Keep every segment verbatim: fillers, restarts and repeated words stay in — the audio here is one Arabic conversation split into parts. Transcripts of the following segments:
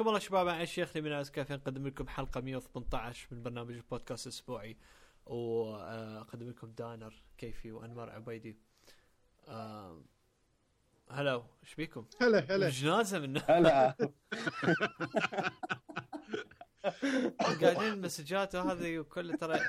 والله شباب، أنا الشيخ من كيف نقدم لكم حلقة مية وثمانية عشر من برنامج البودكاست الأسبوعي، وأقدم لكم دانر كيفي وأنمار عبيدي. آه... هلا، إيش بيكم؟ هلا هلا جنازة منه. هلا قاعدين المسجات وهذه وكل ترى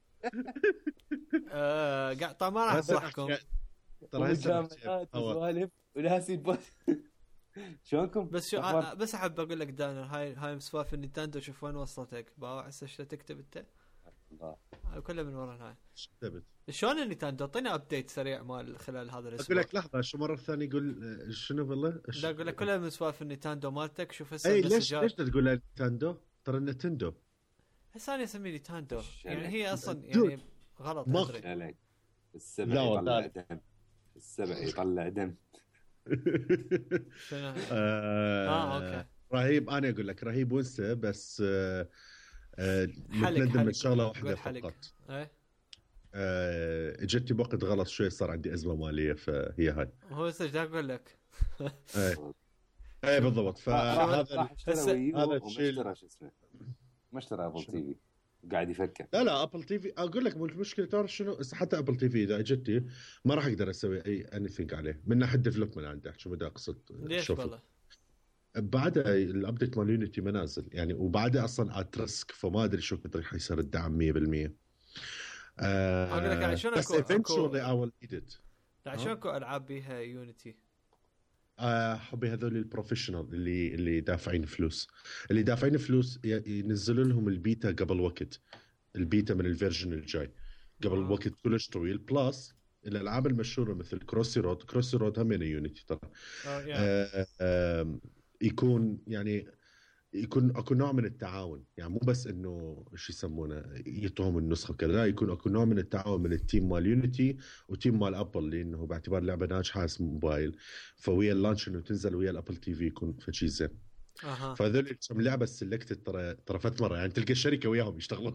آه... قاعد طبعا ما راح أفضحكم ترى ومجاملات وسوالف وناسي البوت. شلونكم؟ بس شو آه بس أحب أقول لك دانر، هاي هاي سوالف النينتندو، شوف وين وصلتك باوع. هسه ايش تكتب انت؟ الله كله من ورا هاي. كتبت شلون النينتندو؟ اعطينا ابديت سريع مال خلال هذا الاسبوع. اقول لك لحظه، شو مره ثانيه يقول شنو بالله؟ لا اقول لك كلها من سوالف النينتندو مالتك. شوف هسه اي ليش ليش تقول نينتندو؟ ترى نينتندو هسه انا اسميه نينتندو، يعني يعني هي اصلا يعني غلط. مخ. عليك السبع يطلع دم، السبع يطلع دم. شنو؟ آه, اه اوكي رهيب. انا اقول لك رهيب وانسى، بس آه آه نتندم من شغله واحده فقط. ايه آه اجتني بوقت غلط شوي، صار عندي ازمه ماليه، فهي هاي. هو ايش اقول لك. ايه ايه بالضبط. فهذا راح اشتري هذا الشيء، ما اسمه ما اشترى ابل تي في، قاعد يفكر. لا لا ابل تي في اقول لك المشكله تعرف شنو؟ حتى ابل تي في اذا اجتي ما راح اقدر اسوي اي اني عليه من ناحيه ديفلوبمنت عندي. شو بدي اقصد؟ ليش والله؟ بعد الابديت مال يونيتي ما نازل يعني، وبعدها اصلا اترسك، فما ادري شو كثر حيصير الدعم مية بالمية. آه اقول لك عشان بس eventually I will need it. عشان كو العاب بيها يونيتي. آه حبي هذول البروفيشنال اللي اللي دافعين فلوس، اللي دافعين فلوس ينزلوا لهم البيتا قبل وقت. البيتا من الفيرجن الجاي قبل آه. وقت كلش طويل. بلس الالعاب المشهوره مثل كروسي رود، كروسي رود هم من يونيتي ترى. آه آه آه يكون يعني يكون اكو نوع من التعاون، يعني مو بس انه شو يسمونه يعطوهم النسخه كذا، لا يكون اكو نوع من التعاون من التيم مال يونيتي وتيم مال ابل، لانه باعتبار لعبه ناجحه اسم موبايل، فويا اللانش انه تنزل ويا الابل تي في يكون فشي زين. اها فهذول كم لعبه سلكت ترى ترى فت مره يعني تلقى الشركه وياهم يشتغلون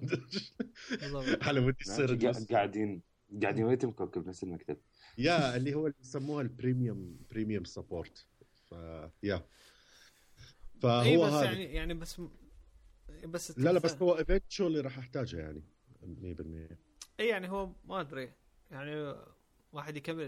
على ود يصير قاعدين قاعدين ويتم كوكب بنفس المكتب، يا اللي هو اللي يسموها البريميوم بريميوم سبورت. ف يا فهو أي بس هذا يعني يعني بس بس لا لا بس هو ايفنتشولي راح احتاجه يعني مية بالمية. اي يعني هو ما ادري يعني واحد يكمل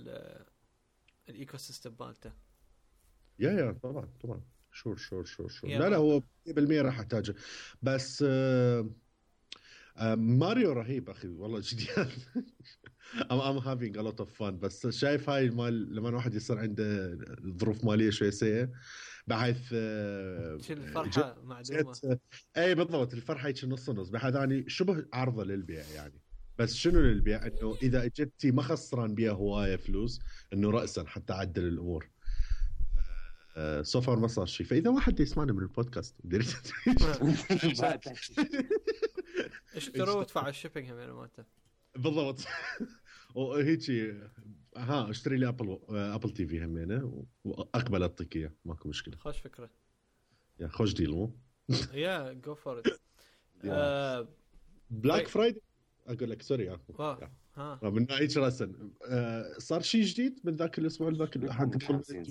الايكو سيستم مالته. يا يا طبعا طبعا شور شور شور شور لا لا هو مية بالمية راح احتاجه. بس آه آه ماريو رهيب اخي والله جديا. I'm I'm having a lot of fun. بس شايف هاي مال لما الواحد يصير عنده ظروف ماليه شوي سيئه، بحيث آه الفرحه معدومه. اي بالضبط، الفرحه هيك نص نص، بحيث يعني شبه عرضه للبيع يعني. بس شنو للبيع؟ انه اذا اجتي ما خسران بيها هوايه فلوس، انه راسا حتى عدل الامور. آه سوفر ما صار شيء. فاذا واحد يسمعنا من البودكاست اشتروا وادفعوا الشيبينج هم مالته بالضبط. وهيجي ها اشتري لي ابل ابل تي في همينه واقبل اعطيك اياه، ماكو مشكله. خوش فكره يا خوش ديل مو يا جو فور ات. بلاك فرايدي اقول لك سوري ها من ايش راسا آه صار شيء جديد من ذاك الاسبوع ذاك الاحد.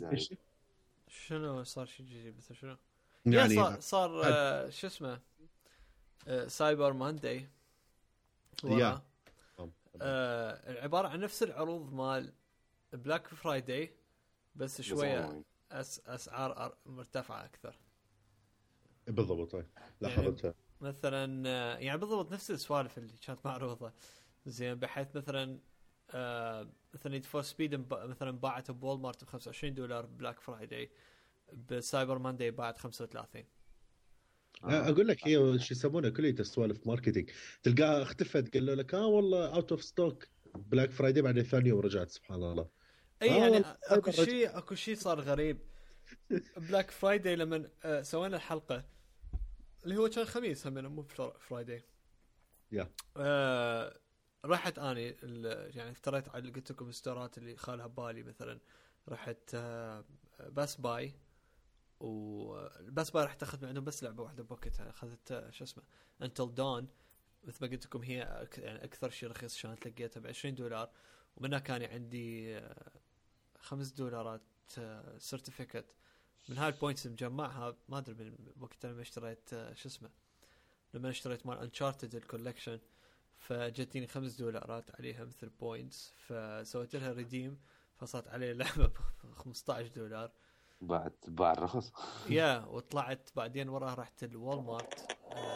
شنو صار شيء جديد مثل شنو يعني صار, صار آه شو اسمه آه سايبر مانداي يا آه عبارة عن نفس العروض مال بلاك فرايداي بس شوية أس أسعار مرتفعة أكثر. بالضبط لاحظتها يعني مثلا يعني بالضبط نفس السوالف اللي كانت معروضة زين، بحيث مثلا آه مثلا نيد فور سبيد مثلا باعت بول مارت ب خمسة وعشرين دولار بلاك فرايداي، بسايبر مانداي باعت خمسة وثلاثين. آه. اقول لك هي شو يسمونه كلية السوالف ماركتينج، تلقاها اختفت قالوا لك اه والله اوت اوف ستوك بلاك فرايداي، بعدين ثاني يوم رجعت سبحان الله. اي آه يعني اكو شيء اكو شيء صار غريب. بلاك فرايداي لما آه سوينا الحلقة اللي هو كان خميس هم مو فرايداي يا آه رحت اني يعني افتريت على قلت لكم الستورات اللي خالها بالي، مثلا رحت آه باس باي، وبس باي رحت اخذ من عندهم بس لعبه واحده بوكيتها، اخذت شو اسمه انتل دون مثل ما قلت لكم، هي يعني اكثر شيء رخيص عشان لقيتها ب عشرين دولار، ومنها كان عندي خمس دولارات سيرتيفيكت من هاي البوينتس مجمعها ما ادري من وقت لما اشتريت شو اسمه لما اشتريت مال انشارتد الكولكشن فجتني خمس دولارات عليها مثل بوينتس فسويت لها ريديم فصارت عليه لعبه ب خمسة عشر دولار بعد باع رخص يا وطلعت بعدين وراها رحت الوول مارت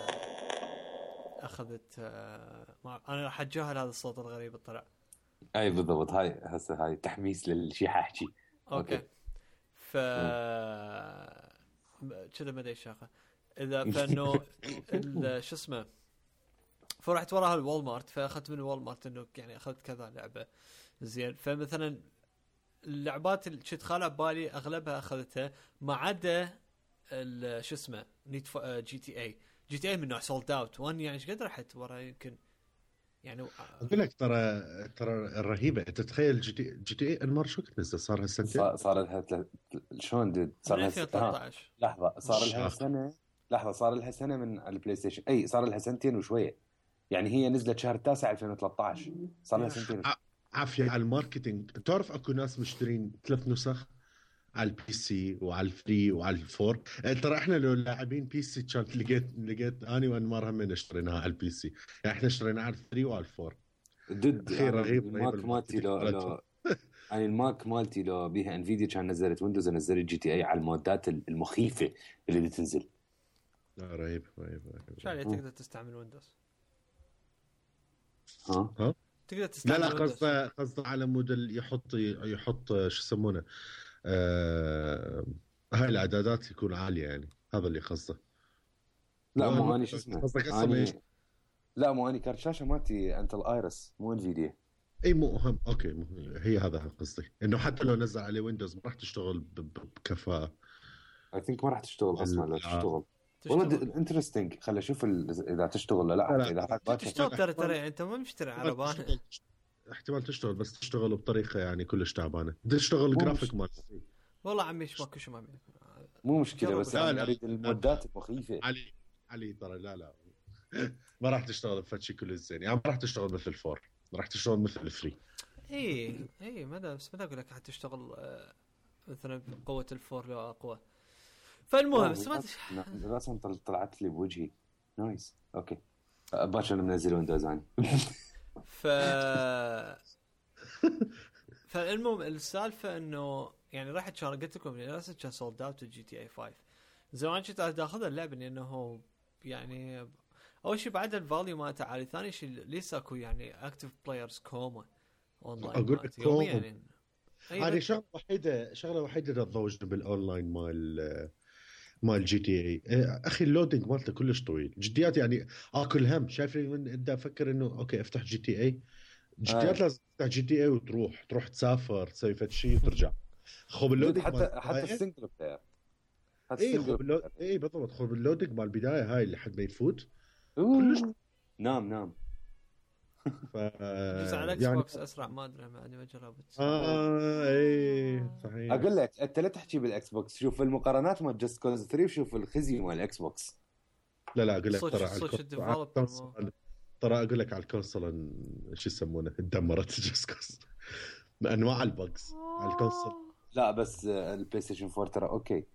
اخذت انا راح اتجاهل هذا الصوت الغريب اللي طلع. اي بالضبط هاي هسه هاي تحميس للشيء حاحكي. اوكي ف كذا ما ادري شاقه اذا فانه شو اسمه فرحت وراها الوول مارت فاخذت من الوول مارت انه يعني اخذت كذا لعبه زين. فمثلا اللعبات اللي كنت خالع ببالي اغلبها اخذتها ما عدا شو اسمه نيد جي تي اي جي تي اي من نوع سولد اوت وان يعني ايش قد رحت ورا يمكن يعني اقول لك ترى ترى الرهيبه تتخيل جي تي جي تي اي المره شو كنت نزل صار هالسنتين صار لها تل... شلون دد صار لها ألفين وثلاثة عشر لحظه صار لها سنه لحظه صار لها سنه من البلاي ستيشن اي صار لها سنتين وشويه يعني هي نزلت شهر التاسع ألفين وثلاثة عشر صار لها سنتين عافيه على الماركتينج. تعرف اكو ناس مشترين ثلاث نسخ على البي سي وعلى الثري وعلى الفور. ترى احنا لو لاعبين بي سي كانت لقيت لقيت اني وانمار هم اشتريناها على البي سي يعني احنا اشتريناها على الثري وعلى الفور ضد اخيرا رهيب الماك مالتي لو لو يعني الماك مالتي لو بيها انفيديا كان نزلت ويندوز نزلت جي تي اي على المودات المخيفه اللي تنزل. لا رهيب رهيب رهيب شو يعني تقدر تستعمل ويندوز ها ها تقدر تستعمل لا لا قصده قصده على موديل يحط يحط شو يسمونه آه... هاي الاعدادات يكون عاليه يعني هذا اللي قصده. لا مو اني شو اسمه أني... لا مو اني كارت شاشه مالتي انت الايرس مو انفيديا. اي مو اهم اوكي مو هي هذا قصدي انه حتى لو نزل عليه ويندوز ما راح تشتغل بكفاءه. اي ثينك ما راح تشتغل اصلا لو تشتغل والله انترستينج. خلي اشوف ال... اذا تشتغل ولا لا, لا. اذا حد تشتغل ترى ترى انت ما مشتري عربان احتمال تشتغل بس تشتغل بطريقه يعني كلش تعبانه تشتغل جرافيك مال والله عمي ايش ماكو شو ما مو مشكله بس انا اريد المودات المخيفه. علي علي ترى لا لا ما راح تشتغل بفتشي كل زين يعني ما راح تشتغل مثل الفور راح تشتغل مثل الفري. اي اي ما بس ما اقول لك حتشتغل مثلا بقوه الفور لو اقوى. فالمهم بس ما راسا طلعت لي بوجهي نايس اوكي باكر منزل ويندوز اني ف فالمهم السالفه انه يعني رحت كان قلت لكم يعني راسا كان سولد اوت جي تي اي خمسة زمان كنت اخذ اللعبه لانه يعني اول شيء بعد الفاليو مالته عالي ثاني شيء لسه اكو يعني اكتيف بلايرز كوما اونلاين اقول لك كوما يعني هذه شغله وحيده شغله وحيده تضوج بالاونلاين مال مال جي تي اي اخي اللودينج مالته كلش طويل جديات يعني اكل هم شايف من ابدا افكر انه اوكي افتح جي تي اي جديات لازم تفتح جي تي اي وتروح تروح تسافر تسوي فد شيء وترجع خو اللودينج حتى حتى السنجل بلاير اي خو اي بالضبط خو اللودينج مال البدايه هاي لحد ما يفوت كلش نام نام ف على الاكس يعني... بوكس اسرع ما ادري ما ادري ما جربت اه اي صحيح. اقول لك انت لا تحكي بالاكس بوكس شوف المقارنات مال جاست كوز ثري وشوف الخزي مال الاكس بوكس. لا لا اقول لك ترى على ترى اقول لك على الكونسول شو يسمونه تدمرت جاست كوز بانواع البجز على الكونسول. لا بس البلاي ستيشن فور ترى اوكي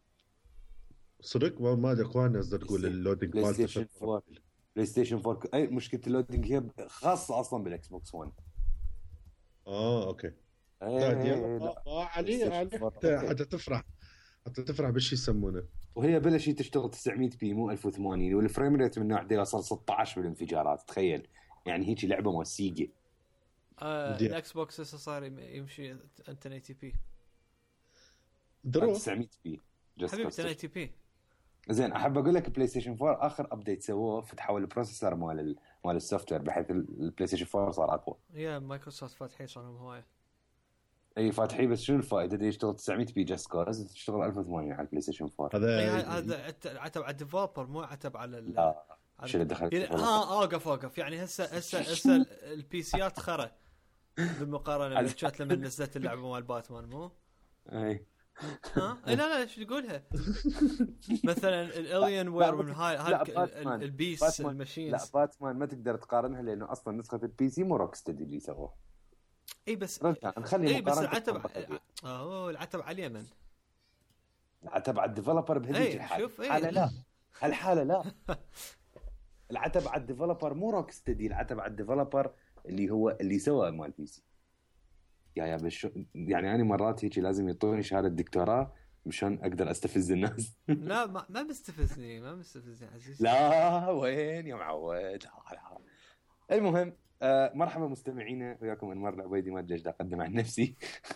صدق ما ادري اخوان ناس تقول اللودينج بلاي ستيشن فور بلاي ستيشن فور اي مشكله اللودينج هي خاصه اصلا بالاكس بوكس ون. اه اوكي اه علي حتى تفرح حتى تفرح بالشي يسمونه وهي بلا شيء تشتغل تسعمية بي مو ألف وثمانين والفريم ريت من نوع يوصل ستة عشر بالانفجارات. تخيل يعني هيك لعبه موسيقى. آه الاكس بوكس صار يمشي ألف وثمانين بي دروب تسعمية بي حبيبي ألف وثمانين بي. زين احب اقول لك بلاي ستيشن فور اخر ابديت سووه فتحوا البروسيسور مال ال... مال السوفت وير بحيث البلاي ستيشن فور صار اقوى. يا مايكروسوفت فاتحين صارهم هوايه اي فاتحي بس شنو الفائده اللي يشتغل تسعمية بي جاست كوز تشتغل ألف وثمانين على البلاي ستيشن فور. هذا هذا عتب على الديفلوبر مو عتب على ال لا شو اللي دخل يعني اه اوقف اوقف يعني هسه هسه هسه البي سيات خرا بالمقارنه بالشات لما نزلت اللعبه مال باتمان مو اي ها لا لا ايش تقولها مثلا الالين وير من هاي هاي البيس الماشينز. لا باتمان ما تقدر تقارنها لانه اصلا نسخه البي سي مو روك ستدي اللي سووه. اي بس نخلي اي بس العتب اه العتب على اليمن العتب على الديفلوبر بهذيك الحاله شوف ايه. حاله لا هالحاله لا العتب على الديفلوبر مو روك ستدي، العتب على الديفلوبر اللي هو اللي سوى مال بي سي. يا يا بش يعني انا مرات هيك لازم يعطوني شهاده دكتوراه مشان اقدر استفز الناس. لا ما ما مستفزني ما مستفزني عزيز. لا وين يا معود. المهم آه مرحبا مستمعينا، وياكم انمار العبيدي. ما ادري ليش اقدم عن نفسي.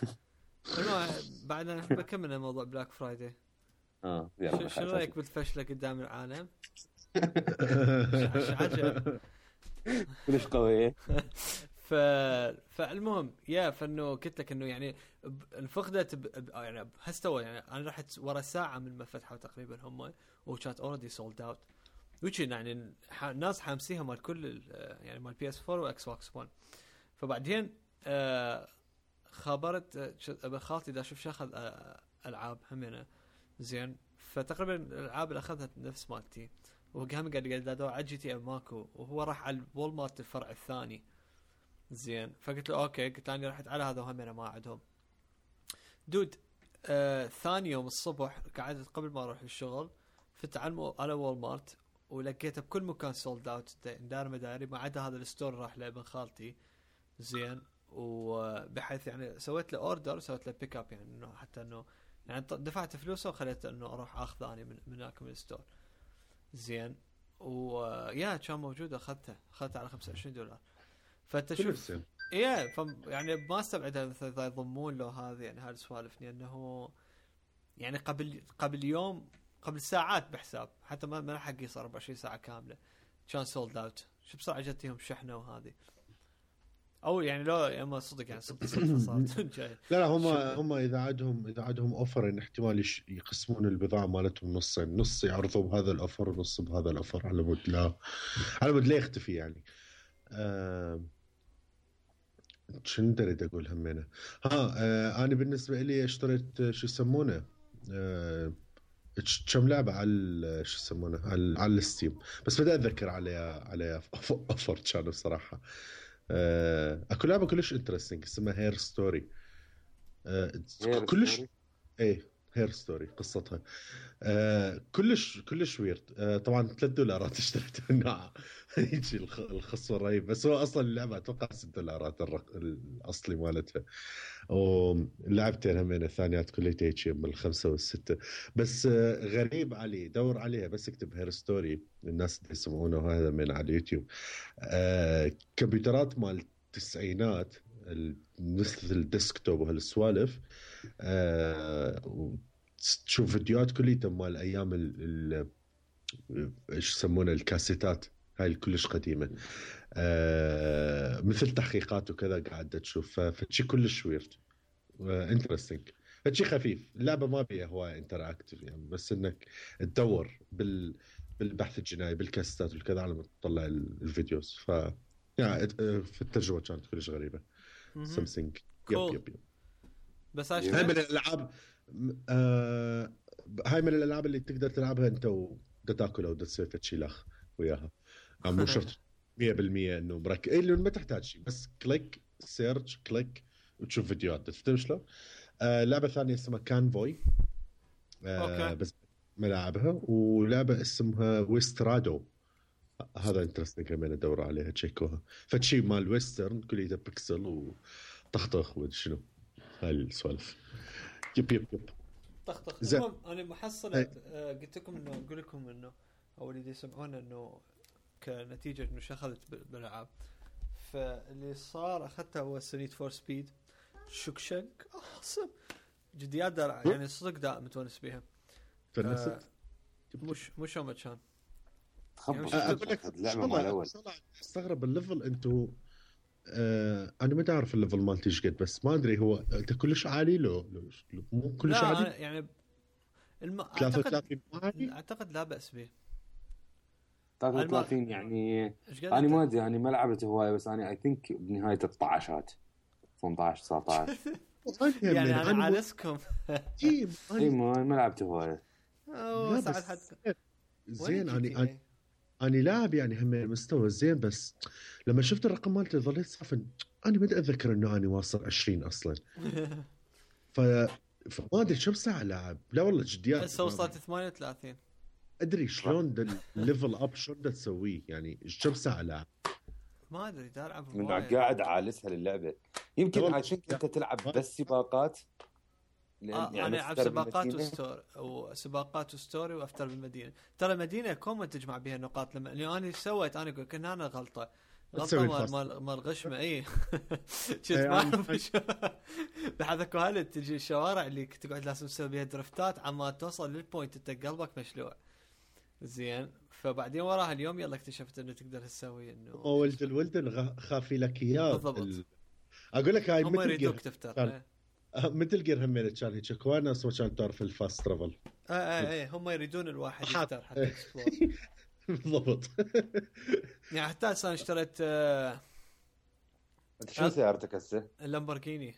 بعد انا بكمل موضوع بلاك فرايداي. اه شو رايك بالفشله قدام العالم؟ عجب كلش قويه. ف فالمهم يا فانه قلت لك انه يعني انفقدت ب... يعني بهالستوى. يعني انا رحت ورا ساعه من ما فتحوا تقريبا هم، وكانت اوريدي سولد اوت. وش يعني الناس حامسيها مال كل يعني مال بي اس فور واكس بوكس ون. فبعدين آه خبرت خالتي دا شوف شاخذ العاب همينه زين. فتقريبا الالعاب اللي اخذها نفس مالتي، وقام قاعد قاعد يدور على جي تي ام ماكو، وهو راح على الوول مارت الفرع الثاني زين. فقلت له اوكي، قلت له رحت على هذا وهم انا ما عندهم دود. آه ثاني يوم الصبح قعدت قبل ما اروح الشغل، فتح على وول مارت ولقيته بكل مكان سولد اوت دار مداري، ما عدا هذا الستور راح لابن خالتي زين. وبحيث يعني سويت له اوردر، سويت له بيك اب، يعني انه حتى انه يعني دفعت فلوسه وخليت انه اروح اخذ ثاني من من هناك من الستور زين. ويا كان موجود، اخذته اخذته على خمسة وعشرين دولار. فتشوف ايه فم يعني ما استبعدها مثلا يضمون له هذه يعني هالسوالف، لانه يعني قبل قبل يوم قبل ساعات بحساب، حتى ما ما لحق يصير أربعة وعشرين ساعه كامله كان سولد اوت. شو بسرعه جتهم شحنه وهذه، او يعني لو اما صدق يعني صدق صدق صارت جاي. لا لا هم هم اذا عندهم اذا عندهم اوفر ان احتمال يقسمون البضاعه مالتهم نصين، نص يعرضوا بهذا الاوفر ونص بهذا الاوفر، على مود لا على مود لا يختفي يعني. آه... شنو دريت اقول همينه ها آه... انا بالنسبه لي اشتريت شو يسمونه آه... كم لعبه على شو يسمونه على على الستيم، بس بدي اتذكر عليها عليها اوفر كانوا بصراحه. آه، اكو لعبه كلش انترستينج اسمها هير ستوري. آه، كلش ايه هير ستوري قصتها آه، كلش كلش ويرد. آه، طبعا ثلاثة دولارات اشتريتها منها يجي الخصم رهيب، بس هو اصلا اللعبه اتوقع ستة دولارات الاصلي مالتها، ولعبتين همين الثانيات كلها هيك من الخمسه والسته. بس آه، غريب علي دور عليها، بس اكتب هير ستوري الناس اللي يسمعونه هذا من على اليوتيوب. آه، كمبيوترات مال التسعينات مثل الديسكتوب وهالسوالف، آه، تشوف فيديوهات كلها مال ايام ال ايش يسمونه الكاسيتات هاي كلش قديمه، آه مثل تحقيقات وكذا قاعده تشوف. فشي كلش ويرد انترستينج، فشي خفيف. اللعبه ما فيها هوايه انتراكتيف يعني، بس انك تدور بال بالبحث الجنائي بالكاسيتات والكذا على ما تطلع الفيديوز. ف يعني في التجربه كانت كلش غريبه. سامسونج يب يب يب. بس هاي من الالعاب آه هاي من الالعاب اللي تقدر تلعبها انت ودا تاكل او دا تسوي شيء لخ وياها، مو شرط مية بالمية انه مركز اي اللي ما تحتاج شيء، بس كليك سيرش كليك وتشوف فيديوهات. تفهم شلون؟ آه لعبه ثانيه اسمها كانفوي، آه بس ملاعبها، ولعبه اسمها ويسترادو، هذا انترستنج كمان ادور عليها تشيكوها. فشي مال ويسترن كليته بيكسل وطخطخ وشنو هاي السوالف. يب يب يب طخطخ. المهم انا محصله آه قلت لكم انه اقول لكم انه او اللي يسمعون انه كنتيجه انه شغلت بالالعاب، فاللي صار اخذتها هو سنيد فور سبيد شكشك احسن جديات يعني صدق دا متونس بيها. فنست مش مش ما كان تخبط اقول لك اللعبه مال الاول. استغرب الليفل انتو آه انا ما اعرف الليفل مالتي ايش قد، بس ما ادري هو انت كلش عالي لو, لو مو كلش لا عالي يعني الم... ثلاثة وثلاثين اعتقد اعتقد لا باس به ثلاثة وثلاثين يعني انا ما ادري يعني ما لعبت هوايه، بس انا اي ثينك بنهايه الطعشات ثمانية عشر تسعة عشر يعني انا عالسكم اي ما لعبت هوايه. اوه ساعات حتى زين اني اني لاعب يعني هم مستوى زين، بس لما شفت الرقم مالتي ظليت صافن انا ما اتذكر انه اني واصل عشرين اصلا. ف ما ادري كم ساعه لعب. لا والله جديات هسه وصلت ثمانية وثلاثين. ادري شلون الليفل اب شلون دا تسويه يعني كم ساعه لعب ما ادري دا العب من قاعد عالسها للعبه يمكن عشان انت تلعب بس سباقات. آه يعني انا العب سباقات وستوري وسباقات وستوري وافتر بالمدينه. ترى المدينه كوم تجمع بها النقاط. لما اللي انا سويت انا قلت كنا انا غلطه غلطه مال مال مال غشمه اي شفت ما بحذك هذا تجي الشوارع اللي تقعد لازم تسوي بها درفتات عما توصل للبوينت انت قلبك مشلوع زين. فبعدين وراها اليوم يلا اكتشفت انه تقدر تسوي انه ولد الولد خافي لك اياه ال... اقول لك هاي هم يريدوك تفتر مثل جير همين كان هيك كوانا سو كان تعرف الفاست ترافل. اه اه ايه هم يريدون الواحد يختار حتى يكسبور بالضبط. يعني حتى انا اشتريت آه... انت شو سيارتك هسه؟ اللامبورغيني.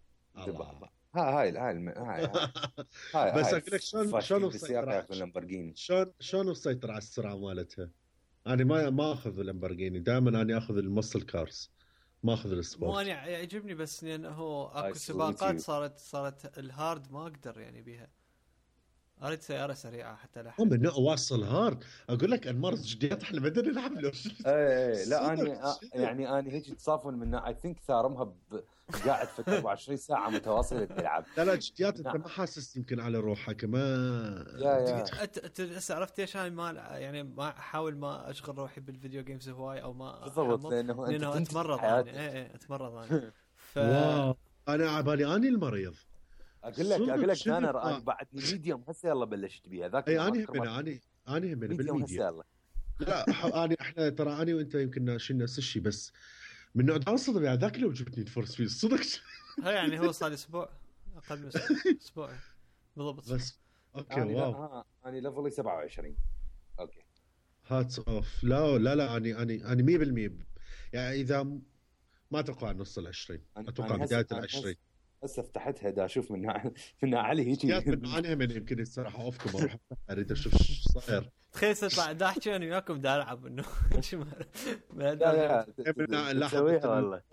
ها هاي هاي هاي هاي بس اقول لك شلون شلون مسيطر اللامبورغيني شلون شلون مسيطر على السرعه مالتها. انا ما ما اخذ اللامبورغيني دائما انا اخذ المسل كارز ما اخذ السبورت. مو انا يعجبني بس لانه اكو سباقات صارت صارت الهارد ما اقدر يعني بيها. اريد سياره سريعه حتى لا من واصل هارد. اقول لك انمارس جديات احنا بدنا نلعب له. اي لا انا يعني انا هيك تصافن من اي ثينك ثارمها قاعد في أربعة وعشرين ساعه متواصله تلعب. لا لا جديات انت ما حاسس يمكن على روحك ما يا يا انت هسه عرفت ليش انا ما يعني ما احاول ما اشغل روحي بالفيديو جيمز هواي او ما بالضبط لانه انت لانه اتمرض انا اي اي اتمرض انا ف انا عبالي اني المريض. اقول لك اقول لك انا انا بعدني ميديوم هسه يلا بلشت بيها ذاك. اي انا انا انا انا بالميديوم. لا انا احنا ترى انا وانت يمكن ناشين نفس الشيء بس من نوع انصدم يعني ذاك لو جبتني فورس فيه صدق. ها يعني هو صار اسبوع اقل من اسبوع بالضبط بس اوكي واو انا ليفلي سبعة وعشرين اوكي هاتس اوف. لا لا لا اني اني اني مية بالمية يعني اذا ما اتوقع نص العشرين اتوقع بدايه العشرين. هسه فتحتها دا اشوف منها منها علي هيك انا من يمكن الصراحه اوفكم اروح اريد اشوف ايش صاير. تخيل تطلع دا احكي انا وياكم دا العب انه شو لا لا تسويها والله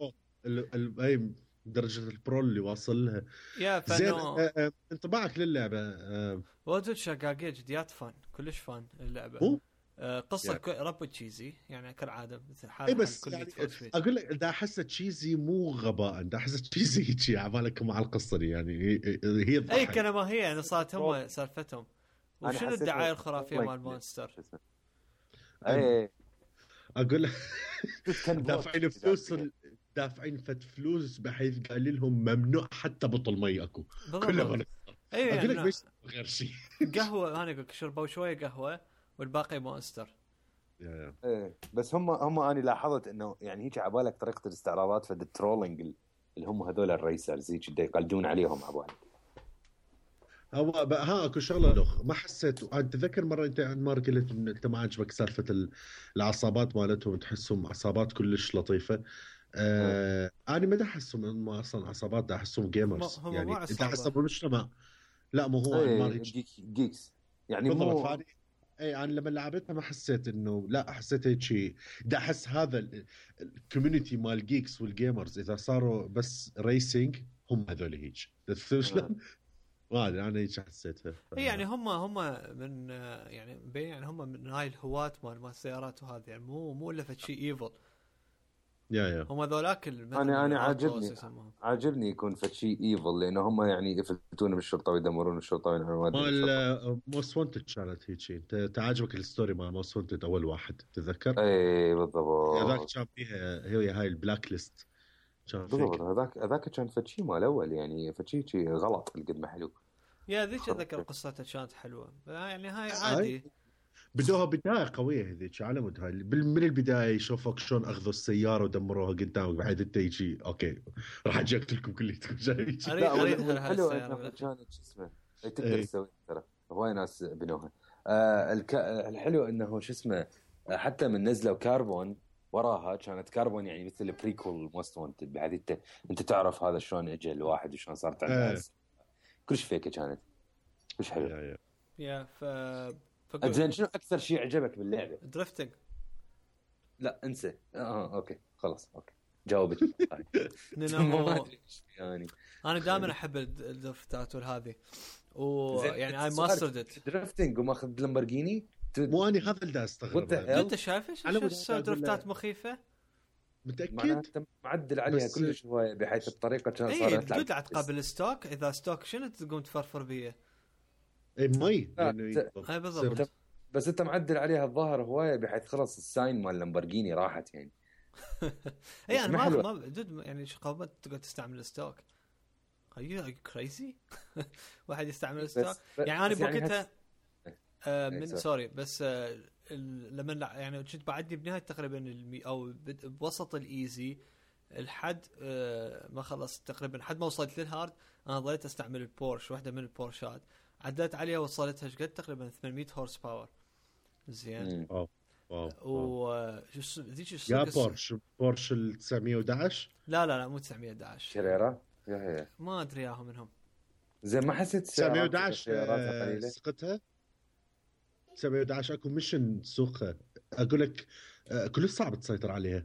اي درجه البرو اللي واصل لها. يا فانه انطباعك للعبه ودود شقاقيه جديات فان كلش فان اللعبه. قصة يعني. رب تشيزي يعني كالعادة مثل حال اي بس يعني اقول لك دا احسها تشيزي مو غباء دا احسها تشيزي هيك عمالك مع القصة دي يعني هي اي كلمة هي يعني صارت هم سالفتهم. وشنو الدعاية الخرافية مال مونستر؟ اي اقول لك دافعين فلوس دافعين فت فلوس بحيث قال لهم ممنوع حتى بطل مي اكو كله. اي اقول لك بس غير شيء قهوة انا اقول شربوا شوية قهوة والباقي مونستر. يا ايه بس هم هم انا لاحظت انه يعني هيك عبالك طريقه الاستعراضات في الترولينج اللي هم هذول الريسرز هيك يقلدون عليهم عبالك. هو ها اكو شغله لخ ما حسيت. اتذكر مره انت مار قلت ان انت ما عجبك سالفه العصابات مالتهم تحسهم عصابات كلش لطيفه. آه انا ما احسهم انهم اصلا عصابات دا احسهم جيمرز يعني انت حسب مجتمع. لا مو هو ايه جيك جيكس يعني مو فاني. اي انا لما لعبتها ما حسيت انه لا حسيت هيك شيء. دا احس هذا الكوميونتي مال جيكس والجيمرز اذا صاروا بس ريسينج هم هذول هيك شلون ما ادري انا هيك حسيتها. ف... يعني هم هم من يعني بين يعني هم من هاي الهواة مال مال السيارات وهذا يعني مو مو الا شيء ايفل. يا يا هم ذولاك انا انا عاجبني عاجبني يكون فشي ايفل لانه هم يعني يفتون بالشرطه ويدمرون الشرطه وينهون مال موست وانتد كانت هيك. انت تعجبك الستوري مال موست وانتد اول واحد تتذكر؟ اي بالضبط هذاك كان فيها هي هاي البلاك ليست بالضبط. هذاك هذاك كان فشي مال اول يعني فشي شيء غلط القد ما حلو. يا ذيك اتذكر قصتها كانت حلوه يعني هاي عادي بدوها بدايه قويه هذيك على مود هاي من البدايه يشوفك شلون اخذوا السياره ودمروها قدامك بعد انت يجي اوكي راح اجي اقتلكم كليتكم جاي. لا حلو انها كانت شو اسمه تقدر تسوي ترى هواي ناس بنوها. آه الك... الحلو انه شو اسمه حتى من نزلوا كاربون وراها كانت كاربون يعني مثل بريكول موست وانتد بعد انت انت تعرف هذا شلون اجى الواحد وشلون صارت عنده كلش فيكه كانت كلش حلو. يا يا يا ف زين شنو اكثر شيء عجبك باللعبه؟ درفتنج. لا انسى اه اوكي خلاص اوكي جاوبت ما ادري يعني انا دائما احب الدرفتات والهذه ويعني اي ماسترد درفتنج وماخذ لامبورجيني مو اني هذا اللي استغرب انت شايف ايش درفتات مخيفه متاكد انت معدل عليها كلش هوايه بحيث الطريقه كان صارت اي تلعب تقابل ستوك اذا ستوك شنو تقوم تفرفر بيه اي مي يعني اي بالضبط بس انت معدل عليها الظاهر هوايه بحيث خلص الساين مال لامبورجيني راحت يعني اي انا ما ما جد يعني شقوبات تقدر تستعمل ستوك اي كريزي واحد يستعمل ستوك يعني انا بوقتها آه من سوري بس آه لما يعني كنت بعدي بنهايه تقريبا المي او بوسط الايزي الحد آه ما خلص تقريبا حد ما وصلت للهارد انا ظليت استعمل البورش واحده من البورشات عدلت عليها وصلتها ايش قد تقريبا ثمانمية هورس باور زين واو واو شو ذيك يا بورش بورش ال تسعمية وأحد عشر لا لا لا مو تسعمية وأحد عشر كريرا هي ما ادري ياهم منهم زين ما حسيت تسعمية وأحد عشر سقتها تسعمية وأحد عشر اكو ميشن سوقها اقول لك كل صعب تسيطر عليها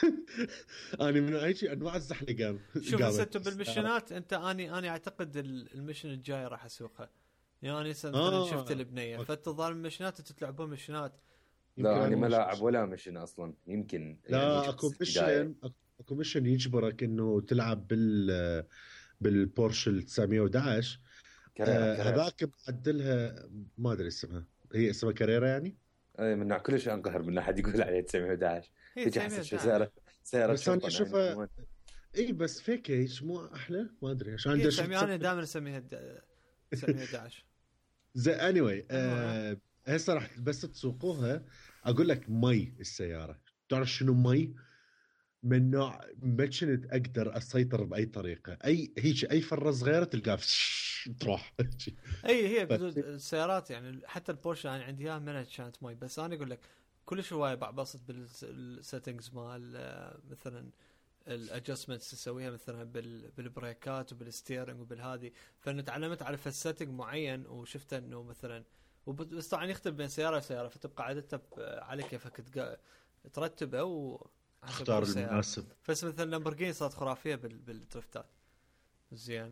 انا من اي شيء انواع الزحلقه شوف حسيتوا بالمشنات انت اني انا اعتقد المشن الجاي راح اسوقها يعني مثلا آه. شفت البنيه فتظل المشنات تتلعبون مشنات لا انا ما لاعب ولا مشن اصلا يمكن لا يعني اكو مشن اكو مشن يجبرك انه تلعب بال بالبورش تسعمية وأحد عشر هذاك آه معدلها ما ادري اسمها هي اسمها كاريرا يعني اي من كل شيء انقهر من احد يقول عليه تسعمية وأحد عشر تجي حسب شو سياره سياره بس انا اشوفها اي بس فيك ايش مو احلى ما ادري عشان عندي انا دائما اسميها تسعمية وأحد عشر زي اني واي أه هسه راح بس تسوقوها اقول لك مي السياره تعرف شنو مي من نوع ما كنت اقدر اسيطر باي طريقه اي هيك اي فره صغيره تلقاها تروح اي هي السيارات يعني حتى البورشه انا عندي اياها منها كانت مي بس انا اقول لك كل شويه بعبصت بالسيتنجز مال مثلا الادجستمنتس تسويها مثلا بالبريكات وبالستيرنج وبالهذه فانا تعلمت على السيتنج معين وشفت انه مثلا بس طبعا يختلف بين سياره وسياره فتبقى عادتها على كيفك ترتبه و اختار المناسب بس مثلا لامبورجيني صارت خرافيه بالدرفتات زين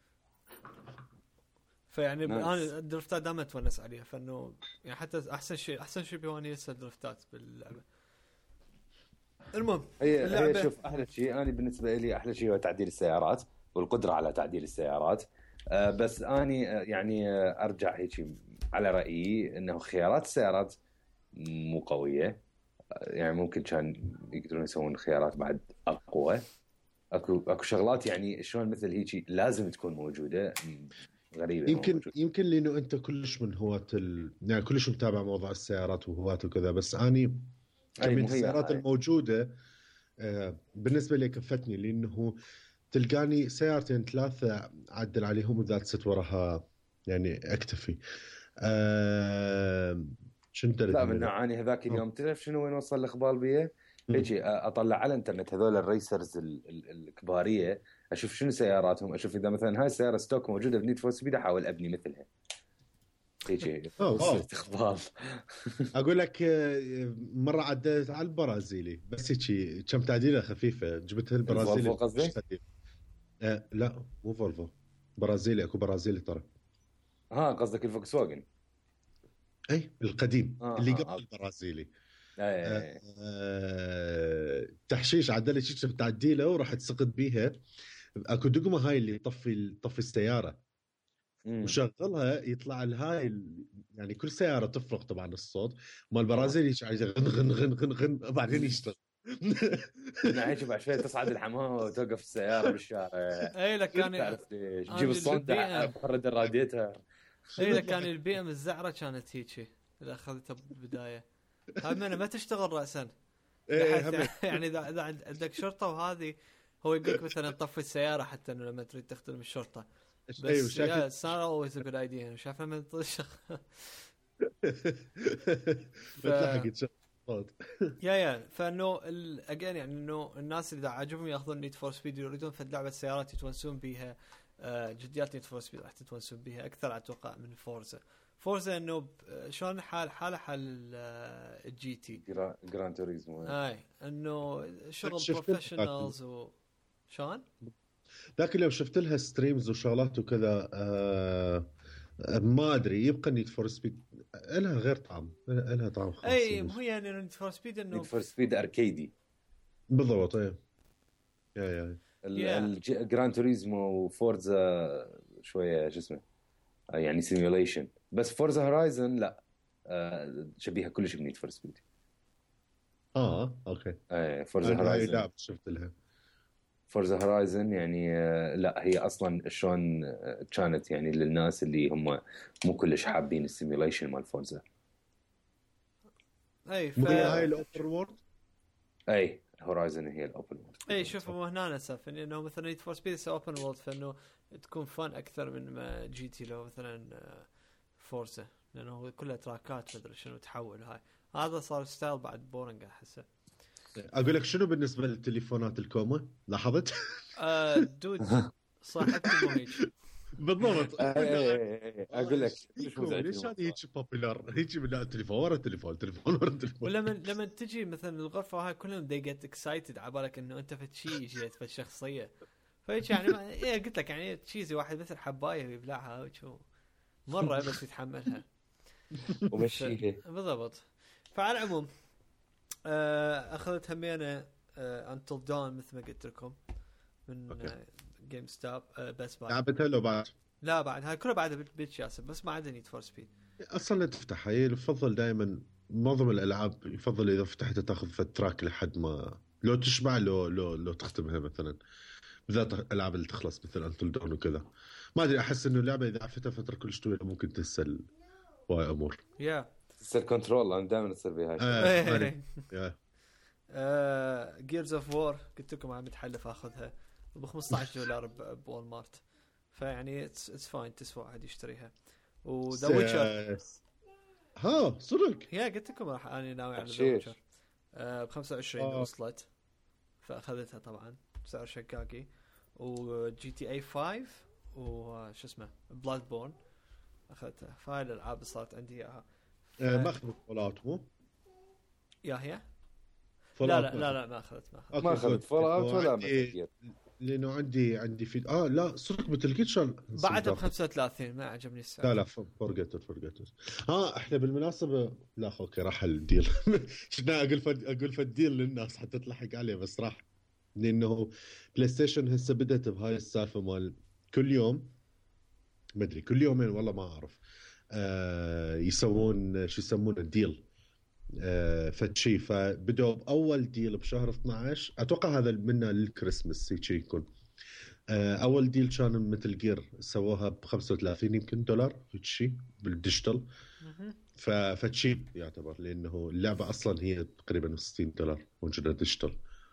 فيعني انا الدرفتات دائما اتونس عليها فانه يعني حتى احسن شيء احسن شيء بيواني لسه الدرفتات باللعبه المهم هي, هي شوف احلى شيء انا بالنسبه لي احلى شيء هو تعديل السيارات والقدره على تعديل السيارات أه بس اني يعني ارجع هيك على رايي انه خيارات السيارات مو قويه يعني ممكن كان يقدرون يسوون خيارات بعد اقوى اكو اكو شغلات يعني شلون مثل هيك لازم تكون موجوده غريبه يمكن موجود. يمكن لانه انت كلش من هواة ال... يعني كلش متابع موضوع السيارات وهواة وكذا بس اني كمية السيارات هاي. الموجوده آه بالنسبه لي كفتني لانه تلقاني سيارتين ثلاثه عدل عليهم وذات ست وراها يعني اكتفي آه شنت لا من نوعاني هذاك اليوم تعرف شنو وين وصل الاخبار بيه هيجي اطلع على الانترنت هذول الريسرز الكباريه اشوف شنو سياراتهم اشوف اذا مثلا هاي السياره ستوك موجوده بنيد فور سبيد احاول ابني مثلها هيجي وصلت اخبار اقول لك مره عديت على البرازيلي بس هيك كم تعديله خفيفه جبتها البرازيلي قصدي آه لا مو فولفو برازيلي اكو برازيلي ترى ها قصدك الفوكس واجن اي القديم آه اللي قبل آه. البرازيلي آه آه تحشيش عدلت شيء تعديله وراح تسقط بيها اكو دقمه هاي اللي تطفي تطفي السياره مم. وشغلها يطلع الهاي يعني كل سياره تفرق طبعا الصوت مال البرازيلي غن غن غن غن غن بعدين يشتغل نعيش بعد شوي تصعد الحمام وتوقف السياره بالشارع اي لك كان تجيب الصوت تفرد الراديتها اي لك كان البي ام الزعره كانت هيك اللي اخذتها بالبدايه هاي من ما تشتغل راسا يعني اذا اذا عندك شرطه وهذه هو يقول لك مثلا طفي السياره حتى انه لما تريد تخدم الشرطه بس يا صار اولويز ا جود ايديا شايف لما تطشخ بتلحق تشغل يا يا فانه اجين يعني انه الناس اللي عاجبهم ياخذون نيد فور سبيد يريدون في لعبه السيارات يتونسون بيها جديات نيد فور سبيد راح تتونسون بها اكثر اتوقع من فورزا. فورزا انه شلون حال حاله حال الجي تي جران توريزمو اي انه شغل بروفيشنالز وشلون ذاك اليوم شفت لها ستريمز وشغلات وكذا. آه ما ادري يبقى نيد فور سبيد لها غير طعم، لها طعم خاص. اي مو يعني نيد فور سبيد انه نيد فور سبيد اركيدي بالضبط. اي يا يا الجران توريزمو وفورزا شويه شو اسمه يعني سيميوليشن، بس فورزا هورايزن لا شبيهه كلش بنيد فور سبيد. اه اوكي. اي فورزا هورايزن لا شفت لها فورزا هورايزن يعني لا هي اصلا شلون كانت يعني للناس اللي هم مو كلش حابين السيميوليشن مال فورزا. اي ف... هاي الاوبن وورد. اي هورايزن هي الاوبن وورد. اي شوف مو هنا نسف انه مثلا نيد فور سبيد اوبن وورد فانه تكون فن اكثر من ما جي تي لو مثلا فورزا لانه كلها تراكات مدري شنو تحول. هاي هذا صار ستايل بعد بورنج احسه. اقول لك شنو بالنسبه للتليفونات الكوما لاحظت؟ آه دود صاحبتي مو هيك بالضبط. اقول لك ليش هذه هيك بوبيلر هيك من التليفون ورا التليفون تليفون ورا التليفون. ولما لما تجي مثلا الغرفه هاي كلهم they get excited عبالك انه انت فد شيء جيت فد شخصيه فهيك يعني ما... ايه قلت لك يعني تشيزي واحد مثل حبايه يبلعها وشو مره بس يتحملها ومشيها بالضبط. فعلى العموم آه اخذت همينه انتل دون مثل ما قلت لكم من جيم ستوب بس بعد لعبتها لو بعد لا بعد هاي كلها بعدها بتشاسب بس ما عدا نيد فور سبيد اصلا تفتحها. هي يفضل دائما معظم الالعاب يفضل اذا فتحتها تاخذ في التراك لحد ما لو تشبع لو لو لو تختمها مثلا بالذات الالعاب اللي تخلص مثل انتل دون وكذا. ما ادري احس انه اللعبه اذا عفتها فتره كلش طويله ممكن تسل واي امور. يا تسل كنترول انا دائما اصير بها يا جيرز اوف وور قلت لكم عم بتحلف اخذها ب خمسطعش دولار بول مارت فيعني اتس فاين تسوى عادي يشتريها. وذا ويتشر ها صدق يا قلت لكم راح انا ناوي على ذا ويتشر ب خمسة وعشرين وصلت فاخذتها طبعا بسعر شكاكي. وجي تي اي خمسة وش اسمه بلاد بورن اخذتها. فاي الالعاب صارت عندي اياها ف... ما اخذت فول اوت مو يا هي لا لا لا لا ما اخذت ما اخذت ما اخذت فول اوت ولا مثل لانه عندي عندي في اه لا صدق مثل جير شال بعدها ب خمسة وثلاثين ما عجبني السعر. لا لا فورجيت فورجيت ها احنا بالمناسبه لا اوكي راح الديل شفنا اقول فد... اقول فالديل للناس حتى تلحق عليه بس راح لانه بلاي ستيشن هسه بدت بهاي السالفه مال كل يوم ما ادري كل يومين والله ما اعرف آه يسوون شو يسمونه الديل آه فتشي. فبدوا باول ديل بشهر اثنعش اتوقع هذا منه للكريسماس هيك يكون آه اول ديل كان مثل جير سووها ب خمسة وثلاثين يمكن دولار هيك شيء بالديجيتال ففتشي يعتبر لانه اللعبه اصلا هي تقريبا ستين دولار موجوده ديجيتال.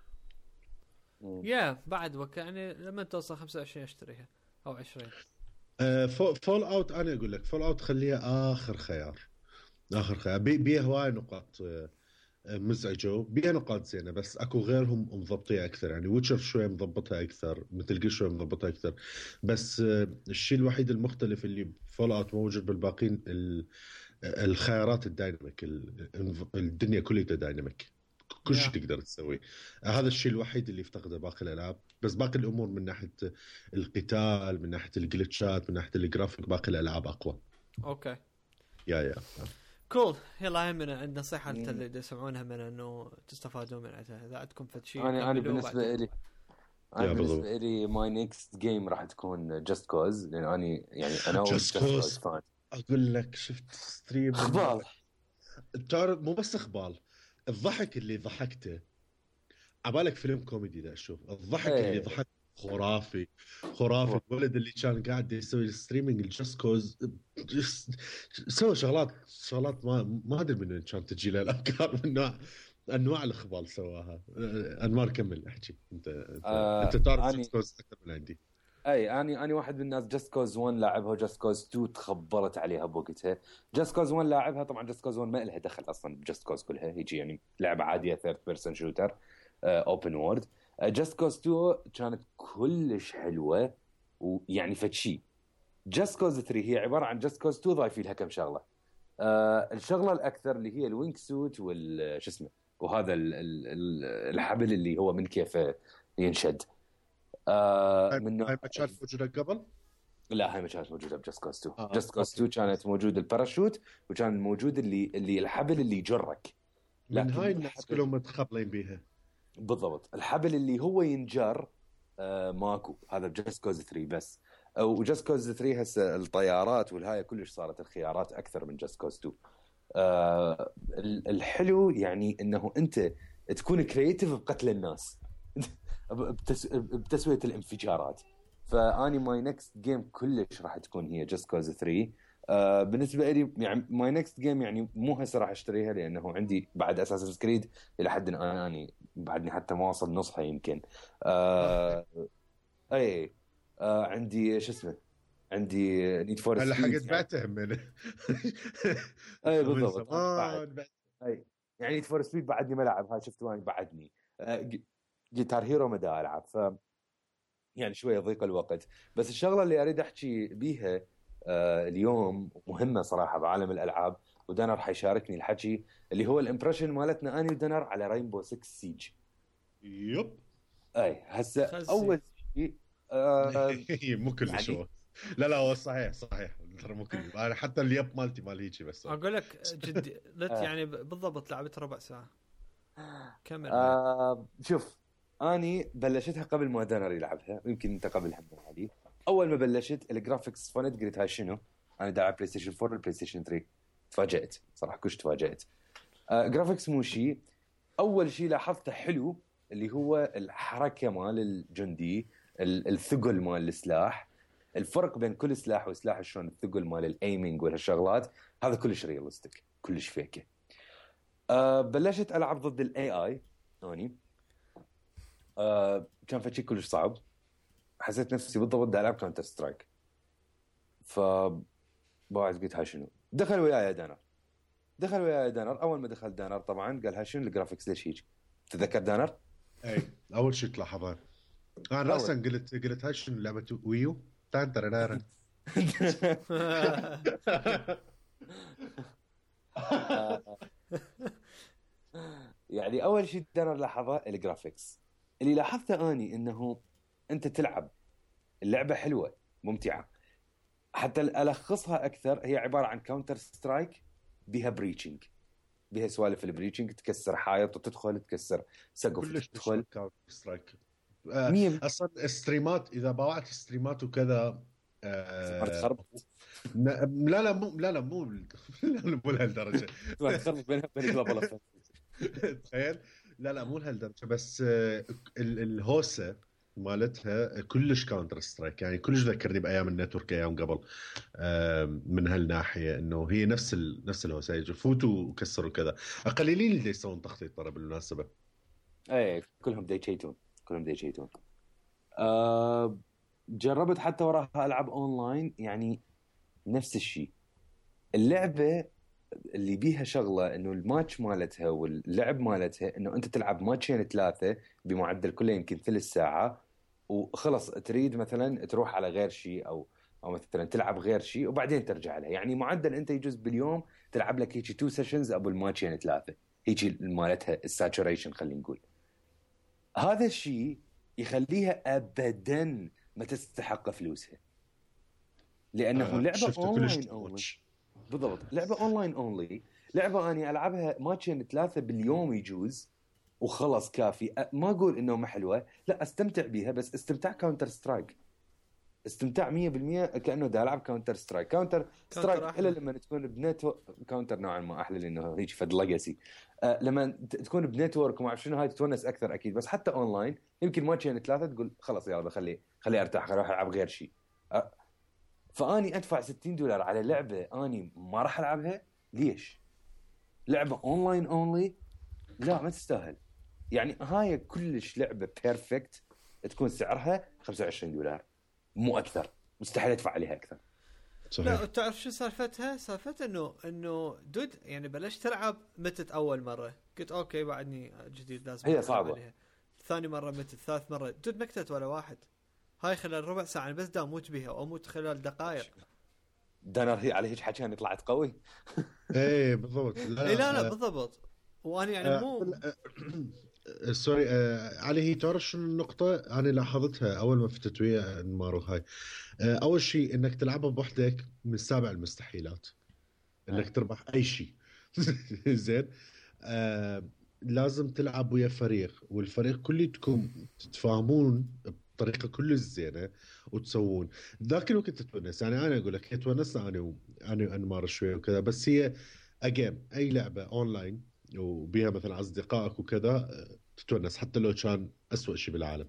يا بعد وقت يعني لما توصل خمسة وعشرين اشتريها او عشرين. آه فول اوت انا اقول لك فول اوت خليها اخر خيار اخر خيار بي بيها هواي نقاط مزعجه بيها نقاط زينه بس اكو غيرهم مضبطيه اكثر. يعني ويتشر شوي مضبطها اكثر مثل جير شوي مضبطها اكثر بس الشيء الوحيد المختلف اللي فول اوت موجود بالباقين الخيارات الدايناميك الدنيا كلها دايناميك كل شيء تقدر تسويه. هذا الشيء الوحيد اللي يفتقده باقي الالعاب بس باقي الامور من ناحيه القتال من ناحيه الجلتشات من ناحيه الجرافيك باقي الالعاب اقوى. اوكي يا يا كول يلا همنا عندنا نصيحه اللي يسمعونها من انه تستفادون من عندها اذا عندكم فد شيء. انا انا بالنسبه لي انا بالنسبه لي ماي نيكست جيم راح تكون جاست كوز لان انا يعني انا جاست كوز فان. اقول لك شفت ستريم خبال تعرف مو بس خبال الضحك اللي ضحكته عبالك فيلم كوميدي ذا اشوف الضحك ايه. اللي ضحك خرافي خرافي. الولد اللي كان قاعد يسوي ستريمينج الجاست كوز سوى شغلات شغلات ما ما ادري من كان تجي له الافكار من نوع انواع الخبال سواها. انمار كمل احكي انت انت, آه انت تعرف جاست كوز اكثر من عندي. اي اني اني واحد من الناس جاست كوز واحد لاعبها وجاست كوز اثنين تخبرت عليها بوقتها. جاست كوز واحد لاعبها طبعا جاست كوز واحد ما لها دخل اصلا بجاست كوز كلها هيجي يعني لعبه عاديه ثيرد بيرسون شوتر اوبن وورد. جاست كوز اثنين كانت كلش حلوه ويعني فشي جاست كوز ثري هي عباره عن جاست كوز تو ضايفين لها كم شغله. آه الشغله الاكثر اللي هي الوينج سوت وال شو اسمه وهذا ال ال الحبل اللي هو من كيفه ينشد. آه من هاي ما كانت موجوده قبل؟ لا هاي ما كانت موجوده بجاست كوز تو. آه. جاست كوز تو كانت موجود الباراشوت وكان موجود اللي اللي الحبل اللي يجرك. من هاي الناس كلهم متخبلين بيها بالضبط. الحبل اللي هو ينجر آه ماكو، هذا بجاست كوز ثري بس. وجاست كوز ثري هسه الطيارات والهاي كلش صارت الخيارات اكثر من جاست كوز تو. آه الحلو يعني انه انت تكون كرييتيف بقتل الناس بتس... بتسويه الانفجارات. فاني ماي نكست جيم كلش راح تكون هي جاست كوز ثري. آه بالنسبه لي يعني ماي نكست جيم يعني مو هسه راح اشتريها لانه عندي بعد اساسن كريد الى حد الان اني بعدني حتى ما وصل نصها يمكن. آه اي آه عندي شو اسمه عندي نيد فور هلا حقت بعتها من اي بالضبط اي يعني نيد فور سبيد بعدني ما لعب هاي شفت وين بعدني. آه جيتار هيرو ما دا العب ف يعني شويه ضيق الوقت. بس الشغله اللي اريد احكي بيها آه اليوم مهمه صراحه بعالم الالعاب ودانر راح يشاركني الحكي اللي هو الامبريشن مالتنا اني ودانر على رينبو ستة سيج. يب اي هسه اول شيء آه مو كلش يعني... لا لا هو صحيح صحيح ترى مو كل انا حتى اليب مالتي مال هيجي بس اقول لك جدي لت يعني بالضبط لعبت ربع ساعه كمل. آه شوف اني بلشتها قبل ما دانر يلعبها ويمكن انت قبلها من علي. اول ما بلشت الجرافيكس فونت قلت هاي شنو انا دا بلاي ستيشن فور والبلاي ستيشن ثري. تفاجأت صراحه كلش تفاجأت. آه جرافيكس مو شيء. اول شيء لاحظته حلو اللي هو الحركه مال الجندي الثقل مال السلاح الفرق بين كل سلاح وسلاح شلون الثقل مال الايمينج والهالشغلات هذا كلش ريالستيك كلش فيكه. أه بلشت العب ضد الاي اي اني أه كان فشي كلش صعب. حسيت نفسي بالضبط دا العب كاونتر سترايك. ف بعد قلت هاي شنو دخل وياي دانر دخل وياي دانر. اول ما دخل دانر طبعا قال هاي شنو الجرافيكس ليش هيك تذكر دانر؟ اي اول شيء تلاحظها انا راسا قلت قلت هاي شنو لعبه ويو تانتر نارن يعني اول شيء دانر لاحظه الجرافيكس. اللي لاحظته اني انه انت تلعب اللعبه حلوه ممتعه. حتى الخصها اكثر هي عباره عن كاونتر سترايك بها بريتشنج بها سوالف البريتشنج تكسر حائط وتدخل تكسر سقف تدخل كاونتر سترايك. آه اصلا استريمات اذا باوعت استريمات وكذا آه لا لا مو لا لا مو مو لهالدرجه تخرب بين بين جلوبال تخيل. لا لا مو لهالدرجه بس الهوسه مالتها كلش كاونتر سترايك يعني كلش ذكرني بايام النتورك ايام قبل من هالناحيه انه هي نفس ال... نفس الهوسه يفوتوا وكسروا كذا. قليلين اللي يسوون تخطيط ترى بالمناسبه. اي كلهم ديتشيتون كلهم ديتشيتون. أه جربت حتى وراها العب اونلاين يعني نفس الشيء. اللعبه اللي بيها شغله انه الماتش مالتها واللعب مالتها انه انت تلعب ماتشين ثلاثه بمعدل كله يمكن ثلث ساعه وخلص تريد مثلا تروح على غير شيء او او مثلا تلعب غير شيء وبعدين ترجع لها. يعني معدل انت يجوز باليوم تلعب لك هيك تو سيشنز ابو الماتشين ثلاثه هيك مالتها الساتوريشن خلينا نقول. هذا الشيء يخليها ابدا ما تستحق فلوسها لانه آه لعبه اونلاين اونلاين. بالضبط لعبه اونلاين اونلي لعبه اني العبها ماتشين ثلاثه باليوم يجوز وخلص كافي. ما اقول انه ما حلوه لا استمتع بيها بس استمتاع كاونتر سترايك استمتاع مية بالمية كانه دا العب كاونتر سترايك. كاونتر سترايك الا لما تكون بنتورك كاونتر نوعا ما احلى لانه هيك فد ليجاسي. أه لما تكون بنتورك وما اعرف شنو هاي تتونس اكثر اكيد. بس حتى اونلاين يمكن ماتشين ثلاثه تقول خلاص يلا خلي خلي ارتاح اروح العب غير شيء. أه فاني ادفع ستين دولار على لعبه اني ما راح العبها ليش؟ لعبه اونلاين اونلي لا ما تستاهل. يعني هاي كلش لعبه بيرفكت تكون سعرها خمسة وعشرين دولار مو اكثر. مستحيل ادفع عليها اكثر. صحيح. لا تعرف شو سالفتها؟ سالفه انه انه دود يعني بلشت تلعب متت اول مره قلت اوكي بعدني جديد لازم هي صعبه عليها. ثاني مره متت ثالث مره دود مكتت ولا واحد. هاي خلال ربع ساعه بس دا اموت بيها او اموت خلال دقائق. دانر هي على هيك حكي اني طلعت قوي. ايه بالضبط. لا اي لا لا بالضبط. وانا يعني مو سوري آه علي، هي تعرف شنو النقطة أنا لاحظتها أول ما فتت ويا انمارو هاي. آه أول شيء إنك تلعبها بوحدك من سابع المستحيلات إنك تربح أي شيء. زين. آه لازم تلعب ويا فريق، والفريق كلكم تتفاهمون بطريقة كل زينة وتسوون ذاك الوقت تتونس. يعني أنا أقول لك تونسنا أنا و... أنا وأنمار شوي وكذا، بس هي أجيم أي لعبة أونلاين وبيها مثلا أصدقائك وكذا تتونس حتى لو كان أسوأ شيء بالعالم.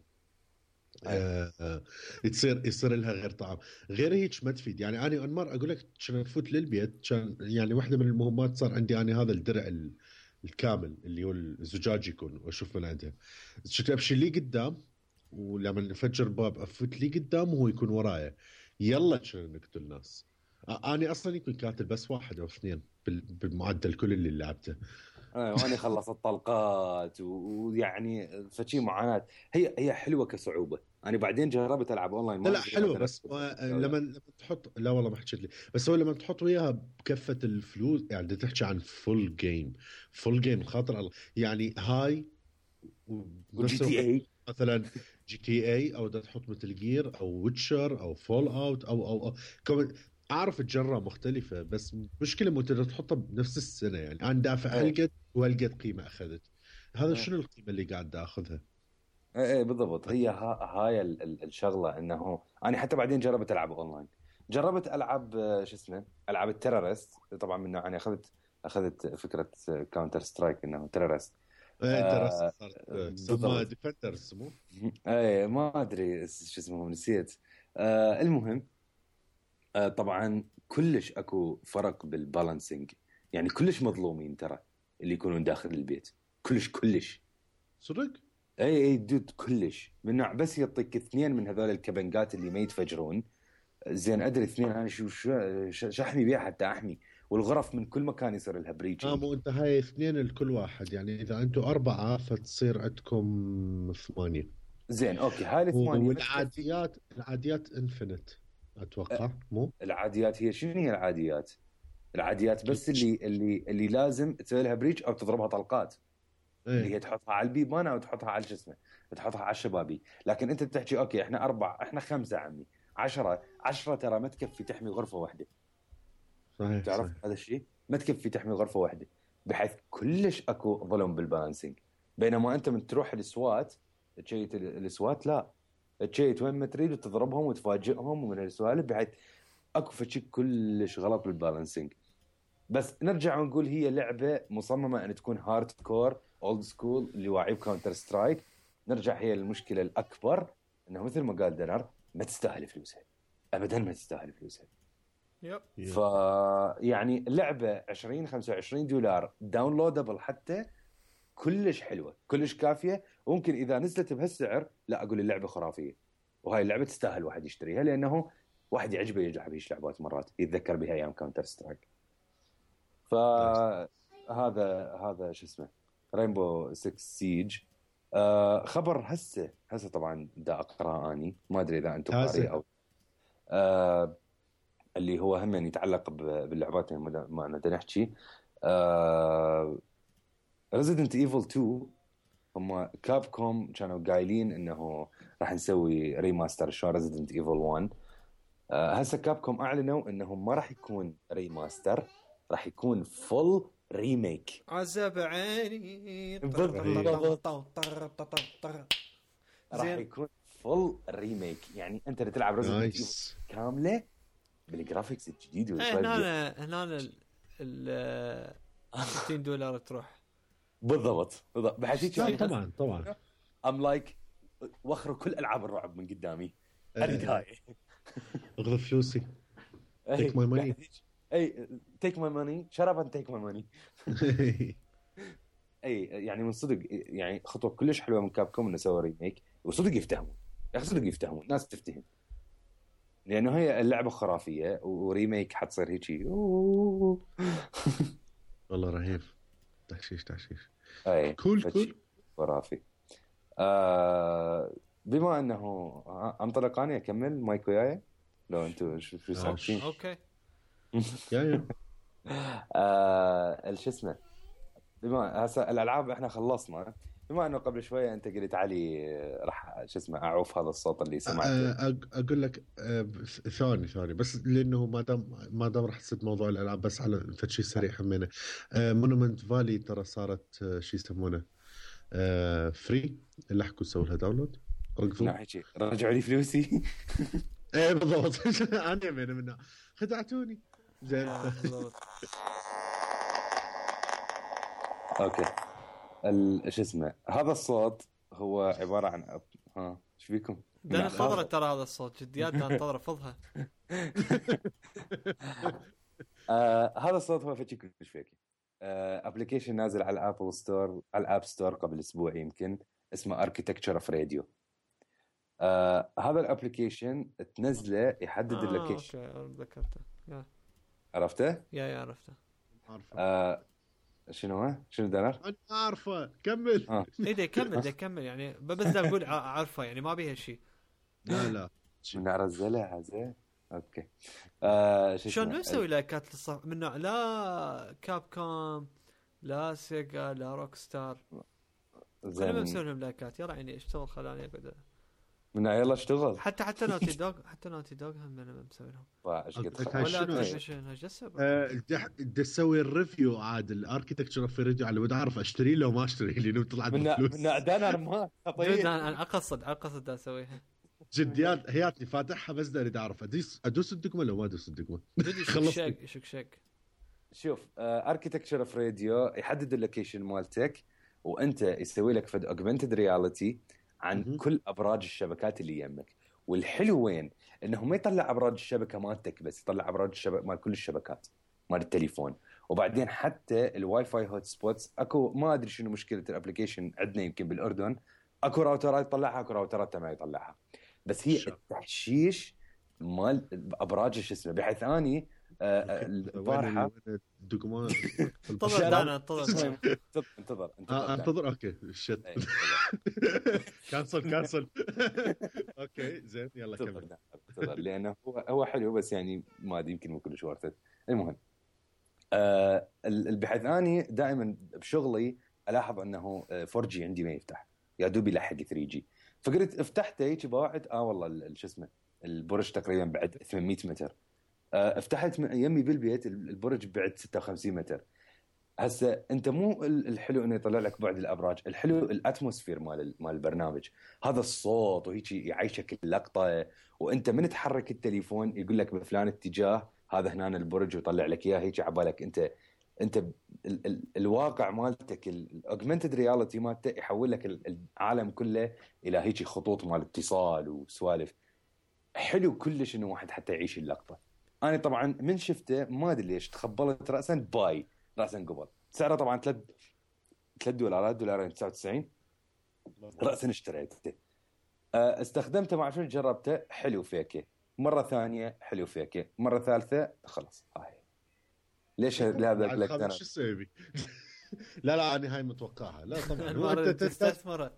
آه آه تصير يصير لها غير طعم. غير هيك ما تفيد. يعني أنا أنمار أقول لك كان أفوت للبيت، كان يعني واحدة من المهمات صار عندي أنا هذا الدرع الكامل اللي هو الزجاج يكون وأشوف من عندها، شفت أمشي لي قدام ولما نفجر باب أفوت لي قدام وهو يكون ورايا يلا كنا نقتل الناس. أنا أصلا يكون كاتل بس واحد أو اثنين بالمعدل كل اللي لعبته. وانا خلصت الطلقات ويعني فشي معاناة. هي هي حلوة كصعوبة. انا بعدين جربت العب اونلاين. لا لا حلوة بس لما لما تحط لا والله ما حكيت لي، بس هو لما تحط وياها بكفة الفلوس يعني بدك تحكي عن فول جيم. فول جيم خاطر الله يعني هاي جي تي اي مثلا جي تي اي او بدك تحط مثل جير او ويتشر او فول اوت او او, أو كمان اعرف الجرة مختلفة، بس مشكلة مو تقدر تحطها بنفس السنة. يعني انا دافع هالقد وهالقد قيمة اخذت. هذا شنو القيمة اللي قاعد اخذها؟ ايه ايه بالضبط. هي ها هاي الشغلة انه انا حتى بعدين جربت العب اونلاين. جربت العب شو اسمه العب التيرورست طبعا من نوع. انا اخذت اخذت فكرة كاونتر سترايك انه تيرورست. ايه تيرورست سماها ديفندرز مو؟ ايه ما ادري شو اسمه نسيت. آه المهم آه طبعا كلش اكو فرق بالبالانسنج. يعني كلش مظلومين ترى اللي يكونون داخل البيت. كلش كلش صدق. اي اي دود كلش من نوع بس يعطيك اثنين من هذول الكبنجات اللي ما يتفجرون. زين ادري اثنين انا شو شو احمي بيها حتى احمي. والغرف من كل مكان يصير لها بريتش. اه مو انت هاي اثنين لكل واحد، يعني اذا انتم اربعه فتصير عندكم ثمانيه. زين اوكي هاي الثمانيه. والعاديات العاديات انفنت اتوقع مو؟ العاديات هي شنو هي العاديات؟ العاديات بس اللي اللي اللي لازم تسوي لها بريتش او تضربها طلقات. ايه. اللي هي تحطها على البيبان او تحطها على جسمه تحطها على الشبابي. لكن انت بتحكي اوكي احنا اربع احنا خمسه عمي عشرة عشرة ترى ما تكفي تحمي غرفه واحده. صحيح تعرف صحيح. هذا الشيء ما تكفي تحمي غرفه واحده بحيث كلش اكو ظلم بالبالانسنج. بينما انت من تروح السوات تشيت السوات لا تشيت وين ما تريد وتضربهم وتفاجئهم ومن السوالف بحيث اكو فشي كلش غلط بالبالانسنج. بس نرجع ونقول هي لعبه مصممه ان تكون هارد كور اولد سكول اللي واعي بكاونتر سترايك. نرجع هي المشكله الاكبر انه مثل ما قال دنر ما تستاهل فلوسها ابدا ما تستاهل فلوسها. يب. ف يعني لعبه عشرين خمسة وعشرين دولار داونلودبل حتى كلش حلوه كلش كافيه. وممكن اذا نزلت بهالسعر لا اقول اللعبه خرافيه. وهاي اللعبه تستاهل واحد يشتريها لانه واحد يعجبه يلعب هيش لعبات مرات يتذكر بها ايام كاونتر سترايك. فهذا هذا شو اسمه رينبو ستة سيج. آه خبر هسه هسه طبعا دا اقرا اني ما ادري اذا انتم قاري او آه اللي هو هم يتعلق باللعبات ما انا نحكي. آه ريزيدنت ايفل اثنين هم كاب كوم كانوا قايلين انه راح نسوي ريماستر شو ريزيدنت ايفل واحد. آه هسه كاب كوم اعلنوا انه ما راح يكون ريماستر راح يكون فول ريميك. عزب عيني راح يكون فول ريميك. يعني انت اللي تلعب ريزيدنت ايفل كامله بالجرافيكس الجديد. هنا هنا ال ستين دولار تروح بالضبط بالضبط بحكيك. طبعا طبعا ام لايك وخروا كل العاب الرعب من قدامي اريد هاي. اغضب فلوسي take my money. اي take my money shut up and take my money. اي يعني من صدق يعني خطوه كلش حلوه من كاب كوم انه سووا ريميك وصدق يفتهمون يا اخي صدق يفتهمون الناس تفتهم لانه هي اللعبه خرافيه وريميك حتصير هيجي والله رهيب. تحشيش تحشيش اي كول كول خرافي. آه بما انه انطلق انا اكمل مايك وياي لو انتم شو شو ساكتين. اوكي يا يا آه شو اسمه، بما هسه الالعاب احنا خلصنا، بما انه قبل شويه انت قلت علي راح شو اسمه اعوف هذا الصوت اللي سمعته. أ- اقول لك أه، ثاني ثاني بس لانه ما دام ما دام راح تصير موضوع الالعاب، بس على شيء سريع همينه. مونومنت فالي ترى صارت أه، شو يسمونه أه، فري، اللي حكوا سووا لها داونلود ركضوا. ناحيه شيء رجعوا لي فلوسي. ايه بالضبط. انا من منها خدعتوني. زين. بالضبط. اوكي ال- شو اسمه هذا الصوت هو عباره عن أب... ها ايش بيكم؟ ده انتظر ترى هذا الصوت جديات، ده انتظر فضها. آه هذا الصوت هو فتشي كلش فيكي. آه ابلكيشن نازل على الابل ستور، على الاب ستور قبل اسبوع يمكن، اسمه اركيتكتشر اوف راديو. آه هذا الابلكيشن تنزله يحدد آه اللوكيشن. اوكي ذكرته. يا عرفته؟ يا يا عرفته. عارفه. آه شنو هو؟ شنو دانر؟ انا عارفه كمل. آه. اي ده يكمل ده يكمل يعني بس ده اقول عارفه يعني ما بيها شيء. لا لا من نزله هذا. اوكي. آه شو شلون اسمه؟ نسوي لايكات للصف من نوع لا كاب كوم لا سيجا لا روك ستار، كلهم زين مسوي لهم لايكات. يلا يعني اشتغل خلاني اقعد من يلا اشتغل. حتى حتى نوتي دوغ حتى نوتي دوغ هم انا مسوي لهم ايش قد أوكي. خ- ولا شنو؟ اكتيفيشن جسب. بدي اسوي الريفيو عاد الاركيتكتشر اوف راديو، على بدي اعرف اشتري له وما اشتري لانه طلعت من بفلوس. من دانر ما جد طيب. انا اقصد اقصد دا اسويها جديات هياتني فاتحها بس دا اريد اعرف ادوس ادوس الدقمه لو ما ادوس الدقمه. جد يشك خلصت. شك يشك شك. شوف اركيتكتشر اوف راديو يحدد اللوكيشن مالتك، وانت يسوي لك فد اوجمانتد رياليتي عن مهم. كل ابراج الشبكات اللي يمك. والحلو وين انه ما يطلع ابراج الشبكه مالتك بس، يطلع ابراج الشبكه مال كل الشبكات مال التليفون. وبعدين حتى الواي فاي هوت سبوتس اكو، ما ادري شنو مشكله الابلكيشن عندنا يمكن بالاردن، اكو راوترات يطلعها اكو راوترات ما يطلعها، بس هي شو. التحشيش مال ابراج شو اسمه، بحيث اني آه، البارحه الدقمه. انتظر دانا انتظر. انتظر انتظر آه، انتظر اوكي شت. إيه، كانسل كانسل. اوكي زين يلا انتظر كمل. انتظر لانه هو هو حلو بس يعني ما ادري يمكن مو كلش ورثت. المهم آه ال- بحيث اني دائما بشغلي الاحظ انه آه، فور جي عندي ما يفتح، يا دوب يلحق ثري جي. فقلت افتحته هيك بعد اه والله ال- ال- شو اسمه البرج تقريبا بعد ثمانمية متر. آه افتحت م- يمي بالبيت ال- البرج بعد ستة وخمسين متر. هسه انت مو ال- الحلو انه يطلع لك بعد الابراج، الحلو الاتموسفير مال ال- مال البرنامج، هذا الصوت وهيك يعيشك اللقطه. وانت من تحرك التليفون يقول لك بفلان اتجاه، هذا هنا البرج ويطلع لك اياه هيك عبالك انت. انت ال ال الواقع مالتك الاوجمانتد رياليتي مالته يحول لك ال- العالم كله الى هيك خطوط مال اتصال وسوالف. حلو كلش انه واحد حتى يعيش اللقطه. انا طبعا من شفته ما ادري ليش تخبلت راسا باي راسا قبل. سعره طبعا ثلاث ثلاث دولارات دولارين تسعة وتسعين راسا اشتريته. استخدمته مع شو جربته حلو فيكه، مره ثانيه حلو فيكه، مره ثالثه خلاص هاي ليش هذا لك انا شو اسوي؟ لا لا انا هاي متوقعها. لا طبعا المره تستثمر.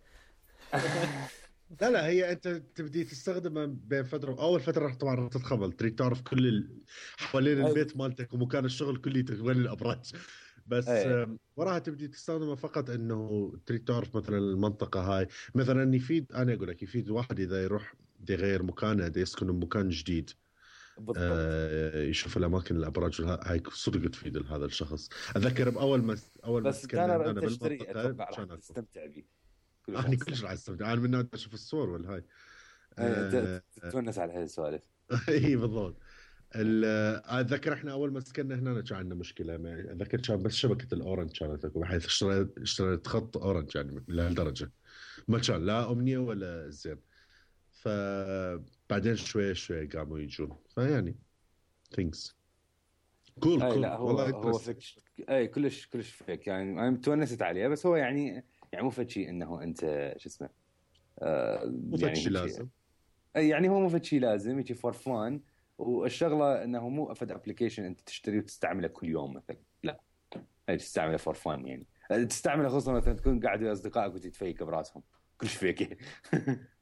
لا لا هي انت تبدي تستخدمها بين فتره، اول فتره راح طبعا راح تتخبل، تريد تعرف كل ال... حوالين البيت مالتك ومكان الشغل كله وين الابراج. بس أيه. وراها تبدي تستخدمها فقط انه تريد تعرف مثلا المنطقه هاي. مثلا يفيد، انا اقول لك يفيد واحد اذا يروح بده يغير مكانه، بده يسكن بمكان جديد آه يشوف الاماكن الابراج هاي صدق تفيد هذا الشخص. اتذكر باول ما اول ما بس سكننا كان انا انت تشتري بالمنطقه اتوقع راح تستمتع به. انا كلش راح استمتع، انا من نوع اشوف الصور والهاي. ايه تتونس على هاي السوالف. اي بالضبط. اتذكر احنا اول ما سكننا هنا كان عندنا مشكله، اتذكر كان بس شبكه الاورنج كانت اكو، بحيث اشتريت اشتريت خط اورنج يعني لهالدرجه ما كان لا امنيه ولا زين. فبعدين شوي شوي قاموا يجون، فيعني ثينكس كول اي كول لا هو والله هو فيك. اي كلش كلش فيك يعني انا تونست عليه، بس هو يعني يعني مو فشي انه انت شو اسمه آه مو يعني شيء لازم. اي يعني هو مو فشي لازم يجي فور فان. والشغله انه مو افد ابلكيشن انت تشتريه وتستعمله كل يوم مثلا، لا هي تستعمله فور فان يعني تستعمله خصوصا مثلا تكون قاعد ويا اصدقائك وتتفيك براسهم كلش فيك.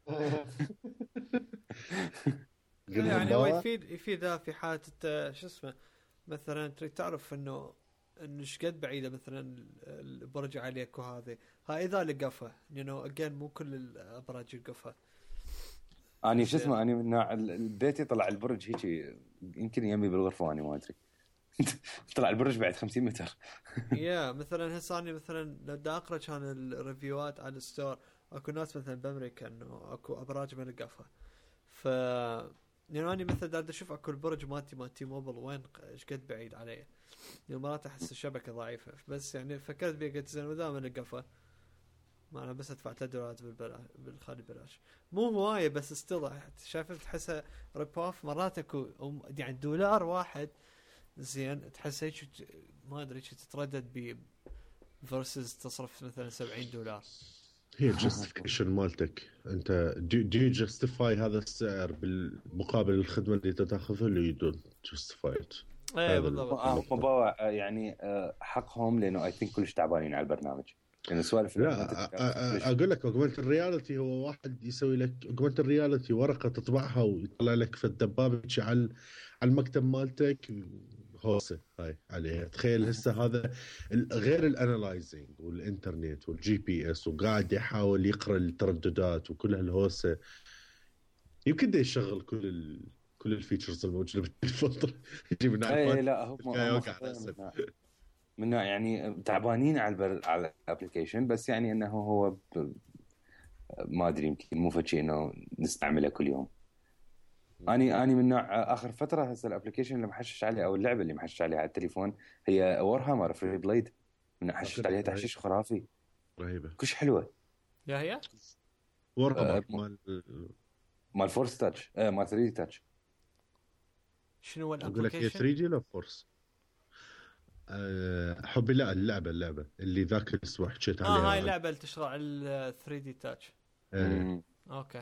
يعني هو يفيد يفيد في حالة شو اسمه مثلا تريد تعرف انه انه ايش قد بعيدة مثلا البرج عليك وهذه هاي اذا لقفه you know again مو كل الابراج يلقفها. اني شو اسمه اني من البيت يطلع البرج هيك يمكن يمي بالغرفة اني ما ادري. طلع البرج بعد خمسين متر. يا مثلا هساني مثلا لو دا اقرا كان الريفيوات على الستور اكو ناس مثلا بامريكا انه اكو ابراج من القفه ف يعني اني مثلا دا اشوف اكو البرج مالتي مالتي موبل وين ايش قد بعيد علي يعني مرات احس الشبكه ضعيفه بس يعني فكرت بيه قلت زين وذا من القفه ما انا بس ادفع ثلاثة دولار بالبلاش بالخالي بلاش مو هوايه بس استضع شايف تحسها ريب اوف مرات اكو يعني دولار واحد زين تحس هيك ما ادري ايش تتردد ب versus تصرف مثلا سبعين دولار. هي الجستيفيكيشن مالتك انت دو يو جستيفاي هذا السعر بالمقابل الخدمه اللي تاخذها ولا يدون جستيفايد؟ ايه بالضبط. هم باوع يعني حقهم لانه اي ثينك كلش تعبانين على البرنامج لانه سوالف. لا اقول لك اوجمنت الرياليتي هو واحد يسوي لك اوجمنت الرياليتي ورقه تطبعها ويطلع لك في الدبابه على على المكتب مالتك هوسه هاي عليها. تخيل هسه هذا غير الانالايزنج والانترنت والجي بي اس وقاعد يحاول يقرا الترددات وكل هالهوسه يمكن ده يشغل كل ال... كل الفيتشرز الموجوده بالتليفون يجي من اي لا هم من يعني تعبانين على البر... على الابلكيشن بس يعني انه هو ب... ما ادري يمكن مو فشي انه نستعمله كل يوم. اني اني من نوع اخر فتره هسه الابلكيشن اللي محشش عليه او اللعبه اللي محشش عليها على التليفون هي وورهامر فري بليد من حشش عليها تحشيش خرافي رهيبه كش حلوه. يا هي وورهامر مال مال فورس تاتش آه مال ثري دي تاتش. شنو اقول لك هي ثري دي لا فورس أه حبي لا اللعبه اللعبه اللي ذاك الاسبوع حكيت عليها. اه هاي اللعبه اللي تشتغل على ال ثري دي تاتش. أه. اوكي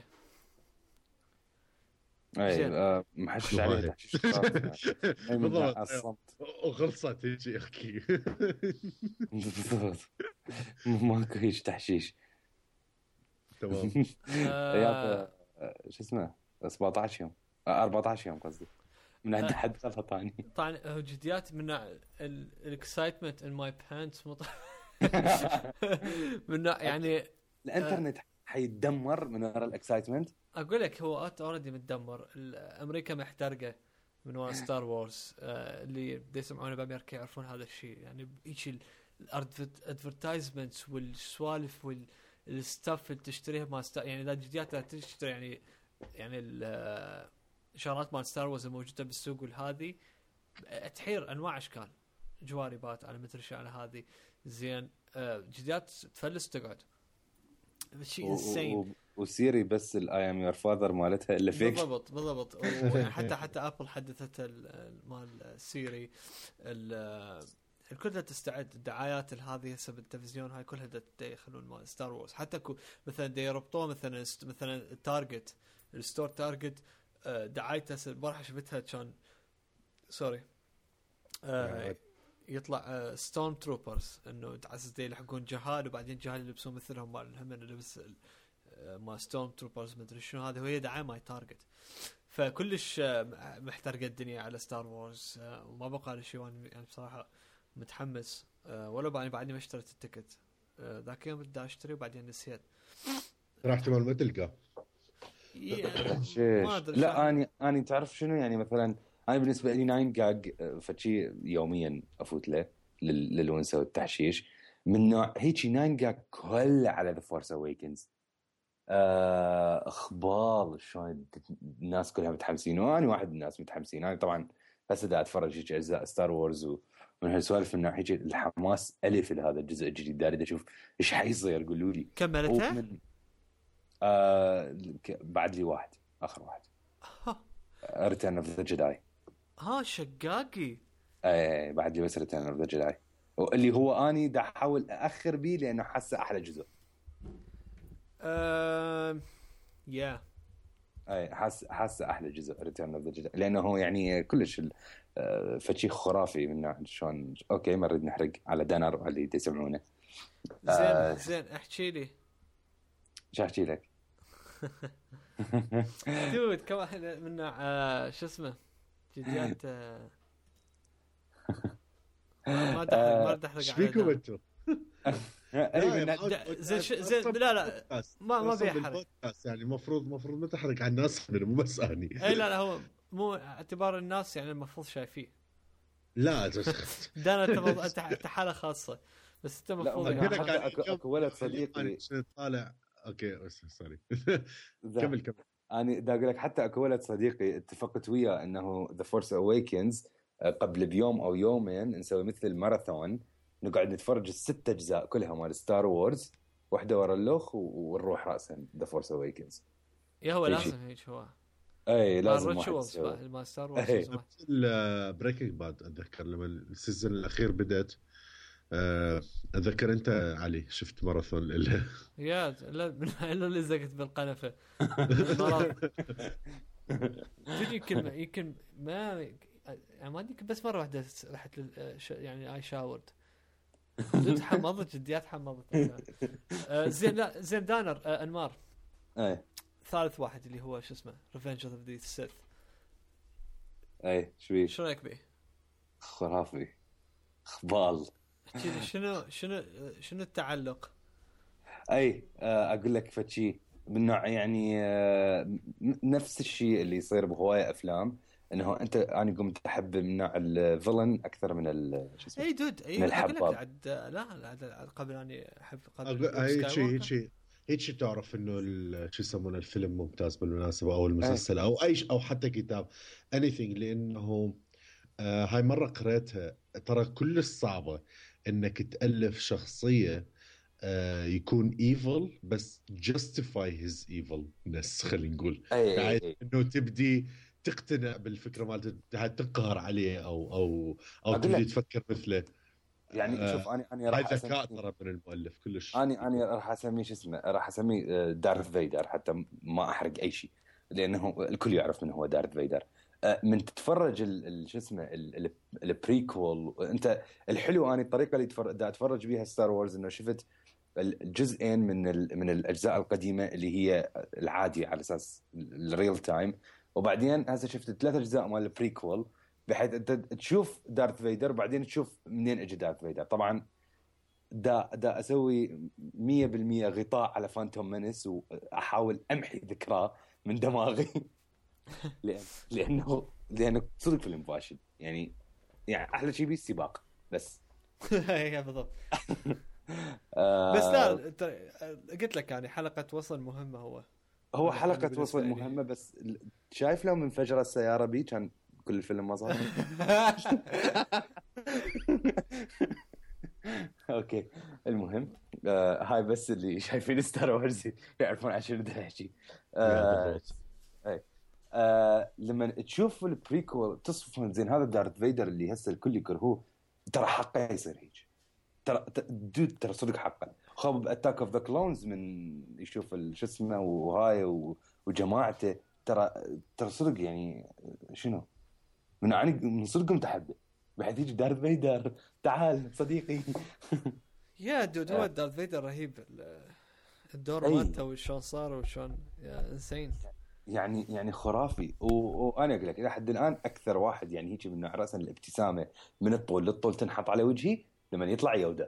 اي آه محشش عليها تحشيش خرافي بالضبط الصمت وخلصت هيك احكي بالضبط ماكو هيك تحشيش تمام. يا شو اسمه سبعطعش يوم أربعطعش يوم قصدي من عند حد غلطاني. طبعا جديات من الاكسايتمنت ان ماي بانتس من يعني الانترنت حيتدمر من وراء الاكسايتمنت. اقول لك هو اوريدي متدمر. امريكا محترقه من وراء ستار وورز اللي يسمعونه بامريكا يعرفون هذا الشيء يعني ايش الادفرتايزمنتس والسوالف والستاف اللي تشتريها ما ستار يعني اذا جديات تشتري يعني يعني الشغلات مال ستار وورز الموجوده بالسوق والهذه تحير انواع اشكال جواربات على مثل الشيء على هذه زين جديات تفلس تقعد شيء انسين وسيري بس الاي ام يور فاذر مالتها اللي فيك بالضبط بالضبط حتى حتى ابل حدثت مال سيري الكل تستعد الدعايات هذه هسه بالتلفزيون هاي كلها يخلون مال ستار وورز حتى مثلا دي يربطوه مثلا مثلا التارجت الستور تارجت دعايته البارحه شفتها كان سوري آه يطلع ستون تروبرز انه تعزز دي يلحقون جهال وبعدين جهال يلبسون مثلهم مال هم لبس ما ستون تروبرز مدري شنو هذا هي دعايه ماي تارجت فكلش محترقه الدنيا على ستار وورز وما بقى لي شيء يعني بصراحه متحمس ولا بعدني بعدني ما اشتريت التيكت ذاك يوم بدي اشتري وبعدين نسيت راح احتمال ما تلقى ما ادري لا اني اني تعرف شنو يعني مثلا انا بالنسبه لي ناين جاج فشي يوميا افوت له للونسه والتحشيش من نوع هيك ناين جاج كله على ذا فورس اويكنز اخبار شلون الناس كلها متحمسين وانا واحد من الناس متحمسين. انا طبعا هسه دا اتفرج هيك اجزاء ستار وورز ومن هالسوالف من نوع هيك الحماس الف لهذا الجزء الجديد داري اشوف ايش حيصير قولوا لي كملتها من... آه... بعد لي واحد اخر واحد ريتيرن اوف ذا جداي ها شقاقي اي بعد لي بس ريتيرن اوف ذا جداي اللي هو اني دا احاول اخر بيه لانه حاسه احلى جزء امم يا اي حاسه حاسه احلى جزء ريتيرن اوف ذا جداي لانه هو يعني كلش فشي خرافي من نوع شلون اوكي ما نريد نحرق على دانر اللي يسمعونه زين آه... زين احكي لي شو احكي لك دود كم واحد من آه شو اسمه جديات آه ما تحرق ما تحرق ايش فيكم انتم؟ زين زين لا لا ما ما بيحرق يعني المفروض المفروض ما تحرق على الناس مو بس اني اي لا لا هو مو اعتبار الناس يعني المفروض شايفين لا دانا انت حاله خاصه بس انت المفروض اكو ولد صديقي طالع اوكي سوري كمل كمل انا دا اقول لك حتى اكو ولد صديقي اتفقت وياه انه ذا فورس اويكنز قبل بيوم او يومين نسوي مثل الماراثون نقعد نتفرج الست اجزاء كلها مال ستار وورز واحده ورا الاخ ونروح راسا ذا فورس اويكنز. يا هو لازم هيك هو اي لازم الريتشوالز ما ستار وورز البريكنج باد اتذكر لما السيزون الاخير بدت اتذكر انت علي شفت ماراثون ال يا لا الا اللي زقت بالقنفه تجي كلمه يمكن ما ما ادري بس مره واحده رحت يعني اي شاورد جد حمضت جديات حمضت زين لا زين دانر انمار اي ثالث واحد اللي هو شو اسمه ريفنج اوف ذا سيث اي شوي شو رايك به؟ خرافي خبال شنو شنو شنو التعلق؟ اي اقول لك فشي من نوع يعني نفس الشيء اللي يصير بهوايه افلام انه انت انا قمت احب من نوع الفيلن اكثر من شو اسمه اي دود اي اقول لك عد لا قبل اني احب قبل هيك شيء هيك هيك شيء تعرف انه شو يسمونه الفيلم ممتاز بالمناسبه او المسلسل او اي او حتى كتاب anything لانه آه هاي مره قريتها ترى كل الصعبه انك تألف شخصيه آه يكون evil بس justify his evilness خلينا نقول يعني انه تبدي تقتنع بالفكره مالته تقهر عليه او او او تبدي تفكر مثله يعني آه شوف انا انا راح ذكاء ترى من المؤلف كلش انا انا راح اسميه شو اسمه راح اسميه دارث فيدر حتى ما احرق اي شيء لانه الكل يعرف من هو دارث فيدر. من تتفرج شو اسمه البريكول انت الحلو اني الطريقه اللي تفرج اتفرج بيها ستار وورز انه شفت الجزئين من من الاجزاء القديمه اللي هي العادي على اساس الريل تايم وبعدين هسه شفت ثلاث اجزاء مال البريكول بحيث انت تشوف دارث فيدر بعدين تشوف منين اجى دارث فيدر. طبعا دا دا اسوي مية بالمية غطاء على فانتوم مينيس واحاول امحي ذكراه من دماغي لأن لانه لانه صدق فيلم فاشل يعني يعني احلى شيء بيه السباق بس هي بالضبط بس لا قلت لك يعني حلقه وصل مهمه هو هو حلقه وصل مهمه بس شايف لو منفجره السياره بي كان كل الفيلم ما صار. اوكي المهم آه هاي بس اللي شايفين ستار وورز يعرفون عشان بدي احكي آه اي آه لما تشوف البريكول تصفون زين هذا دارث فيدر اللي هسه الكل يكرهوه ترى حقه يصير هيك ترى دود ترى صدق حقا خاب اتاك اوف ذا كلونز من يشوف شو اسمه وهاي وجماعته ترى ترى صدق يعني شنو من يعني من صدق متحبه بحيث يجي دارث فيدر تعال صديقي. يا دود هو دارث فيدر رهيب الدور مالته وشون صار وشون يا انسين يعني يعني خرافي وانا اقول لك الى حد الان اكثر واحد يعني هيك من نوع راسا الابتسامه من الطول للطول تنحط على وجهي لما يطلع يودا.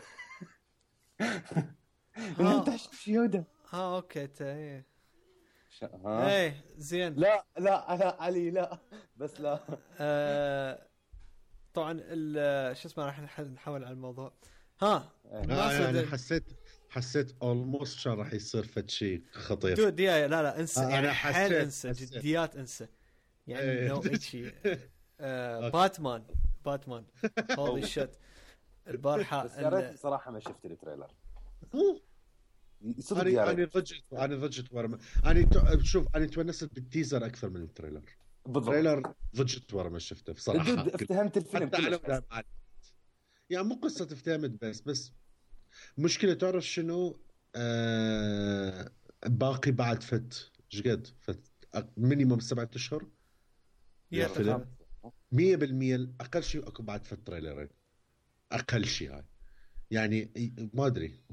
انت تحش يودا ها اوكي ايه ها ايه زين لا لا لا علي لا بس لا آه طبعا شو اسمه راح نحول على الموضوع ها انا حسيت حسيت اولموست كان راح يصير فد شيء خطير دود لا لا انسى يعني انا حسيت انسى جديات انسى يعني نو شيء آه باتمان باتمان هولي شيت البارحه بس يا ريت صراحه ما شفت التريلر انا انا ضجت انا ضجت ورا انا شوف انا تونست بالتيزر اكثر من التريلر التريلر ضجت ورا ما شفته بصراحه افتهمت الفيلم كله يعني مو قصه افتهمت بس بس مشكله تعرف شنو آه باقي بعد فت جقد فت مينيمم سبعة اشهر يا فيلم مية بالمية اقل شيء اكو بعد فت تريلرين اقل شيء هاي يعني ما ادري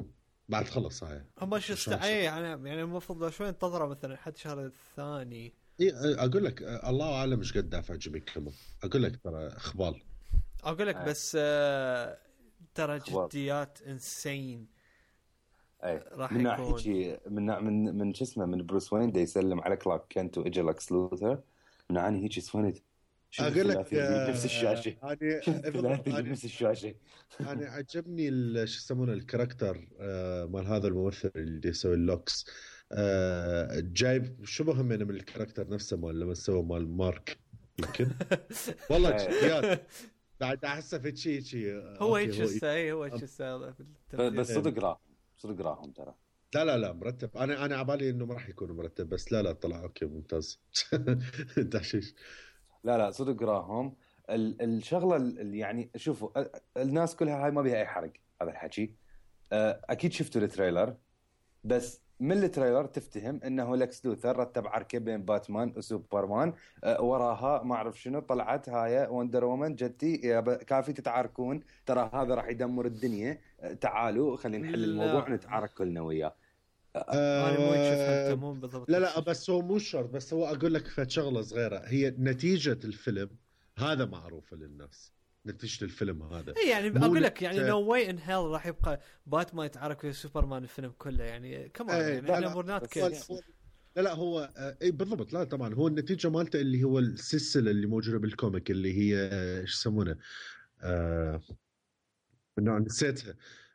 بعد خلص هاي هم شو استعي يعني يعني المفروض شوي انتظره مثلا حد شهر الثاني. إيه اقول لك الله اعلم ايش قد دافع جيمي كيمل. اقول لك ترى اخبال اقول لك آه. بس آه ترى أخبار. جديات انسين اي راح من يكون. ناحيه من من من شو اسمه من بروس وين دا يسلم على كلارك كنت واجا لكس لوثر من عاني هيك سفنت. اقول لك نفس الشاشه يعني الثلاثي اللي نفس الشاشه. انا عجبني ال- شو يسمونه الكاركتر آه، مال هذا الممثل اللي يسوي اللوكس آه، جايب شبه من من الكاركتر نفسه مال لما سوى مال مارك يمكن والله جديات بعد احسه في شيء شيء هو هيك الساي هو هيك الساي بس صدق راح صدق راهم ترى. لا لا لا مرتب. انا انا عبالي انه ما راح يكون مرتب بس لا لا طلع اوكي ممتاز. تحشيش. لا لا صدق راهم. ال- الشغله اللي يعني شوفوا ال- الناس كلها هاي ما بيها اي حرق هذا الحكي. أه، اكيد شفتوا التريلر بس من التريلر تفتهم انه لكس لوثر رتب عركه بين باتمان وسوبرمان. أه، وراها ما اعرف شنو طلعت هاي وندر وومن جدي يا ب- كافي تتعاركون ترى هذا راح يدمر الدنيا. أه، تعالوا خلينا نحل الموضوع ونتعارك كلنا وياه. انا مو شوف انت مو بالضبط. لا لا بس هو مو شرط بس هو اقول لك في شغله صغيره هي نتيجه الفيلم هذا معروفه للناس نتيجه الفيلم هذا. اي يعني مو اقول لك يعني نت- نو واي ان هيل راح يبقى باتمان يتعارك في سوبرمان الفيلم كله يعني كمان إيه، يعني لا، احنا لا، مورنات بس كذا. هو- لا لا هو آه، اي بالضبط. لا طبعا هو النتيجه مالته اللي هو السلسله اللي موجوده بالكوميك اللي هي آه، ايش يسمونه آه نوع نسيتها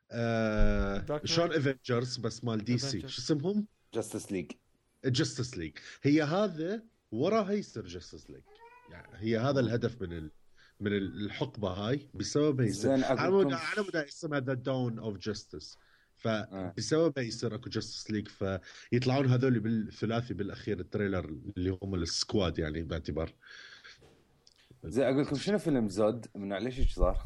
آه Dark Knight. شلون افنجرز بس مال دي سي Avengers. شو اسمهم جاستس ليج. جاستس ليج. هي هذا وراها يصير جاستس ليج يعني هي هذا الهدف من ال... من الحقبه هاي بسببها يصير زين على اقول مود لكم على مود اسمها ذا داون اوف جاستس آه. فبسببها يصير اكو جاستس ليج فيطلعون هذول بالثلاثي بالاخير التريلر اللي هم السكواد يعني باعتبار زين اقول لكم شنو فيلم زود من ليش ايش صار؟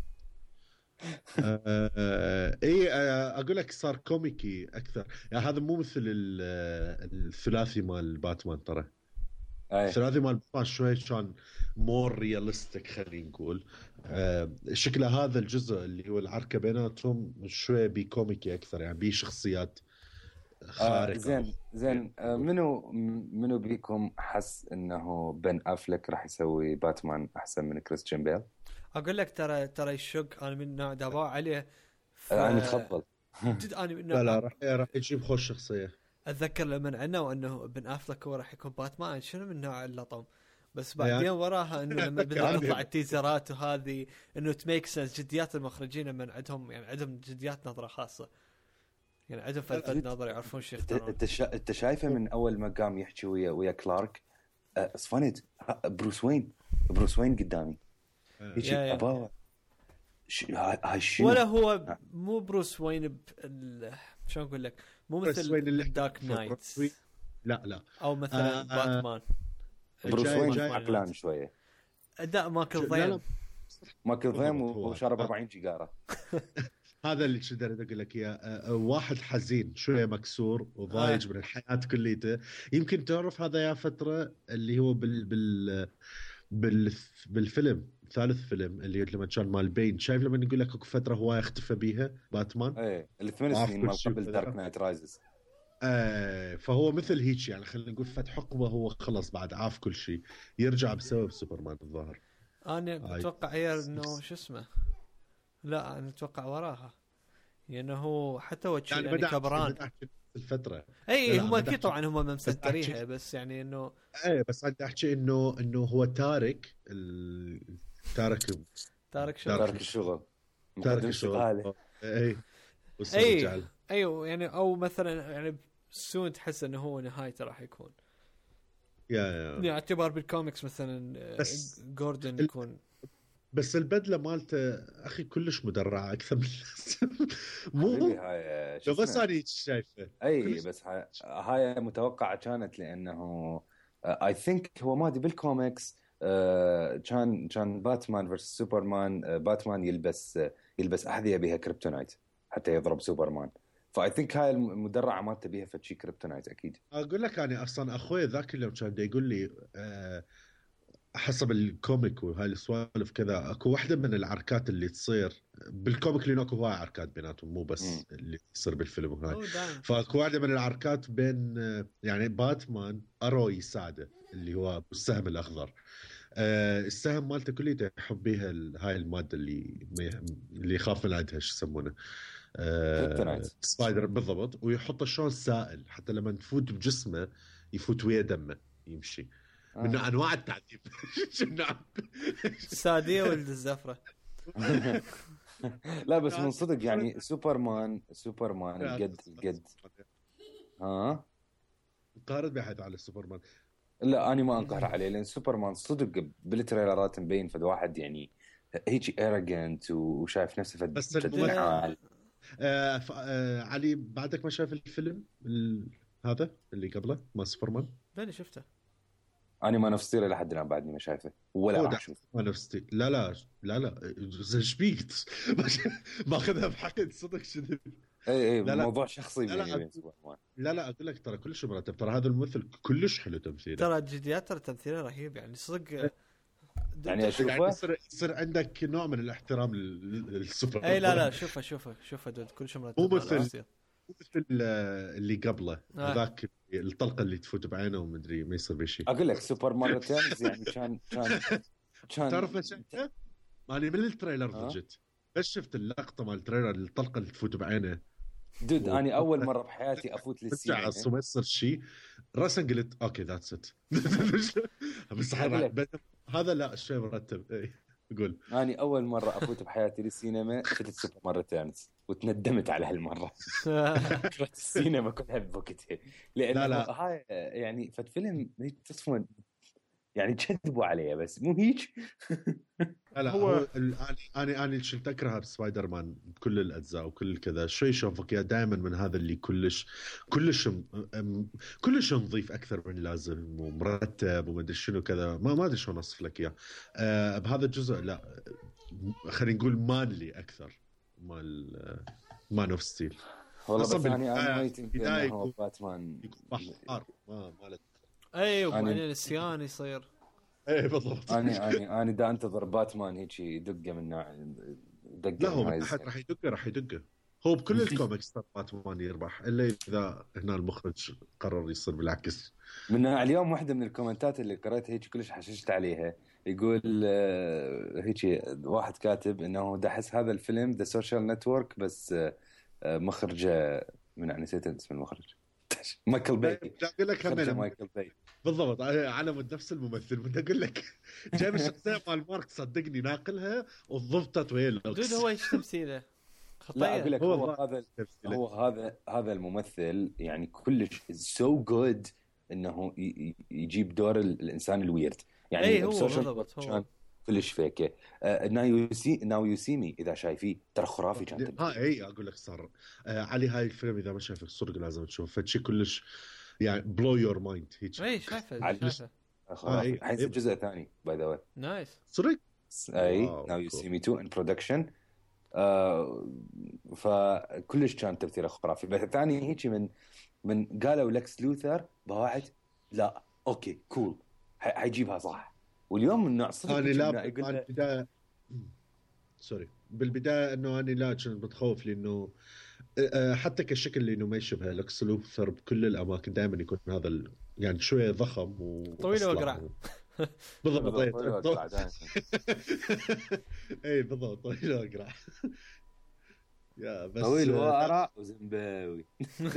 آه، اي آه، اقول لك صار كوميكي اكثر يعني هذا مو مثل ال- آه، الثلاثي مال باتمان ترى. اي الثلاثي مال باتمان شوي كان مور رياليستيك خلينا نقول آه، شكله هذا الجزء اللي هو العركه بيناتهم شوي بكوميكي اكثر يعني بيه شخصيات آه خارقه. زين زين آه منو منو بيكم حس انه بن افلك راح يسوي باتمان احسن من كريستيان بيل؟ اقول لك ترى ترى يشق انا من نوع دابا عليه ف... انا متخبل. جد انا من نوع لا لا راح راح يجيب خوش شخصيه. اتذكر لما عنوا انه بن افلك هو راح يكون باتمان شنو من نوع اللطم بس بعدين يعني- وراها انه لما بدأت يعني- تطلع التيزرات وهذه انه تميك سنس جديات المخرجين لما عندهم يعني عندهم جديات نظره خاصه يعني عندهم فلفل نظر يعرفون شو انت يختارون. انت شا... انت شايفه من اول ما قام يحكي ويا ويا كلارك آه صفنت ها- بروس وين بروس وين قدامي هيك يا- يا. ابا ش... هاي هاي شنو ولا هو مو بروس وين ب... ال... شو اقول لك مو بروس مثل وين اللي- دارك نايت لا لا او مثلا آه، باتمان بروس جاي- وين جاي- عقلان شويه اداء مايكل لا، لا. ضيم مايكل ضيم بالضبط هو. وشارب أربعين سيجاره. هذا اللي شو داري اقول لك اياه آه، آه، واحد حزين شويه مكسور وضايج آه. من الحياه كليته. يمكن تعرف هذا يا فتره اللي هو بال بال بال بالفيلم ثالث فيلم اللي لما كان مال بين شايف لما يقول لك اكو فتره هو يختفى بيها باتمان ايه الثمان وعارف سنين كل مال شيء قبل وكذا. دارك نايت رايزز. آه فهو مثل هيك يعني خلينا نقول فت حقبه هو خلص بعد عاف كل شيء يرجع بسبب سوبرمان الظاهر. انا هاي. اتوقع هي انه شو اسمه لا انا اتوقع وراها يعني هو حتى هو يعني, يعني بدأ كبران بدأ أحكي الفتره اي لا، هم بدأ اكيد أحكي- طبعا هم مسكريها أحكي- بس يعني انه ايه بس بدي احكي انه انه هو تارك ال... تارك تارك شو تارك تارك الشغل تارك مقدم الشغل استقاله. اي اي ايوه يعني او مثلا يعني سون تحس انه هو نهايته راح يكون يا يا يعني اعتبار بالكوميكس مثلا آه، بس جوردن ال- يكون بس البدله مالته اخي كلش مدرعه اكثر من اللازم. حبيبي مو هاي شو لو بس اسمه؟ انا هيك شايفه اي كلش- بس هاي, هاي متوقعه كانت لانه اي ثينك هو ما ادري بالكوميكس آه، كان كان باتمان فيرس سوبرمان آه، باتمان يلبس آه، يلبس احذيه بها كريبتونايت حتى يضرب سوبرمان. فاي ثينك هاي المدرعه مالته بيها فشي كريبتونايت اكيد. اقول لك انا اصلا اخوي ذاك اليوم كان دا يقول لي آه حسب الكوميك وهاي السوالف كذا اكو واحدة من العركات اللي تصير بالكوميك اللي اكو هواي عركات بيناتهم مو بس مم. اللي تصير بالفيلم وهاي. أوه، دايم. فاكو واحدة من العركات بين يعني باتمان ارو يساعده اللي هو بالسهم الاخضر. آه السهم مالته كليته يحب بيها ال- هاي المادة اللي اللي يخاف من عندها شو يسمونه آه كريبتونايت. سبايدر بالضبط. ويحط شلون سائل حتى لما تفوت بجسمه يفوت ويا دمه يمشي من آه. انواع التعذيب. نعم. السادية ولد الزفرة. لا بس من صدق يعني سوبرمان سوبرمان القد القد ها قارد بحث على سوبرمان. لا أنا ما أنقهر عليه لأن سوبرمان صدق بالتريلرات مبين فد واحد يعني هيك ايرجنت وشايف نفسه فد بس فد الممثل- فعال. آه ف... آه علي بعدك ما شاف الفيلم ال... هذا اللي قبله ما سوبرمان؟ بني شفته. أنا ما نفس ستيري لحد الآن بعدني ما شايفه ولا هو راح ده. أشوف. ما نفستي لا لا لا لا ايش بيك ماخذها بحقد صدق شذب. اي اي لا لا. موضوع شخصي لا لا. بيني وبين سوبرمان. لا لا اقول لك ترى كلش مرتب ترى هذا الممثل كلش حلو تمثيله. ترى جديات ترى تمثيله رهيب يعني صدق. يعني يعني أشوفه يصير يصير عندك نوع من الاحترام لل- للسوبر. اي لا لا شوفه شوفه شوفه دود كلش مرتب. مو مثل- بالعافية. مثل اللي قبله آه. هذاك الطلقه اللي تفوت بعينه ومدري ما يصير بشيء. أقول لك سوبرمان ريتيرنز يعني كان كان كان تعرف ايش شفته؟ ماني من التريلر آه. ضجت بس شفت اللقطه مال التريلر الطلقه اللي تفوت بعينه دود أنا أول مرة بحياتي أفوت رجع للسينما الصوم يصير شيء راسا قلت اوكي ذاتس ات. بس أقول لك. هذا هذا لا شيء مرتب. اي قول. أنا أول مرة أفوت بحياتي للسينما فتت سوبرمان ريتيرنز وتندمت على هالمرة. رحت السينما كلها بوقتها لأن لا، لا. هاي يعني فت فيلم تصفون يعني كذبوا عليه بس مو هيك. لا هو- هو ال- انا انا انا شلت اكره بسبايدر مان بكل الاجزاء وكل كذا شوي شوفك يا دائما من هذا اللي كلش كلش م- م- كلش نظيف اكثر من اللازم ومرتب وما ادري شنو كذا ما ما ادري شلون اوصف لك اياه. آه بهذا الجزء لا خلينا نقول مانلي اكثر مال آه، مان اوف ستيل والله أصلاً بس أنا أنا بالبداية- ويتنج بداية إنه يكون- باتمان يكون بحار ما مالت. اي أنا- وبعدين السيان يصير. ايه بالضبط. أنا أنا أنا دا أنتظر باتمان هيك دقة من نوع دقة لا هو من من هاي احد راح يدقه راح يدقه هو بكل الكوميكس ترى باتمان يربح الا اذا هنا المخرج قرر يصير بالعكس. من اليوم واحدة من الكومنتات اللي قريتها هيك كلش حششت عليها يقول آه، هيك واحد كاتب انه دا احس هذا الفيلم ذا سوشيال نتورك بس آه، آه، مخرجه من يعني نسيت اسم المخرج مايكل باي. لا اقول لك مخرجه هم مايكل باي. بالضبط على مود نفس الممثل بدي اقول لك جايب الشخصيه مال مارك صدقني ناقلها وضبطت ويا اللوكس. دود هو ايش تمثيله؟ لا اقول خطيه. لك هو هو الض- هذا هو هذا هذا الممثل يعني كلش سو جود انه ي- ي- يجيب دور ال- الانسان الويرد يعني اي هو بسوشيال بالضبط كان هو. كلش فيكه. ناو يو سي ناو يو سي مي اذا شايفيه ترى خرافي كان تمثيل. ها اي اقول لك صار آه علي هاي الفيلم اذا ما شافك صدق لازم تشوف فشي كلش يعني بلو يور مايند هيك اي شايفه على- شايفه. خرافي. إي. حينزل جزء ثاني باي ذا واي. نايس. صدق. اي واو، ناو يو cool. سي مي تو ان برودكشن. فكلش كان تمثيله خرافي. بس الثاني هيك من من قالوا لكس لوثر بواحد لا اوكي كول ح- حيجيبها صح. واليوم من نوع صدق انا هيك لا من- يقول له- بالبدايه سوري بالبدايه انه انا لا كنت متخوف لانه آه، حتى كشكل انه ما يشبه لكس لوثر بكل الاماكن دائما يكون هذا ال... يعني شويه ضخم و طويل أصلع وأقرع. و- بالضبط طويل إيه، وأقرع بالضبط. دائماً. اي بالضبط طويل واقرع. يا بس طويل آه، وأقرع وزنباوي.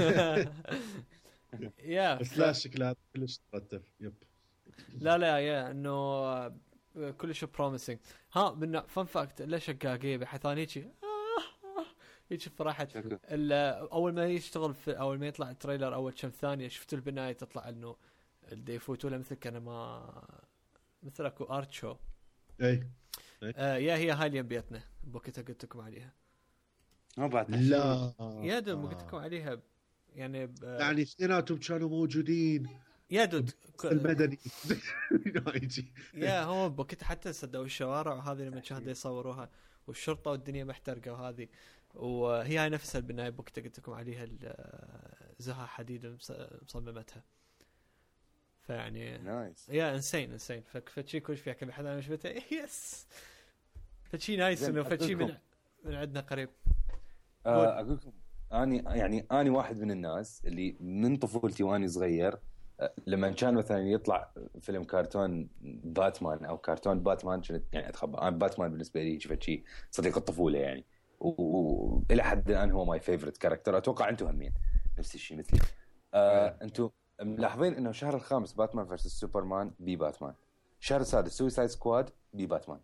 يا بس لا شكلها كلش ترتب يب. لا لا يا انه كلش بروميسنج. ها من فان فاكت ليش شقاقيه بحيث انا هيك هيك فرحت. شكو. ال- اول ما يشتغل في اول ما يطلع التريلر اول كم ثانيه شفت البنايه تطلع انه اللي يفوتوا له مثل كان ما مثل اكو ارت شو. اي آه يا هي هاي اللي بيتنا بوقتها قلت لكم عليها. ما بعد لا يا دود قلت لكم عليها يعني ب... يعني اثنيناتهم كانوا موجودين يا دود ك- المدني. يجي. يا هو بوقتها حتى سدوا الشوارع وهذه لما شاهدوا يصوروها والشرطه والدنيا محترقه وهذه وهي هاي نفسها البنايه بوقتها قلت لكم عليها ال- زها حديد مص- مصممتها. فيعني نايس يا انسين انسين فشي كل فيها كم حدا مش بتا يس فشي نايس انه فشي من من عندنا قريب. آه اقول لكم اني يعني اني واحد من الناس اللي من طفولتي واني صغير لما كان مثلا يطلع فيلم كرتون باتمان او كرتون باتمان كنت يعني اتخبى انا باتمان بالنسبه لي شفتي صديق الطفوله يعني والى حد الان هو ماي فيفورت كاركتر. اتوقع انتم همين نفس الشيء مثلي. آه انتم ملاحظين انه الشهر الخامس باتمان فيرسس سوبرمان بي باتمان، الشهر السادس سويسايد سكواد بي باتمان.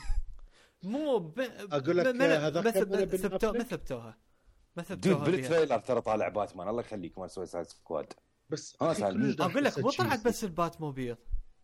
مو ب... اقول لك هذا ما ثبتوها ما ثبتوها ما ثبتوها بالتريلر ترى طالع باتمان. الله يخليك مال سويسايد سكواد. بس اه اقول لك مو طلعت بس البات موبيل.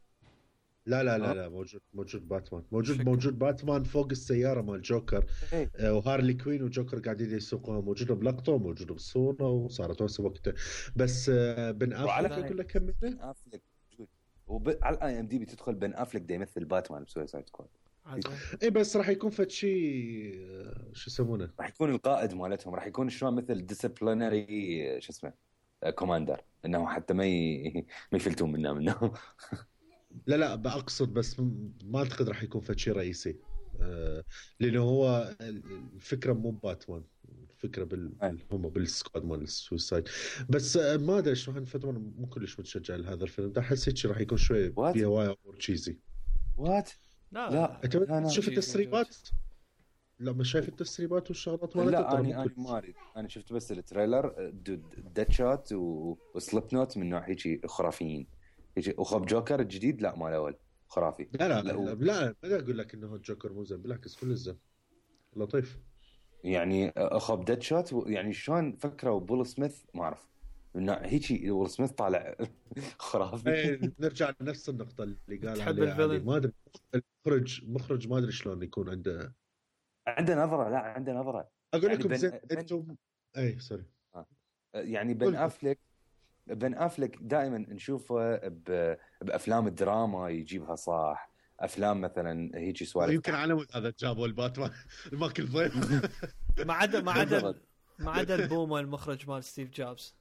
لا لا لا لا موجود موجود باتمان موجود شك. موجود باتمان فوق السياره مال جوكر ايه. آه وهارلي كوين وجوكر قاعدين يسوقوها موجوده بلقطه موجوده بالصوره وصارت واسع وقته. بس آه بن افلك يقول لك كم بن افلك وعلى الاي ام دي بتدخل بن افلك ده يمثل باتمان بسويسايد سكواد. اي بس راح يكون فد شيء شو يسمونه راح يكون القائد مالتهم راح يكون شلون مثل ديسيبلينري شو اسمه كوماندر انه حتى ما ي... ما يفلتون منا منه. لا لا بأقصد بس ما أعتقد راح يكون فد شيء رئيسي آه لأنه هو الفكرة مو باتمان الفكرة بال هم بالسكواد مال السويسايد. بس آه ما أدري شو هالفترة مو كلش متشجع لهذا الفيلم ده. أحس هيك راح يكون شوي فيها وايد أمور تشيزي. وات لا لا أنت شفت التسريبات؟ لا ما شايف التسريبات والشغلات مالته؟ لا أنا أنا ما أريد أنا شفت بس التريلر ديد شوت وسليب نوت من نوع هيك خرافيين هيك. وخب جوكر الجديد لا مال أول خرافي. لا لا لا, لا, لا ما أقول لك إنه جوكر مو زين بالعكس كل الزين لطيف يعني. أخب ديد شوت يعني شلون فكروا بول سميث ما أعرف من هيك بول سميث طالع خرافي. نرجع لنفس النقطة اللي قال عليها ما أدري المخرج مخرج ما أدري شلون يكون عنده عنده نظرة. لا عنده نظرة. أقول يعني لكم زين أنتم أي سوري آه. يعني بن أفلك بن أفلك دائما نشوفه بأفلام الدراما يجيبها صح. أفلام مثلا هيك سوالف يمكن على هذا جابوا الباتمان الماكل ضيف ما عدا ما عدا ما عدا البومة المخرج مال ستيف جوبز.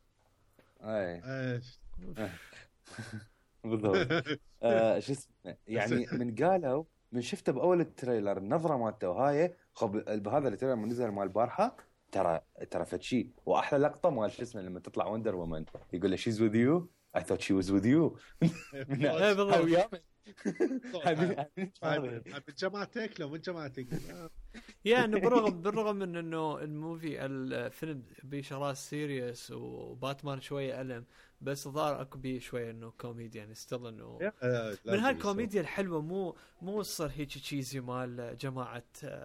أي بالضبط. آه شو اسمه يعني من قالوا من شفته باول التريلر النظره مالته وهاي خب بهذا التريلر من نزل مال البارحه ترى ترى فتشي. واحلى لقطه مال شو اسمه لما تطلع وندر وومن يقول له شيز وذ يو اي ثوت شي واز وذ يو. اي بالضبط من جماعتك لو من جماعتك يعني بالرغم بالرغم من انه الموفي الفيلم بشغلات سيريس وباتمان شويه ألم بس ظهر اكو بيه شويه انه كوميديا يعني ستيل انه من هالكوميديا الحلوه مو مو صار هيك تشيزي مال جماعه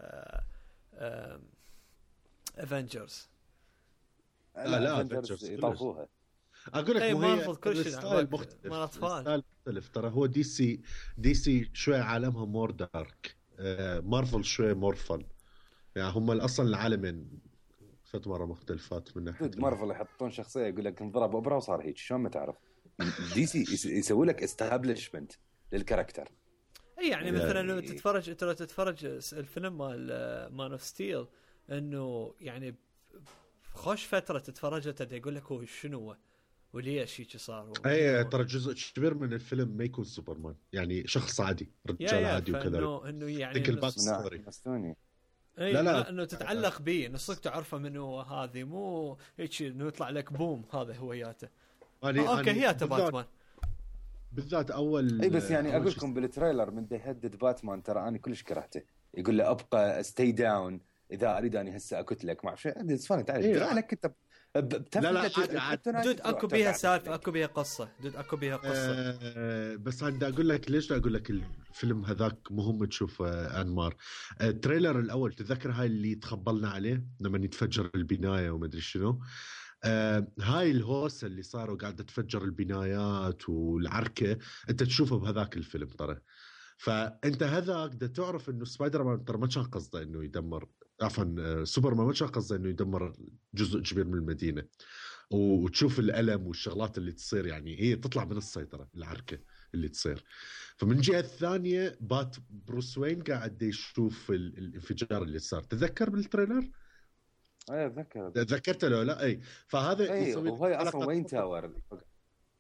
افنجرز. لا لا افنجرز يطوفوها. اقول لك اي مو هي كل شيء مختلف مختلف ترى هو دي سي دي سي شوي عالمها مور دارك آه مارفل شوي مور فن يعني هم اصلا العالمين فت مره مختلفات من ناحيه مارفل يحطون شخصيه يقول لك انضرب ابره وصار هيك شلون ما تعرف. دي سي يسوي لك استابلشمنت للكاركتر. اي يعني مثلا لو تتفرج انت لو تتفرج الفيلم مال مان اوف ستيل انه يعني خوش فتره تتفرجه تدي يقول لك هو شنو وليش هيك صار. اي ترى جزء كبير من الفيلم ما يكون سوبرمان يعني شخص عادي رجال عادي وكذا انه انه يعني الباك ستوري لا لا انه تتعلق به نصك تعرفه منه هذه مو هيك انه يطلع لك بوم هذا هوياته. آه اوكي هياته باتمان بالذات اول اي بس يعني اقول لكم بالتريلر من يهدد باتمان ترى انا كلش كرهته يقول له ابقى ستي داون اذا اريد اني هسه اقتلك ما اعرف شيء عندي صفاني تعال إيه لك انت لا لا عادي عادي دود اكو بيها سالفه اكو بيها قصه دود اكو بيها قصه أه بس انا اقول لك ليش اقول لك الفيلم هذاك مهم تشوف انمار. التريلر الاول تذكر هاي اللي تخبلنا عليه لما يتفجر البنايه وما ادري شنو آه هاي الهوسه اللي صاروا قاعده تفجر البنايات والعركه انت تشوفه بهذاك الفيلم ترى. فانت هذاك ده تعرف انه سبايدر مان ترى ما كان قصده انه يدمر عفوا سوبرمان ما كان قصده انه يدمر جزء كبير من المدينه وتشوف الالم والشغلات اللي تصير يعني هي تطلع من السيطره العركه اللي تصير. فمن جهه الثانيه بات بروس وين قاعد يشوف الانفجار اللي صار تذكر بالتريلر. اي اتذكر تذكرت له لا اي فهذا اي وهي اصلا وين تاور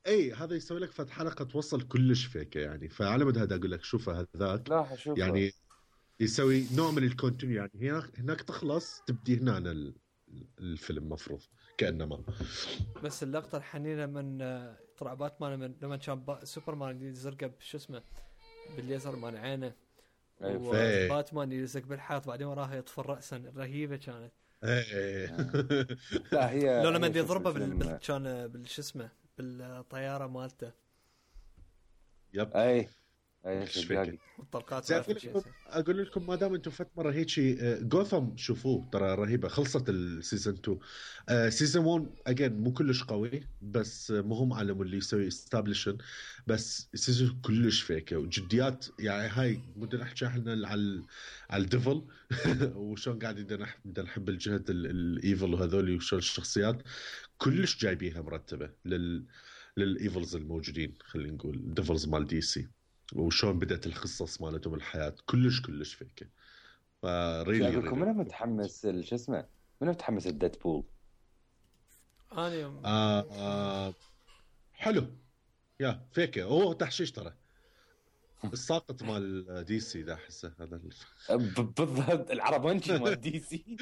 اي هذا يسوي لك فت حلقه توصل كلش فيكه يعني. فعلى مود هذا اقول لك شوفه هذاك لا حشوفه يعني يسوي نوع من الكونتينيو يعني. هناك هناك تخلص تبدي هنا ال- الفيلم مفروض كانما. بس اللقطه الحنينه من آه، طلع باتمان من لما كان با... سوبرمان يزرقه بشو اسمه بالليزر مال عينه أي، وباتمان يلزق بالحائط بعدين وراها يطفر رأسا رهيبة كانت. ايه لا هي لو لما هي دي شوف ضربه بال... الفيلم- بال... كان بالشو اسمه بالطياره مالته يب اي اي إيش شجاقي. فيك؟ والطلقات زي ما اقول في لكم شيء. اقول لكم ما دام انتم فت مره هيك جوثام شوفوه ترى رهيبه. خلصت السيزون اثنين. آه سيزون واحد اجين مو كلش قوي بس آه، مهم عالم اللي يسوي استابليشن. بس سيزون كلش فيكه وجديات يعني. هاي بدنا نحكي احنا على على الديفل وشون قاعد بدنا نح- بدنا نحب الجهه الايفل وهذول وشون الشخصيات كلش جايبيها مرتبه لل للايفلز الموجودين. خلينا نقول الديفلز مال دي سي وشون بدأت القصص مالتهم الحياة كلش كلش فيك. فريلي اقول لكم انا متحمس شو اسمه من متحمس الديدبول. انا آه آه حلو يا فيك هو تحشيش ترى الساقط مال دي سي ده احسه هذا ال... ب- بالضبط العربانشي مال دي سي.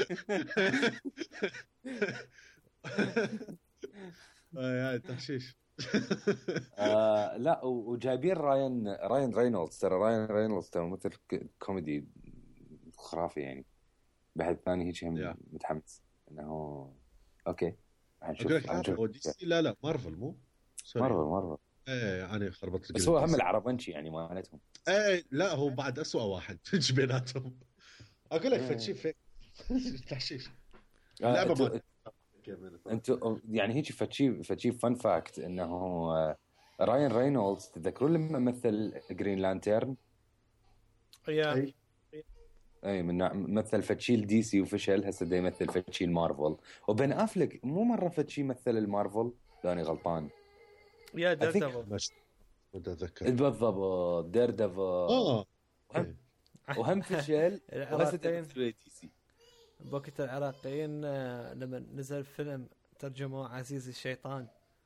آه يا تحشيش. آه لا و- وجايبين راين راين رينولدز. ترى راين رينولدز ترى مثل ك- كوميدي خرافي يعني. بعد ثاني هيك هم يا. متحمس انه اوكي هنشوف اقول لك حاجه هنشوف هو دي سي لا لا مارفل مو سوري. مارفل مارفل ايه انا خربطت بس هو هم العربانشي يعني مالتهم. ايه لا هو بعد أسوأ واحد في بيناتهم. اقول لك إيه. فتشي فيك تحشيش آه لعبه انتوا مال انتوا يعني هيك فتشي فتشي فن فاكت انه آه، راين رينولدز تذكرون لما مثل جرين لانترن؟ يا أي. اي من مثل فتشيل دي سي وفشل. هسه دا يمثل فتشيل مارفل. وبن افلك مو مره فتشي مثل المارفل لاني غلطان. يا I think- ديردevil مش متذكر. بالضبط دير ديفل اه وهم, وهم فشل وهسه دا العراقيين يمثل دي سي. بوقت العراقيين آه، لما نزل فيلم ترجموه عزيز الشيطان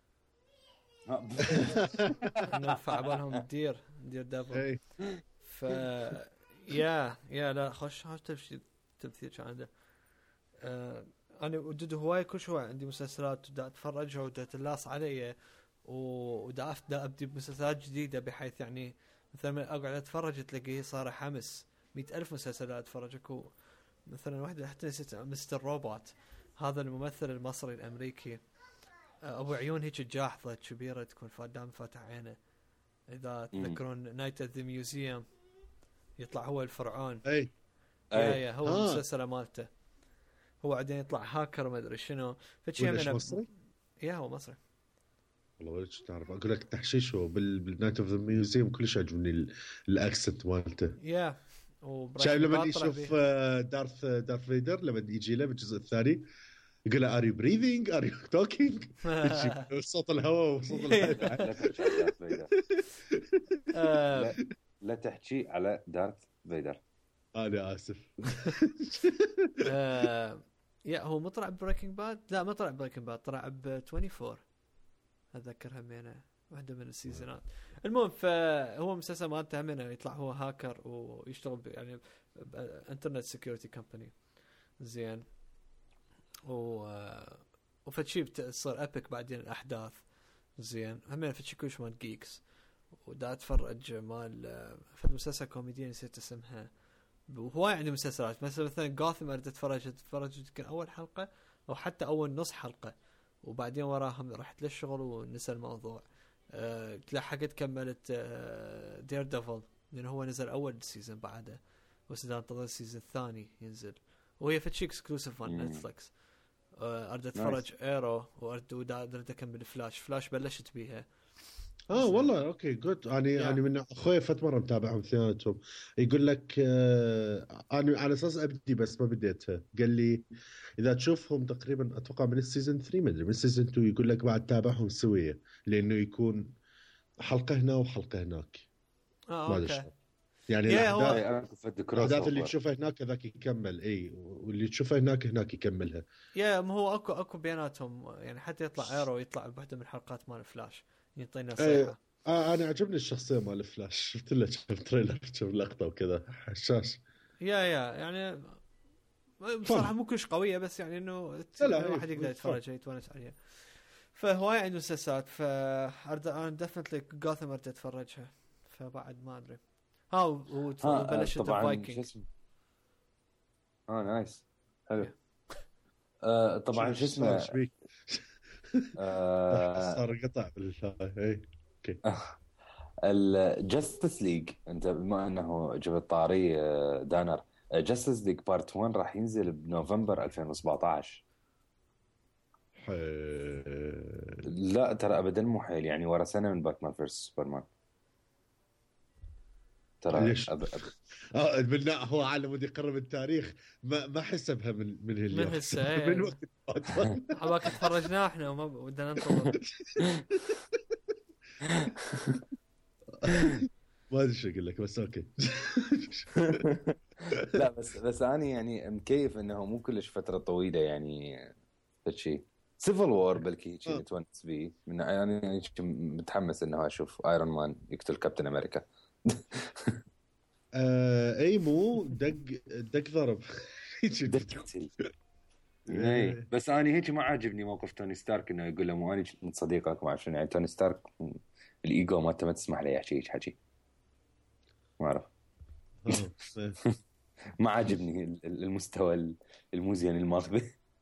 انه فعبالهم دير دير ديفل. اي ف يا يا لا خوش خوش تمشي تمثيل كان عنده. آه انا وجد هواي كل شوي عندي مسلسلات ودا اتفرجها ودا تلاص علي و- ودا أف- دا ابدي بمسلسلات جديده بحيث يعني مثلا اقعد اتفرج تلاقيه صار حمس مئة ألف مسلسلات اتفرج. اكو مثلا واحده حتى نسيت مستر روبوت هذا الممثل المصري الامريكي آه، ابو عيون هيك جاحظه كبيره تكون فادام فاتح عينه. اذا مم. تذكرون نايت ات ذا ميوزيوم يطلع هو الفرعون. اي يا أي. يا هو آه. المسلسل مالته هو بعدين يطلع هاكر ما ادري شنو فشي وليش من مصري؟ يا هو مصري. والله ولا تعرف اقول لك تحشيش هو بال... بالنايت اوف ذا ميوزيوم كلش عجبني ال... الاكسنت مالته. يا شايف لما يشوف آه، دارث دارث فيدر لما يجي له بالجزء الثاني يقول له ار يو بريذنج ار يو توكينج صوت الهواء وصوت الهواء. لا تحكي على دارث فيدر. لا, لا تحكي على دارث فيدر. انا اسف. يا هو مو طلع بريكنج باد. لا ما طلع بريكنج باد طلع ب أربعة وعشرين اتذكر همينه واحده من السيزونات. المهم فهو مسلسل مالته همينه يطلع هو هاكر ويشتغل ب- يعني انترنت سكيورتي كمباني زين و وفتشي تصير ابيك بعدين الاحداث زين همين فتشي كلش مال جيكس. ودا اتفرج مال فد مسلسل كوميدي نسيت اسمها. وهواي عندي مسلسلات مثلا مثلا جاثم اريد اتفرج اتفرج يمكن اول حلقه او حتى اول نص حلقه وبعدين وراهم رحت للشغل ونسى الموضوع. أه لحقت كملت أه دير ديفل لانه هو نزل اول سيزون بعده وسدان انتظر السيزون الثاني ينزل وهي فتشي اكسكلوسيف على مم. نتفلكس. أه اريد اتفرج ايرو واريد اريد اكمل فلاش فلاش بلشت بيها. اه والله اوكي جود. انا Yeah. انا من اخوي فت مره متابعهم اثنيناتهم يقول لك آه انا على اساس ابدي بس ما بديتها. قال لي اذا تشوفهم تقريبا اتوقع من السيزون ثلاثة ما ادري من السيزون اثنين يقول لك بعد تابعهم سويه لانه يكون حلقه هنا وحلقه هناك. اه ما ادري اوكي شلون يعني Yeah, هو- الاحداث أي، أكو فد كروس الاحداث اللي أوفر. تشوفها هناك ذاك يكمل اي واللي تشوفها هناك هناك يكملها. يا ما هو اكو اكو بيناتهم يعني حتى يطلع ايرو يطلع بوحده من الحلقات مال فلاش يعطينا نصيحه. آه انا عجبني الشخصيه مال فلاش، شفت له كم تريلر كم لقطه وكذا حشاش. يا يا يعني بصراحه مو كلش قويه بس يعني انه الواحد يقدر يتفرج يتونس عليها. فهواي عنده مسلسلات فأنا دفنتلي جوثم أريد أتفرجها فبعد ما أدري. ها وبلشت الفايكنج. اه نايس حلو. آه طبعا شو اسمه صار قطع بالله. اوكي الجاستس ليج، انت بما انه جبت طاري دانر، جاستس ليج بارت واحد راح ينزل بنوفمبر ألفين وسبعطعش. لا ترى ابدا مو حيل، يعني ورا سنه من باتمان فيرس سوبرمان ترى. ليش أب... أب... اه بالله هو على مود يقرب التاريخ ما ما حسبها من من اليوم من هسه من وقت حباك تفرجنا احنا وما بدنا ننتظر. ما ادري شو اقول لك بس اوكي. لا بس بس انا يعني مكيف انه مو كلش فتره طويله يعني شيء سيفل وور بلكي هيك نتونس بيه من يعني, يعني متحمس انه اشوف ايرون مان يقتل كابتن امريكا. آه اي مو دق دق ضرب دقتل. اي بس انا هيك ما عاجبني موقف توني ستارك انه يقول له مو انا كنت صديقك ما عشان يعني توني ستارك الايجو ما ما تسمح له يحكي هيك حكي ما اعرف. ما عاجبني المستوى الموزيان الماضي.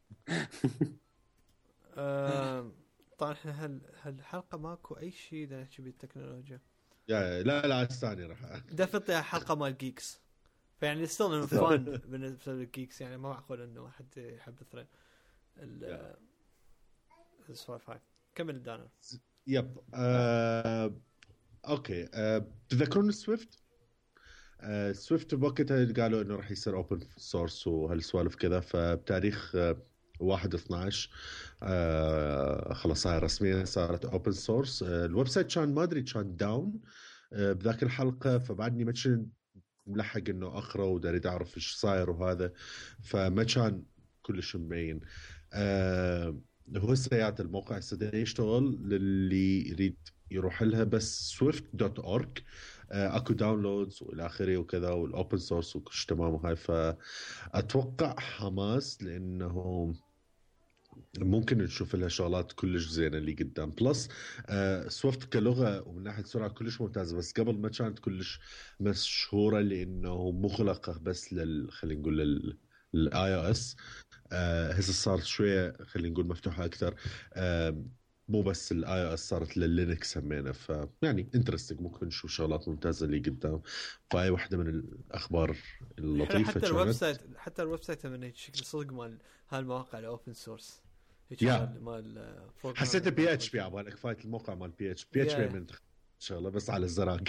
طبعا احنا هال هالحلقه ماكو اي شيء ده نحكي بالتكنولوجيا. يا لا لا الثاني راح دفتها حلقه مال جيكس فيعني ستيل انه فان بالنسبه للجيكس يعني ما معقول انه حد يحب مثلا ال السوالف هاي. كمل دانا. يب آه... اوكي آه... تذكرون سويفت؟ آه... سويفت بوقتها قالوا انه راح يصير اوبن سورس وهالسوالف كذا فبتاريخ آه... واحد اثناشر آه... خلاص هاي رسميا صارت اوبن سورس. آه... الويب سايت كان ما ادري كان داون آه... بذاك الحلقه فبعدني ما كنت ملحق انه اقرا وداري اعرف ايش صاير وهذا فما كان كلش مبين. آه... هو السيات الموقع السدي يشتغل للي يريد يروح لها بس سويفت دوت أورج آه اكو داونلودز والى اخره وكذا والاوبن سورس وكلش تمام وهاي. فاتوقع حماس لانه ممكن نشوف لها شغلات كلش زينه اللي قدام. بلس آه سويفت كلغه ومن ناحيه سرعه كلش ممتازه بس قبل ما كانت كلش مشهوره لانه مغلقه بس لل خلينا نقول لل الاي او اس. هسه صارت شويه خلينا نقول مفتوحه اكثر آه مو بس الاي او اس صارت لللينكس همينه فيعني انترستنج ممكن نشوف شغلات ممتازه اللي قدام. فهي واحده من الاخبار اللطيفه. حتى الويب سايت حتى الويب سايت من شكل صدق مال هالمواقع الاوبن سورس يا مال حسيت بي اتش بي عبالك فايت الموقع مال بي اتش بي اتش بي من شغله بس على الزراق.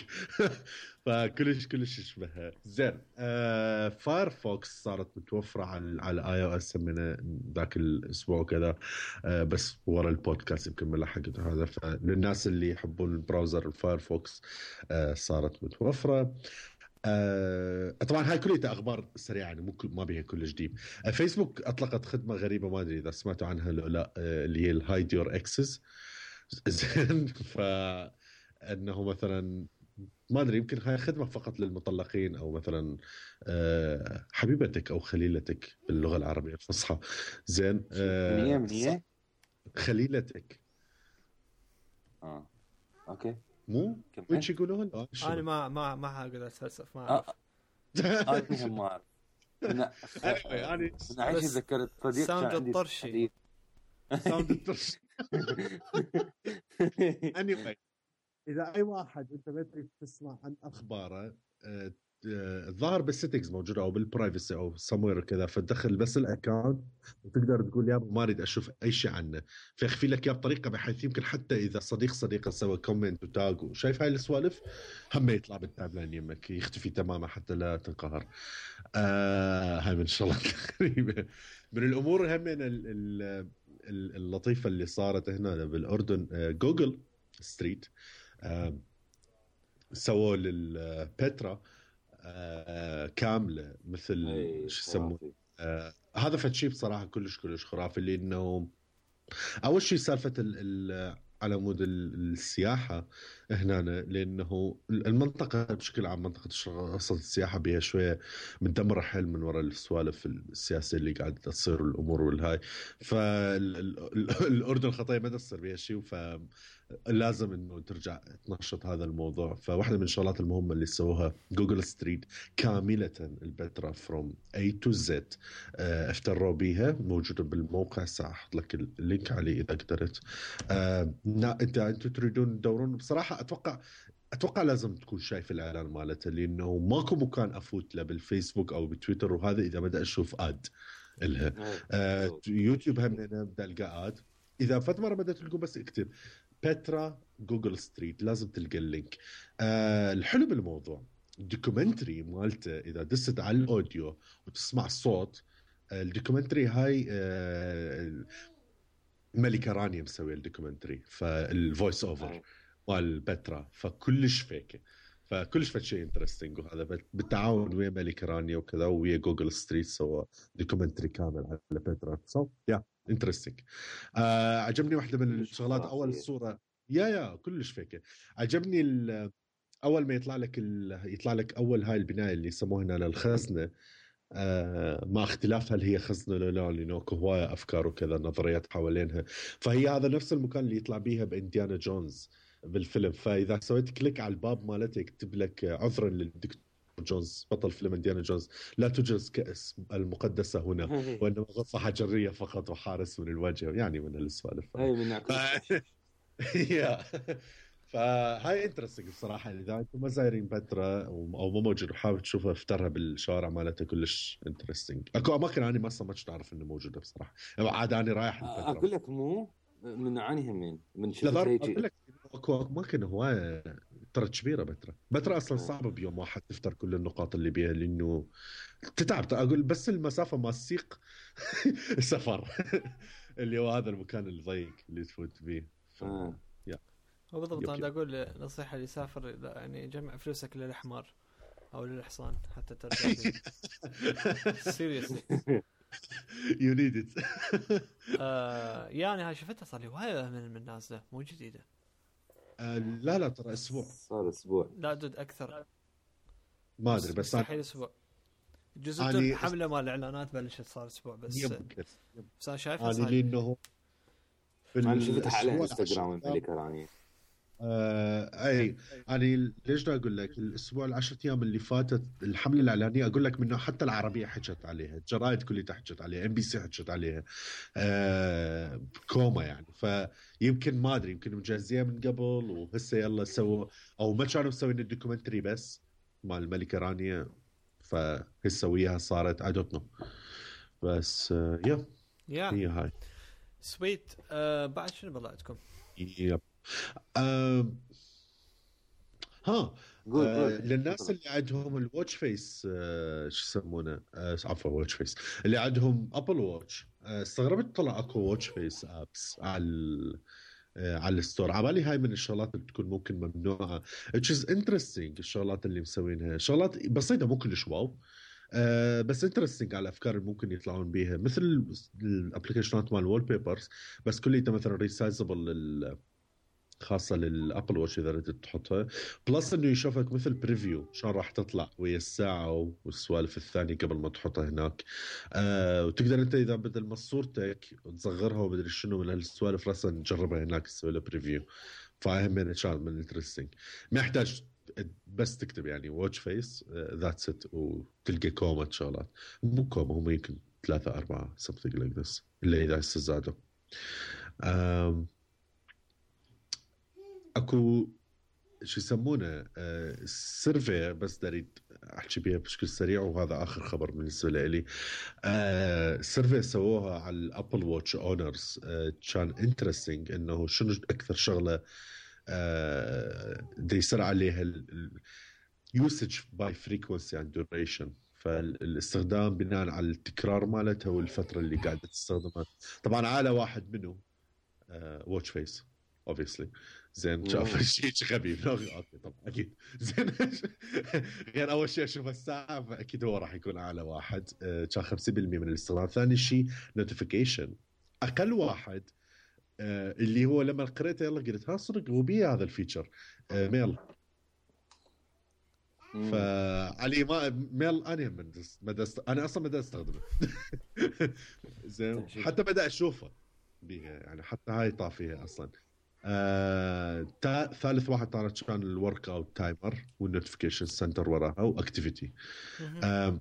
فكلش كلش يشبهها زين. آه فايرفوكس صارت متوفره على على اي او اس من ذاك الاسبوع كذا آه بس ورا البودكاست يمكن ملحقت هذا. فللناس اللي يحبون البراوزر الفايرفوكس آه صارت متوفره. آه، طبعا هاي كلها اخبار سريعه يعني مو ما بيها كل جديد. آه، فيسبوك اطلقت خدمه غريبه ما ادري اذا سمعتوا عنها ولا لا آه، اللي هي الهايد يور اكسس. زين فانه مثلا ما ادري يمكن هاي خدمه فقط للمطلقين او مثلا آه، حبيبتك او خليلتك باللغه العربيه الفصحى. زين آه، منيه منيه خليلتك اه اوكي مو وش يقولون آه انا ما ما ما اقدر اتفلسف ما اعرف. انا ما اعرف انا انا عايش ذكرت صديق ساوند الطرشي ساوند الطرشي. anyway اذا اي واحد انت ما تريد تسمع عن اخباره الظاهر بالسيتنجز موجوده او بالبرايفسي او سموير كذا فتدخل بس الاكونت وتقدر تقول يا ما اريد اشوف اي شيء عنه فيخفي لك اياه بطريقه بحيث يمكن حتى اذا صديق صديقه سوى كومنت وتاج وشايف هاي السوالف هم يطلع بالتايم لاين يمك يختفي تماما حتى لا تنقهر. آه هاي من الشغلات الغريبه. من الامور هم اللطيفه اللي صارت هنا بالاردن جوجل ستريت آه سووا للبترا آه كامله مثل شو يسموه آه هذا فشي بصراحه كلش كلش خرافي لانه اول شيء سالفه ال ال على مود السياحة هنا، لأنه المنطقة بشكل عام منطقة الشرق السياحة بها شوية مدمرة حيل من وراء السوالف السياسية اللي قاعدة تصير والأمور والهاي. فالأردن خطية ما تصير بها شيء، فلازم إنه ترجع تنشط هذا الموضوع. فواحدة من الشغلات المهمة اللي سووها جوجل ستريت كاملة البتراء from A to Z افتروا بيها، موجودة بالموقع، سأحط لك اللينك عليه إذا قدرت. آه انت انتوا تريدون تدورون بصراحه، اتوقع اتوقع لازم تكون شايف الاعلان مالته، لانه ماكو مكان افوت له بالفيسبوك او بتويتر وهذا اذا بدأ اشوف اد لها. آه يوتيوب هم انا بدأ القى اد. اذا فت مره بدأت تلقوا بس اكتب بترا جوجل ستريت لازم تلقى اللينك. آه الحلو بالموضوع الدوكيومنتري مالته، اذا دست على الاوديو وتسمع الصوت، الدوكيومنتري هاي آه ملكة رانيا مسوي الدوكيومنتري، فالفويس اوفر مال بترا، فكلش فيكه، فكلش فد شيء انترستينج. وهذا بالتعاون ويا ملكة رانيا وكذا ويا جوجل ستريت سوى دوكيومنتري كامل على بترا. سو يا انترستينج. آه عجبني واحدة من الشغلات اول الصورة، يا يا كلش فيكه. عجبني اول ما يطلع لك يطلع لك اول هاي البناية اللي يسموها هنا للخزنة، آه مع اختلاف هل هي خزنة ولا لا، لأنه هواية أفكار وكذا نظريات حوالينها. فهي هذا نفس المكان اللي يطلع بيها بإنديانا جونز بالفيلم. فإذا سويت كليك على الباب مالته يكتب لك عذرا للدكتور جونز بطل فيلم إنديانا جونز، لا توجد كأس المقدسة هنا، وإنما غرفة حجرية فقط وحارس من الوجه، يعني من السوالف. أي من يا فهاي انترستنج بصراحه. اذا انتم ما زايرين بترا او ما موجود وحابب تشوفها افترها بالشوارع مالتها، كلش انترستنج. اكو اماكن انا ما ما كنت اعرف انه موجوده بصراحه، عاد انا رايح البتراء. اقول لك مو من عاني همين من شفت هيك. اقول لك اكو اماكن هوايه ترى كبيره. بترا بترا اصلا صعبه بيوم واحد تفتر كل النقاط اللي بيها، لانه تتعب. اقول بس المسافه ما السيق سفر اللي هو هذا المكان الضيق اللي تفوت فيه. ف... آه. هو بالضبط. أنا أقول نصيحة اللي يسافر يعني جمع فلوسك للحمار أو للحصان حتى ترجع لي. seriously you need it. آه يعني هاي شفتها صار لي هواية من من الناس ده مو جديدة. آه لا لا ترى أسبوع صار أسبوع لا دود أكثر ما أدري، بس مستحيل أسبوع. جزء يعني حملة مال الإعلانات بلشت صار أسبوع بس. يمكن بس أنا شايفها صار لأنه أنا شفتها على إنستغرام الملكة رانيا. آه اي يعني ليش دا اقول لك الاسبوع العشرة ايام اللي فاتت الحمله الاعلانيه اقول لك منه حتى العربيه حكت عليها، الجرايد كلها حكت عليها، ام بي سي حكت عليها. آه كوما يعني. فيمكن ما ادري يمكن مجهزيها من قبل وهسه يلا سووا، او ما كانوا مسوين الدوكيومنتري بس مال الملكه رانيا فهسه وياها صارت عدتنا. بس آه يا يا هي هاي سويت. آه بعد شنو بضعتكم؟ يب آه ها قول آه قول. للناس اللي عندهم الواتش فيس آه شو يسمونه آه عفوا واتش فيس اللي عندهم ابل واتش، آه استغربت طلع اكو واتش فيس ابس على آه على الستور. عبالي هاي من الشغلات اللي تكون ممكن ممنوعه، which is interesting. الشغلات اللي مسوينها شغلات بسيطه مو كلش واو، آه بس انترستنج على الافكار اللي ممكن يطلعون بيها، مثل الابلكيشنات مال وول بيبرز بس كليتها مثلا ريسايزبل لل خاصة للأبل واتش إذا ردت تحطها، بلس إنه يشوفك مثل بريفيو شلون راح تطلع ويا الساعة والسوالف الثانية قبل ما تحطها هناك. آه وتقدر أنت إذا بدل ما صورتك تصغرها ومدري شنو من هالسوالف راسا تجربها هناك تسوي له بريفيو. فاهم من شغل من انترستنج، ما يحتاج بس تكتب يعني واتش فيس ذاتس ات وتلقى كومة شغلات. مو كومة هم يمكن ثلاثة أربعة something like this اللي إذا استزادوا. آم اكو شو يسمونه آه سيرفي بس داريد احكي بيها بشكل سريع، وهذا اخر خبر بالنسبه لي. آه سيرفي سووها على الابل واتش اونرز، آه كان انترستينج انه شنو اكثر شغله آه دي يصير عليها اليوسج باي فريكونسي اند دوريشن، فالاستخدام بناء على التكرار مالتها والفتره اللي قاعده تستخدمها. طبعا على واحد منه واتش فيس obviously زين شاف شيء غبي اوكي طبعا اكيد زين غير اول شيء اشوف الساعه فاكيد هو راح يكون اعلى واحد، كان خمسين بالمئة من الاستخدام. ثاني شيء نوتيفيكيشن اقل واحد آه اللي هو لما قريته يلا قلت ها صدق هو بيه هذا الفيتشر آه ميل. فعلي ما ميل انا من مدست... انا اصلا بدأت استخدمه زين حتى بدأ اشوفه بيها يعني حتى هاي طافيها اصلا. آه... تا... ثالث واحد طارت كان الورك اوت تايمر والنوتيفيكيشن سنتر وراها واكتيفيتي. آه...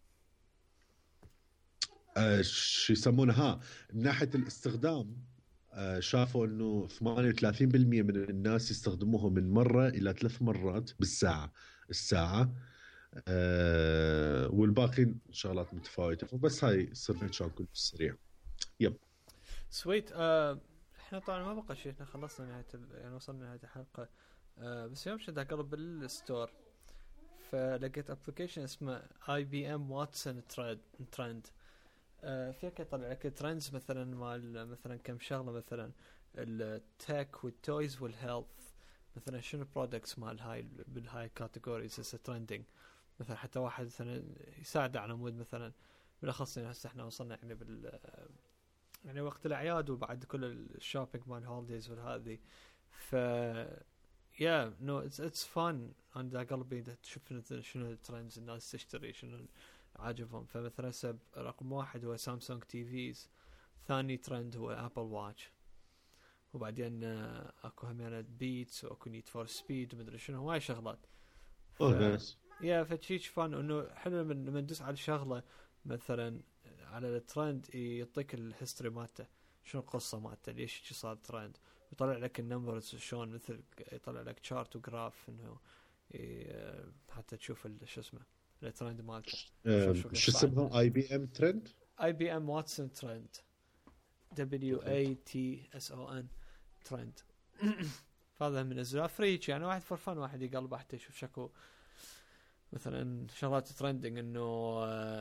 آه... شو يسمونها من ناحيه الاستخدام. آه... شافوا انه ثمانية وثلاثين بالمئة من الناس يستخدموه من مره الى ثلاث مرات بالساعه الساعه. أه والباقي شغلات متفاوتة بس هاي صرنا نشوف كل سريع. يب سويت. أه احنا طبعا ما بقى شيء، احنا خلصنا نهاية ال... يعني وصلنا نهاية الحلقة. أه بس يوم شد اقرب بالستور فلقيت ابلكيشن اسمه اي بي ام واتسون ترند. أه فيها يطلع لك ترندز مثلا مال مثلا كم شغلة مثلا التك والتويز والهيلث مثلا شنو برودكتس مال هاي بالهاي كاتيجوريز هسه ترندنج مثلا حتى واحد مثلا يساعد على مود مثلا بالاخص هسه احنا وصلنا يعني بال يعني وقت الاعياد وبعد كل الشوبينج مال هوليديز والهذه ف يا نو اتس اتس فان عند قلبي تشوف شنو الترندز الناس تشتري شنو عاجبهم. فمثلا سب رقم واحد هو سامسونج تي فيز، ثاني ترند هو ابل واتش، وبعدين اكو همينة بيتس واكو نيد فور سبيد ومدري شنو هواي شغلات. ف... يا فتشيش فان انه حلو من لما تدوس على الشغله مثلا على الترند يعطيك الهيستوري مالته شنو القصه مالته ليش شي صار ترند، يطلع لك النمبرز شلون مثل يطلع لك شارت وجراف انه حتى تشوف شو اسمه الترند مالته. شو اسمها اي بي ام ترند؟ اي بي ام واتسون ترند دبليو اي تي اس او ان ترند. هذا من نزلوه فري يعني واحد فور فن واحد يقلب حتى يشوف شكو مثلا شغلات ترندنج انه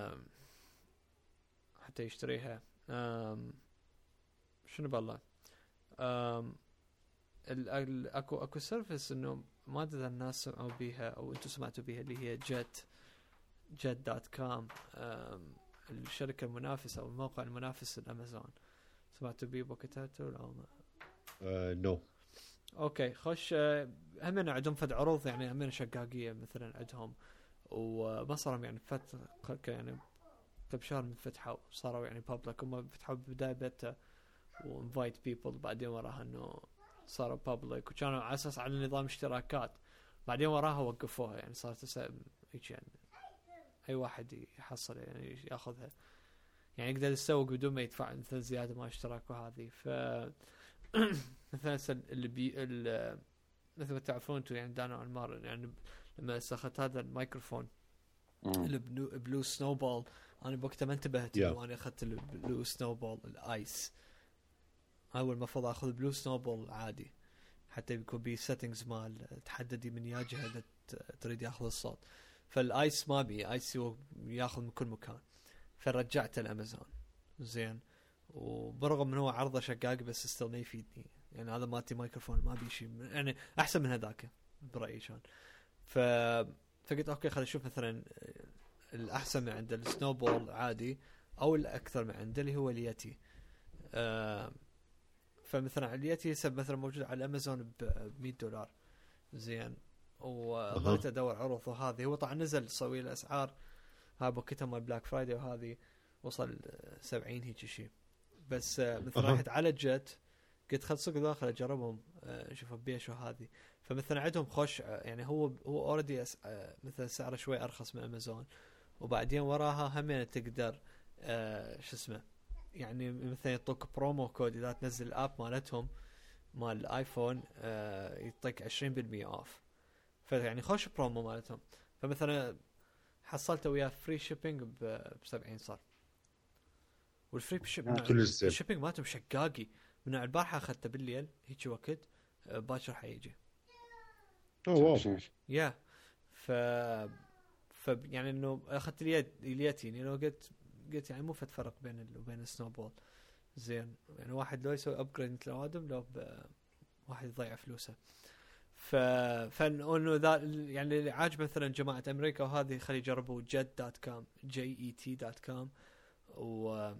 حتى يشتريها. شنو بالله اكو اكو سيرفيس انه ما ادري الناس سمعوا بيها او انتم سمعتوا بيها اللي هي جت جت دوت كوم الشركه المنافسه او الموقع المنافس للامازون. سمعتوا بيه بوكيتاتو ولا لا؟ نو. اوكي خش. هم عندهم فد عروض يعني هم شقاقيه مثلا عندهم ومصرهم يعني فتره يعني قبل شهر من فتحوا صاروا يعني بابليك هم فتحوا بدايه بيتا وانفايت بيبل بعدين وراها انه صاروا بابليك وكانوا على اساس على نظام اشتراكات بعدين وراها وقفوها يعني صارت هيك يعني اي واحد يحصل يعني ياخذها يعني يقدر يسوق بدون ما يدفع مثل زياده ما اشتراك وهذه. ف مثلا اللي بي مثل ما تعرفون انتم يعني دانو عمار يعني لما استخدمت هذا الميكروفون البلو بلو سنوبول انا بوقتها ما انتبهت انه yeah. انا اخذت البلو سنوبول الايس. اول ما المفروض اخذ بلو سنوبول عادي حتى يكون بي سيتنجز مال تحددي من يا جهه تريد ياخذ الصوت. فالايس ما بي ايس هو ياخذ من كل مكان فرجعته الامازون زين وبرغم من هو عرضه شقاق بس استل ما يفيدني يعني هذا مالتي مايكروفون ما بي شيء يعني احسن من هذاك برايي كان. ف فقلت اوكي خلينا نشوف مثلا الاحسن من عند السنوبول عادي او الاكثر من عنده اللي هو الياتي. آه فمثلا الياتي يسب مثلا موجود على الامازون ب مية دولار زين وضلت ادور عروض وهذه هو طبعا نزل سوي الاسعار ها بوكيتها مال بلاك فرايدي وهذه وصل سبعين هيك شيء بس مثلا رحت على جت قلت خل صدق داخل اجربهم اشوف بيش وهذه. فمثلا عندهم خوش يعني هو هو اوريدي مثلا سعره شوي ارخص من امازون وبعدين وراها هم تقدر شو اسمه يعني مثلا يعطوك برومو كود اذا تنزل الاب مالتهم مال الايفون يعطيك عشرين بالمية اوف فيعني خوش برومو مالتهم. فمثلا حصلت وياه فري شيبينج ب سبعين صار والفري شيبينج مالتهم شقاقي من البارحه اخذته بالليل هيك وقت باكر حيجي. اوه يا ف ف يعني انه اخذت اليد اليتي يعني لو قلت قلت يعني مو فت فرق بين وبين السنوبول زين يعني واحد لو يسوي ابجريد مثل ادم لو واحد يضيع فلوسه. ف فانه ذا يعني اللي عاجب مثلا جماعه امريكا وهذه خلي يجربوا جت دوت كوم جي اي تي دوت كوم و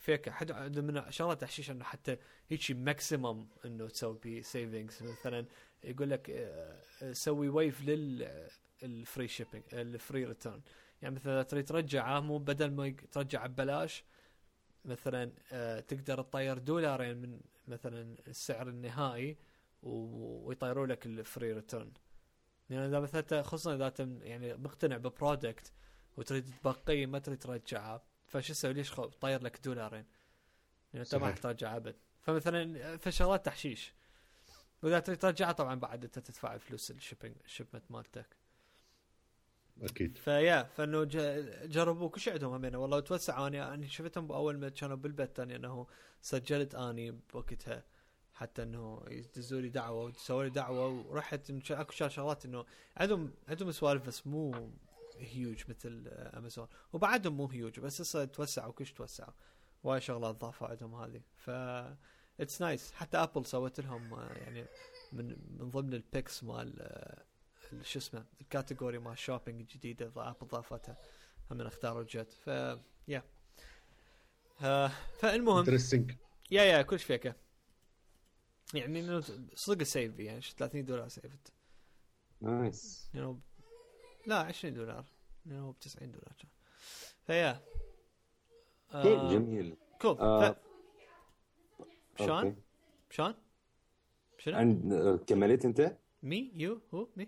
فيك حد من شغله تحشيش انه حتى هيك ماكسيمم انه تسوي بي سيفنجز. مثلا يقول لك آه، سوي ويف لل الفري شيبينج الفري ريتيرن. يعني مثلا تريد ترجعه مو بدل ما ترجعه ببلاش مثلا آه، تقدر تطير دولارين من مثلا السعر النهائي ويطيروا لك الفري ريتيرن. يعني اذا مثلا خصوصا اذا انت يعني مقتنع ببرودكت وتريد تبقيه ما تريد ترجعه فشو تسوي ليش خو طير لك دولارين يعني انت ما راح ترجع ابد. فمثلا في شغلات تحشيش واذا تريد ترجعها طبعا بعد انت تدفع فلوس الشيبينج الشيبمنت مالتك اكيد. فيا فانه جربوا كل شيء عندهم همين والله توسعوا. انا انا شفتهم اول ما كانوا بالبيت ثاني انه سجلت اني بوقتها حتى انه يدزوا لي دعوه وسووا لي دعوه ورحت اكو شغلات انه عندهم عندهم سوالف بس مو هيوج مثل امازون وبعدهم مو هيوج بس هسه توسعوا كلش توسعوا وايد شغلات ضافوا عندهم هذه. ف اتس نايس. حتى ابل سوت لهم يعني من من ضمن البيكس مال شو اسمه الكاتيجوري مال شوبينج الجديده ابل ضافتها هم اختاروا الجت. ف يا ها فالمهم انترستنج يا يا كلش فيكه يعني انه صدق سيف يعني ثلاثين دولار سيفت نايس يعني لا عشرين دولار يعني هو ب تسعين دولار كان. فيا آه جميل كول آه. ف... شلون شلون شنو عند كملت انت مي يو هو مي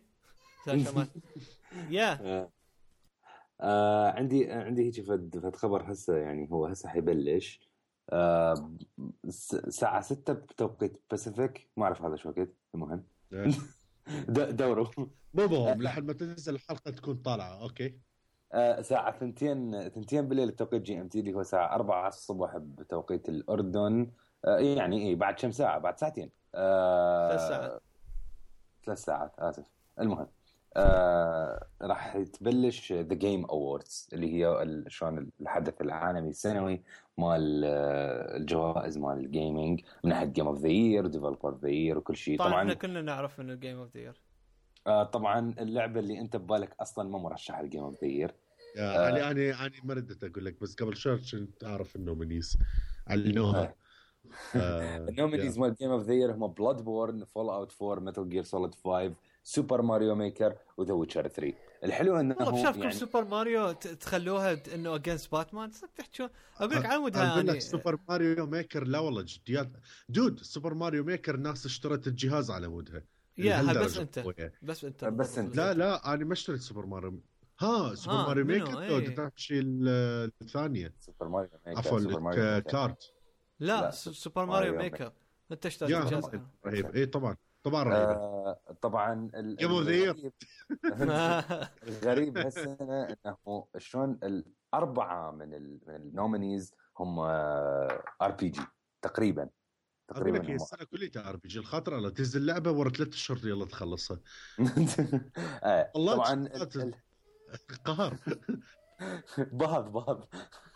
يا آه. آه عندي عندي هيك فد فد خبر هسه يعني هو هسه حيبلش آه الساعة ستة بتوقيت باسيفيك ما أعرف هذا شو وقت. المهم دوروا مو مهم لحد ما تنزل الحلقة تكون طالعة. أوكي آه ساعة ثنتين ثنتين بالليل بتوقيت جي ام تي اللي هو ساعة أربعة الصبح بتوقيت الأردن. آه يعني إيه بعد كم ساعة بعد ساعتين آه ثلاث ساعات ثلاث ساعات آسف. المهم آه راح تبلش ذا جيم أووردز اللي هي شلون الحدث العالمي السنوي مال الجوائز مال الجيمنج من ناحية جيم اوف ذا يير ديفلوبر اوف ذا يير وكل شيء. طبعا احنا كلنا نعرف من الجيم اوف ذا يير. طبعا اللعبة اللي انت ببالك اصلا ما مرشحة الجيم اوف ذا يير. يعني يعني يعني ما ردت اقول لك بس قبل شهر كنت اعرف النومينيز علنوها. النومينيز مال جيم اوف ذا يير هم بلاد بورن فول اوت فور ميتال جير سوليد خمسة سوبر ماريو ميكر وذا ويتشر ثلاثة. الحلو انه والله شافكم يعني سوبر ماريو تخلوها انه اجينست باتمان صدق تحكون اقول لك عمودها يعني سوبر ماريو ميكر لا والله جديات دود. سوبر ماريو ميكر ناس اشترت الجهاز على مودها يا بس انت بس انت بس انت لا لا انا ما اشتريت سوبر ماريو. ها سوبر ها ماريو ميكر ايه. تحكي الثانيه سوبر ماريو ميكر عفوا كارت لا, لا سوبر ماريو ميكر انت اشتريت الجهاز رهيب. اي طبعا طبعا رهيب. آه طبعا الغريب الغريب هالسنه انه شلون الاربعه من من النومينيز هم ار بي جي تقريبا تقريبا. اقول لك السنه كلها ار بي جي الخاطر لا تنزل اللعبه ورا ثلاث اشهر يلا تخلصها. آه طبعا قهر بهض بهض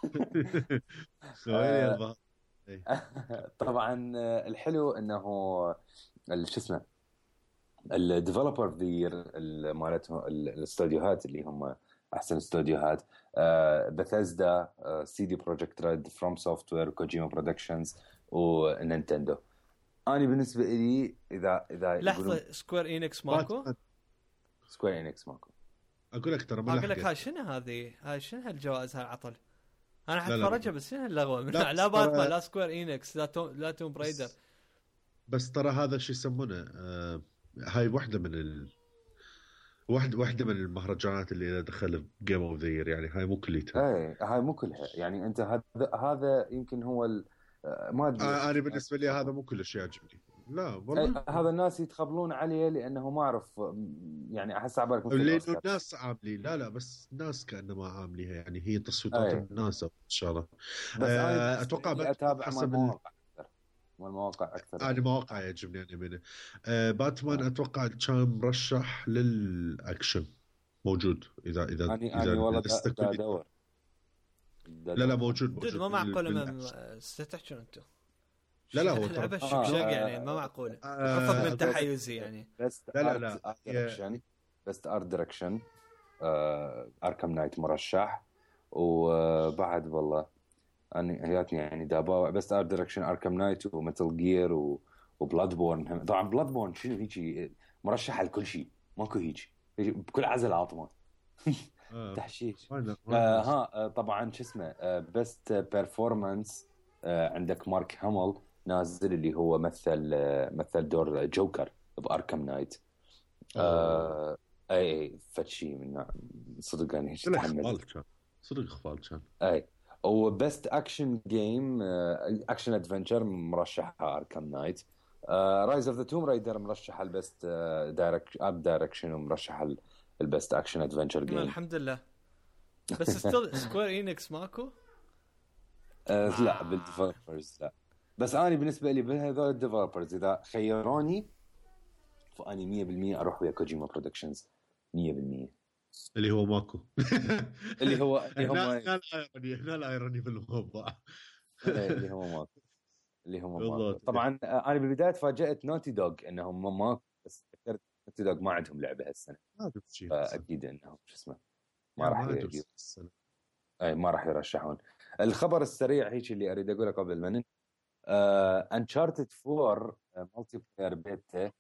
طبعا الحلو انه شو اسمه الديفلوبر اوف ذا يير مالتهم الاستوديوهات اللي هم احسن استوديوهات بثيسدا سي دي بروجكت ريد فروم سوفت وير كوجيما برودكشنز ونينتندو. انا بالنسبه لي اذا اذا لحظه سكوير انكس ماكو سكوير انكس ماكو اقول لك ترى ما اقول لك هاي شنو هذه هاي شنو هالجوائز هالعطل انا حتفرجها بس شنو اللغوه لا, لا باتمان لا سكوير انكس لا تو... لا توم برايدر بس, بس ترى هذا شو يسمونه آه... هاي واحده من ال... واحد واحده من المهرجانات اللي دخل جيم اوف ذا يير يعني هاي مو كليتها. اي هاي مو كلها يعني انت هذا هذا يمكن هو ال... ما ادري آه انا بالنسبه لي هذا مو كل شيء يعجبني لا والله. هذا الناس يتقبلون عليه لانه ما اعرف يعني احس عبالك لانه الناس عاملين لا لا بس الناس كانما عامليها يعني هي تصويتات أي. الناس ان شاء الله. بس آه اتوقع اتابع حسب المواقع اكثر والمواقع اكثر انا مواقع يعجبني انا منه. آه باتمان آه. اتوقع كان مرشح للاكشن موجود اذا اذا أني اذا والله دا دور لا لا موجود موجود ما معقول ما ستحكون انتم لا لا هو لعبه شق يعني ما معقوله خفض من تحيزي يعني بس لا لا لا يعني بس ارت دايركشن اركم نايت مرشح وبعد والله أنا هياتني يعني دابا بس ارت دايركشن اركام نايت وميتال جير و... وبلاد بورن. طبعا بلاد بورن شنو هيجي مرشح لكل شيء، ماكو هيجي بكل عزل عاطمه. تحشيش. آه ها آه طبعا شو اسمه آه بست بيرفورمانس آه عندك مارك هامل نازل اللي هو مثل آه مثل دور جوكر باركام نايت. آه اي فتشي من صدق يعني هيك تحمل صدق خفال كان. اي وبست اكشن جيم اكشن ادفنتشر مرشحها اركام نايت. رايز اوف ذا توم رايدر مرشح البست دايركشن اب دايركشن ومرشح البست اكشن ادفنتشر جيم. الحمد لله. بس ستيل سكوير إينكس ماكو. آه لا بالديفلوبرز لا. بس أنا بالنسبة لي بهذول الديفلوبرز إذا خيروني فأني مية بالمية أروح ويا كوجيما برودكشنز مية بالمية. اللي هو ماكو. اللي هو اللي هم هنا الأيروني هنا الأيروني بالموضوع. اللي هو ماكو اللي هم ماكو. طبعا أنا بالبداية تفاجأت نوتي دوغ إنهم ماكو، بس فكرت نوتي دوغ ما عندهم لعبة هالسنة، فأكيد إنهم شو اسمه ما راح يجي أي ما راح يرشحون. الخبر السريع هيك اللي أريد أقوله قبل ما ننهي أنشارتد فور مالتي بلاير بيتا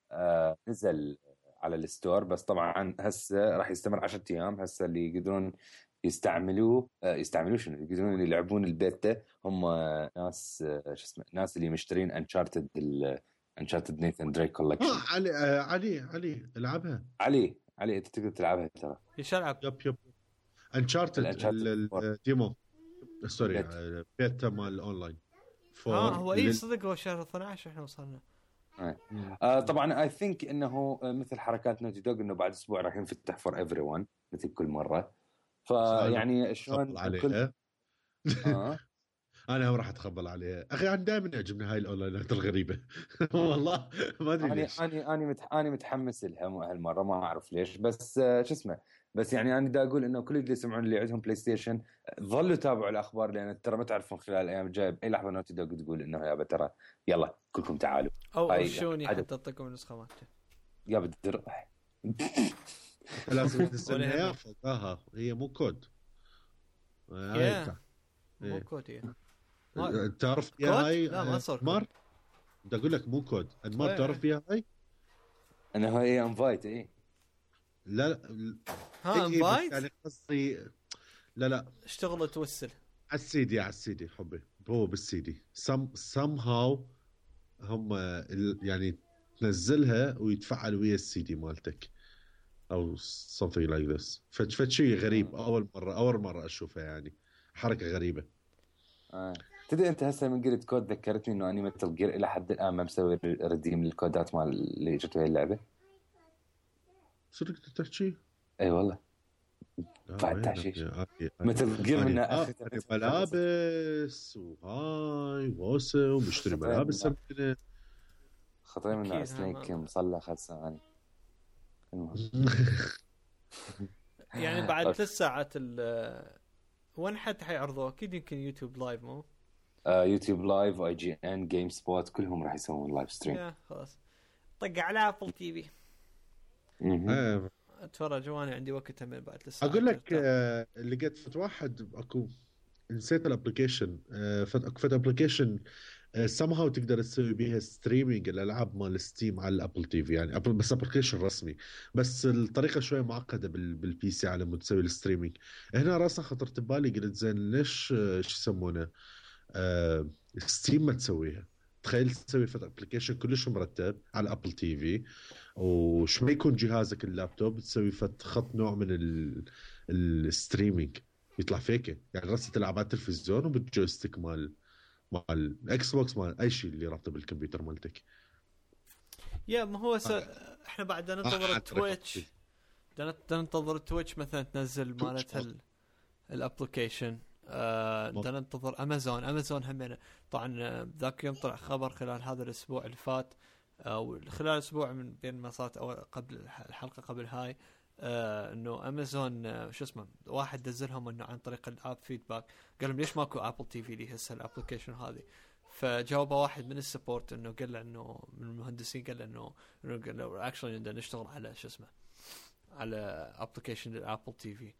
نزل على الستور، بس طبعا هسه راح يستمر عشرة أيام. هسه اللي يقدرون يستعملوه يستعملوه شنو يقدرون يلعبون البيتا هم ناس شو اسمه ناس اللي مشترين أنشارتد أنشارتد نيثان دريك كولكشن. آه علي آه علي علي العبها علي علي أنت تقدر تلعبها ترى. ايش العب؟ يب يب انشارتد الديمو سوري بيتا مال الاونلاين. اه هو اي صدق هو شهر اثنا عشر احنا وصلنا. آه. آه طبعا اي ثينك انه مثل حركات نوتي دوغ انه بعد اسبوع راح ينفتح فور ايفري ون مثل كل مره. فيعني شلون الكل آه. انا هم راح اتقبل عليها اخي. انا دائما يعجبني هاي الاونلاينات الغريبه. والله ما ادري ليش. انا انا متح... انا متحمس لها هالمره ما اعرف ليش، بس آه شو اسمه بس يعني انا دا اقول انه كل اللي يسمعون اللي عندهم بلاي ستيشن ظلوا تابعوا الاخبار، لان ترى ما تعرفون خلال الايام الجايه باي لحظه نوتي دوغ تقول انه يا ترى يلا كلكم تعالوا او شوني حتى تعطيكم النسخه مالته يا بالدرع. لازم تستنى فوقها هي مو كود. هاي مو كود هي تعرف فيها هاي لا ما صار مار بدي اقول لك مو كود المار تعرف فيها هاي انا هي انفايت ايه لا لا ها انفايت يعني قصدي لا لا اشتغلت توصل على السيدي على السيدي حبي هو بالسيدي سم somehow هم يعني تنزلها ويتفعل ويا السيدي مالتك او something like this. فشي غريب اول مره اول مره اشوفها يعني حركه غريبه. آه. تدري انت هسه من قلت كود ذكرتني انه اني متل جير الى حد الان ما مسوي رديم للكودات مال اللي جت ويا اللعبه. صدق تحكي؟ اي والله بعد تحشيش متل جير من اخذ ملابس وهاي ووسه ومشتري ملابس سمكنه خطير من سنيك مصلى خد ثاني. يعني بعد ثلاث ساعات ال وين حد حيعرضوه؟ اكيد يمكن يوتيوب لايف مو آه يوتيوب لايف اي جي ان جيم سبوت كلهم راح يسوون لايف ستريم. يا خلاص طق على ابل تي في اها اتفرج وانا عندي وقت من بعد لسه. اقول لك آه لقيت فت واحد اكو نسيت الابلكيشن آه فت فت ابلكيشن somehow تقدر تسوي بيها ستريمينج الالعاب مال ستيم على الابل تي في يعني أبل بس ابلكيشن رسمي، بس الطريقه شويه معقده بالبي سي على مود تسوي الستريمينج. هنا راسا خطرت ببالي قلت زين ليش شو يسمونه آه ستيم ما تسويها؟ تخيل تسوي فت ابلكيشن كلش مرتب على ابل تي في وش ما يكون جهازك اللابتوب تسوي فت خط نوع من الستريمينج يطلع فيك يعني راسا تلعب على التلفزيون وبالجويستيك مال مال الاكس بوكس مال اي شيء اللي رابطه بالكمبيوتر مالتك. يا ما هو س... احنا بعد ننتظر آه التويتش ننتظر التويتش مثلا تنزل مالتها الابلكيشن آه ننتظر امازون امازون هم طبعا ذاك يوم طلع خبر خلال هذا الاسبوع اللي فات او آه خلال الاسبوع من بين ما صارت او قبل الحلقه قبل هاي آه انه امازون آه شو اسمه واحد نزلهم انه عن طريق الاب فيدباك قال لهم ليش ماكو ابل تي في لي هسه الابلكيشن هذه. فجاوبه واحد من السبورت انه قال له انه من المهندسين قال له انه انه قال له اكشلي بدنا نشتغل على شو اسمه على ابلكيشن للابل تي في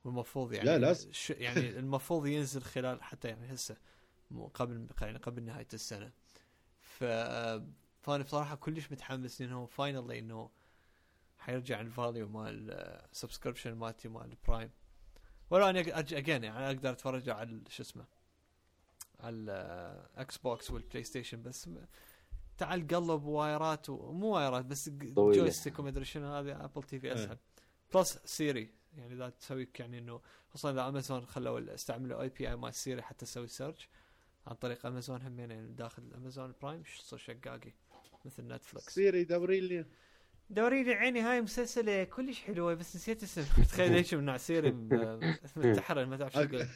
والمفروض يعني لا لازم. يعني المفروض ينزل خلال حتى يعني هسه قبل يعني قبل نهاية السنة. ف فأنا بصراحة كلش متحمس إنه فاينالي إنه حيرجع الفاليو مال السبسكريبشن مالتي مال البرايم، ولا أنا أجين يعني أقدر أتفرج على شو اسمه على الأكس بوكس والبلاي ستيشن، بس تعال قلب وايرات ومو وايرات بس جويستيك وما أدري شنو هذه أبل تي في أسهل. بلس سيري يعني إذا تسويك يعني إنه خصوصا إذا أمازون خلوا استعملوا أي بي آي مال سيري حتى تسوي سيرش عن طريق أمازون هم يعني داخل أمازون برايم صار شقاقي مثل نتفلكس. سيري دوري لي دوري لي عيني هاي مسلسلة كلش حلوة بس نسيت اسم. تخيل ايش من نعسيري اسم التحرر ما تعرف شو اقول.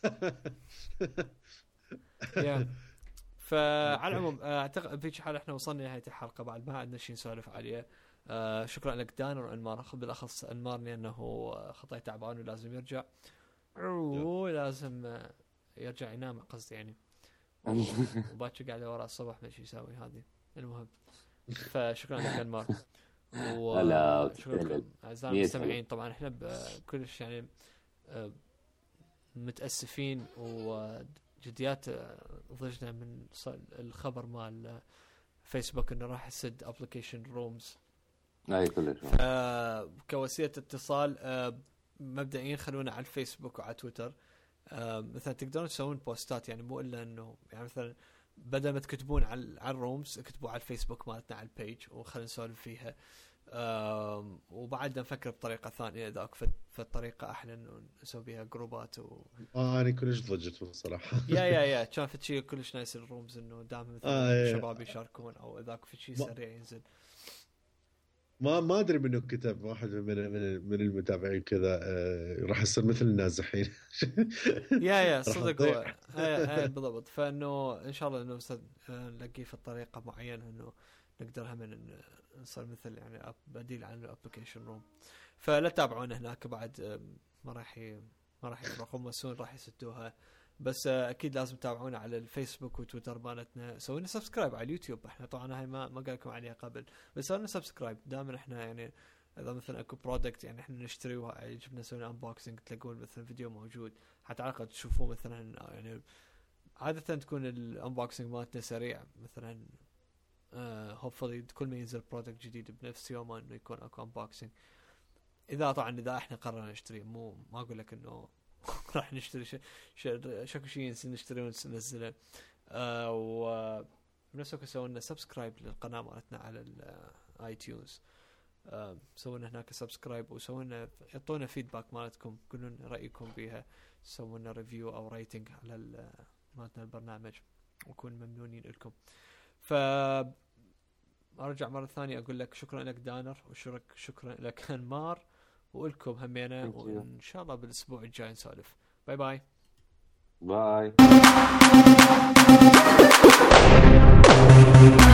يا فعلى العموم اعتقد في حال احنا وصلنا لنهاية الحلقة بعد ما عندنا شيء نسولف عليه. آه شكرا لك دانر وانمار، بالاخص انمار لانه خطأ تعبان ولازم يرجع ولازم يرجع ينام قصدي يعني وباكر قاعد ورا الصبح ما شي يسوي هذه المهم. فشكرا لك انمار وشكرا اعزائي المستمعين. طبعا احنا بكلش يعني متاسفين وجديات ضجنا من الخبر مال فيسبوك انه راح يسد ابلكيشن رومز اي كلش كوسيله اتصال. مبدئيا خلونا على الفيسبوك وعلى تويتر مثلا تقدرون تسوون بوستات يعني مو الا انه يعني مثلا بدل ما تكتبون على على الرومز اكتبوا على الفيسبوك مالتنا على البيج وخلينا نسولف فيها. وبعد نفكر بطريقه ثانيه اذا اكفت في الطريقه احلى انه نسوي بها جروبات و... اه انا كلش ضجت الصراحه. يا يا يا كان في شيء كلش نايس الرومز انه دائما مثلا آه شباب يشاركون او اذا في شيء سريع ينزل. ما ما ادري منو كتب واحد من من من المتابعين كذا آه راح يصير مثل النازحين. يا يا صدق هو اي بالضبط. فانه ان شاء الله انه نلاقي في الطريقه معينه انه نقدر هم نصير مثل يعني بديل عن الابلكيشن روم. فلا تتابعونا هناك بعد ما راح ما راح يفرقوا مسؤول راح يسدوها. بس اكيد لازم تتابعونا على الفيسبوك وتويتر مالتنا. سوينا سبسكرايب على اليوتيوب احنا طبعا هاي ما ما قال لكم عليها قبل بس سوينا سبسكرايب دائما احنا يعني اذا مثلا اكو برودكت يعني احنا نشتريه جبنا سوينا انبوكسنج تلاقون مثلا فيديو موجود حتى على الاقل تشوفوه مثلا يعني عاده تكون الانبوكسنج مالتنا سريع مثلا هوبفلي كل ما ينزل برودكت جديد بنفس يوم انه يكون اكو انبوكسنج. اذا طبعا اذا احنا قررنا نشتري مو ما اقول لك انه راح نشتري شيء شكو شيء نشتري وننزله. آه و بنفسك سوينا سبسكرايب للقناه مالتنا على الاي تيونز. آه سوينا هناك سبسكرايب وسوينا يعطونا فيدباك مالتكم قولوا رايكم بيها سوينا ريفيو او ريتنج على مالتنا البرنامج ونكون ممنونين لكم. ف ارجع مره ثانيه اقول لك شكرا لك دانر وشكرا شكرا لك انمار ولكم همينا وان شاء الله بالاسبوع الجاي نسولف. باي باي باي.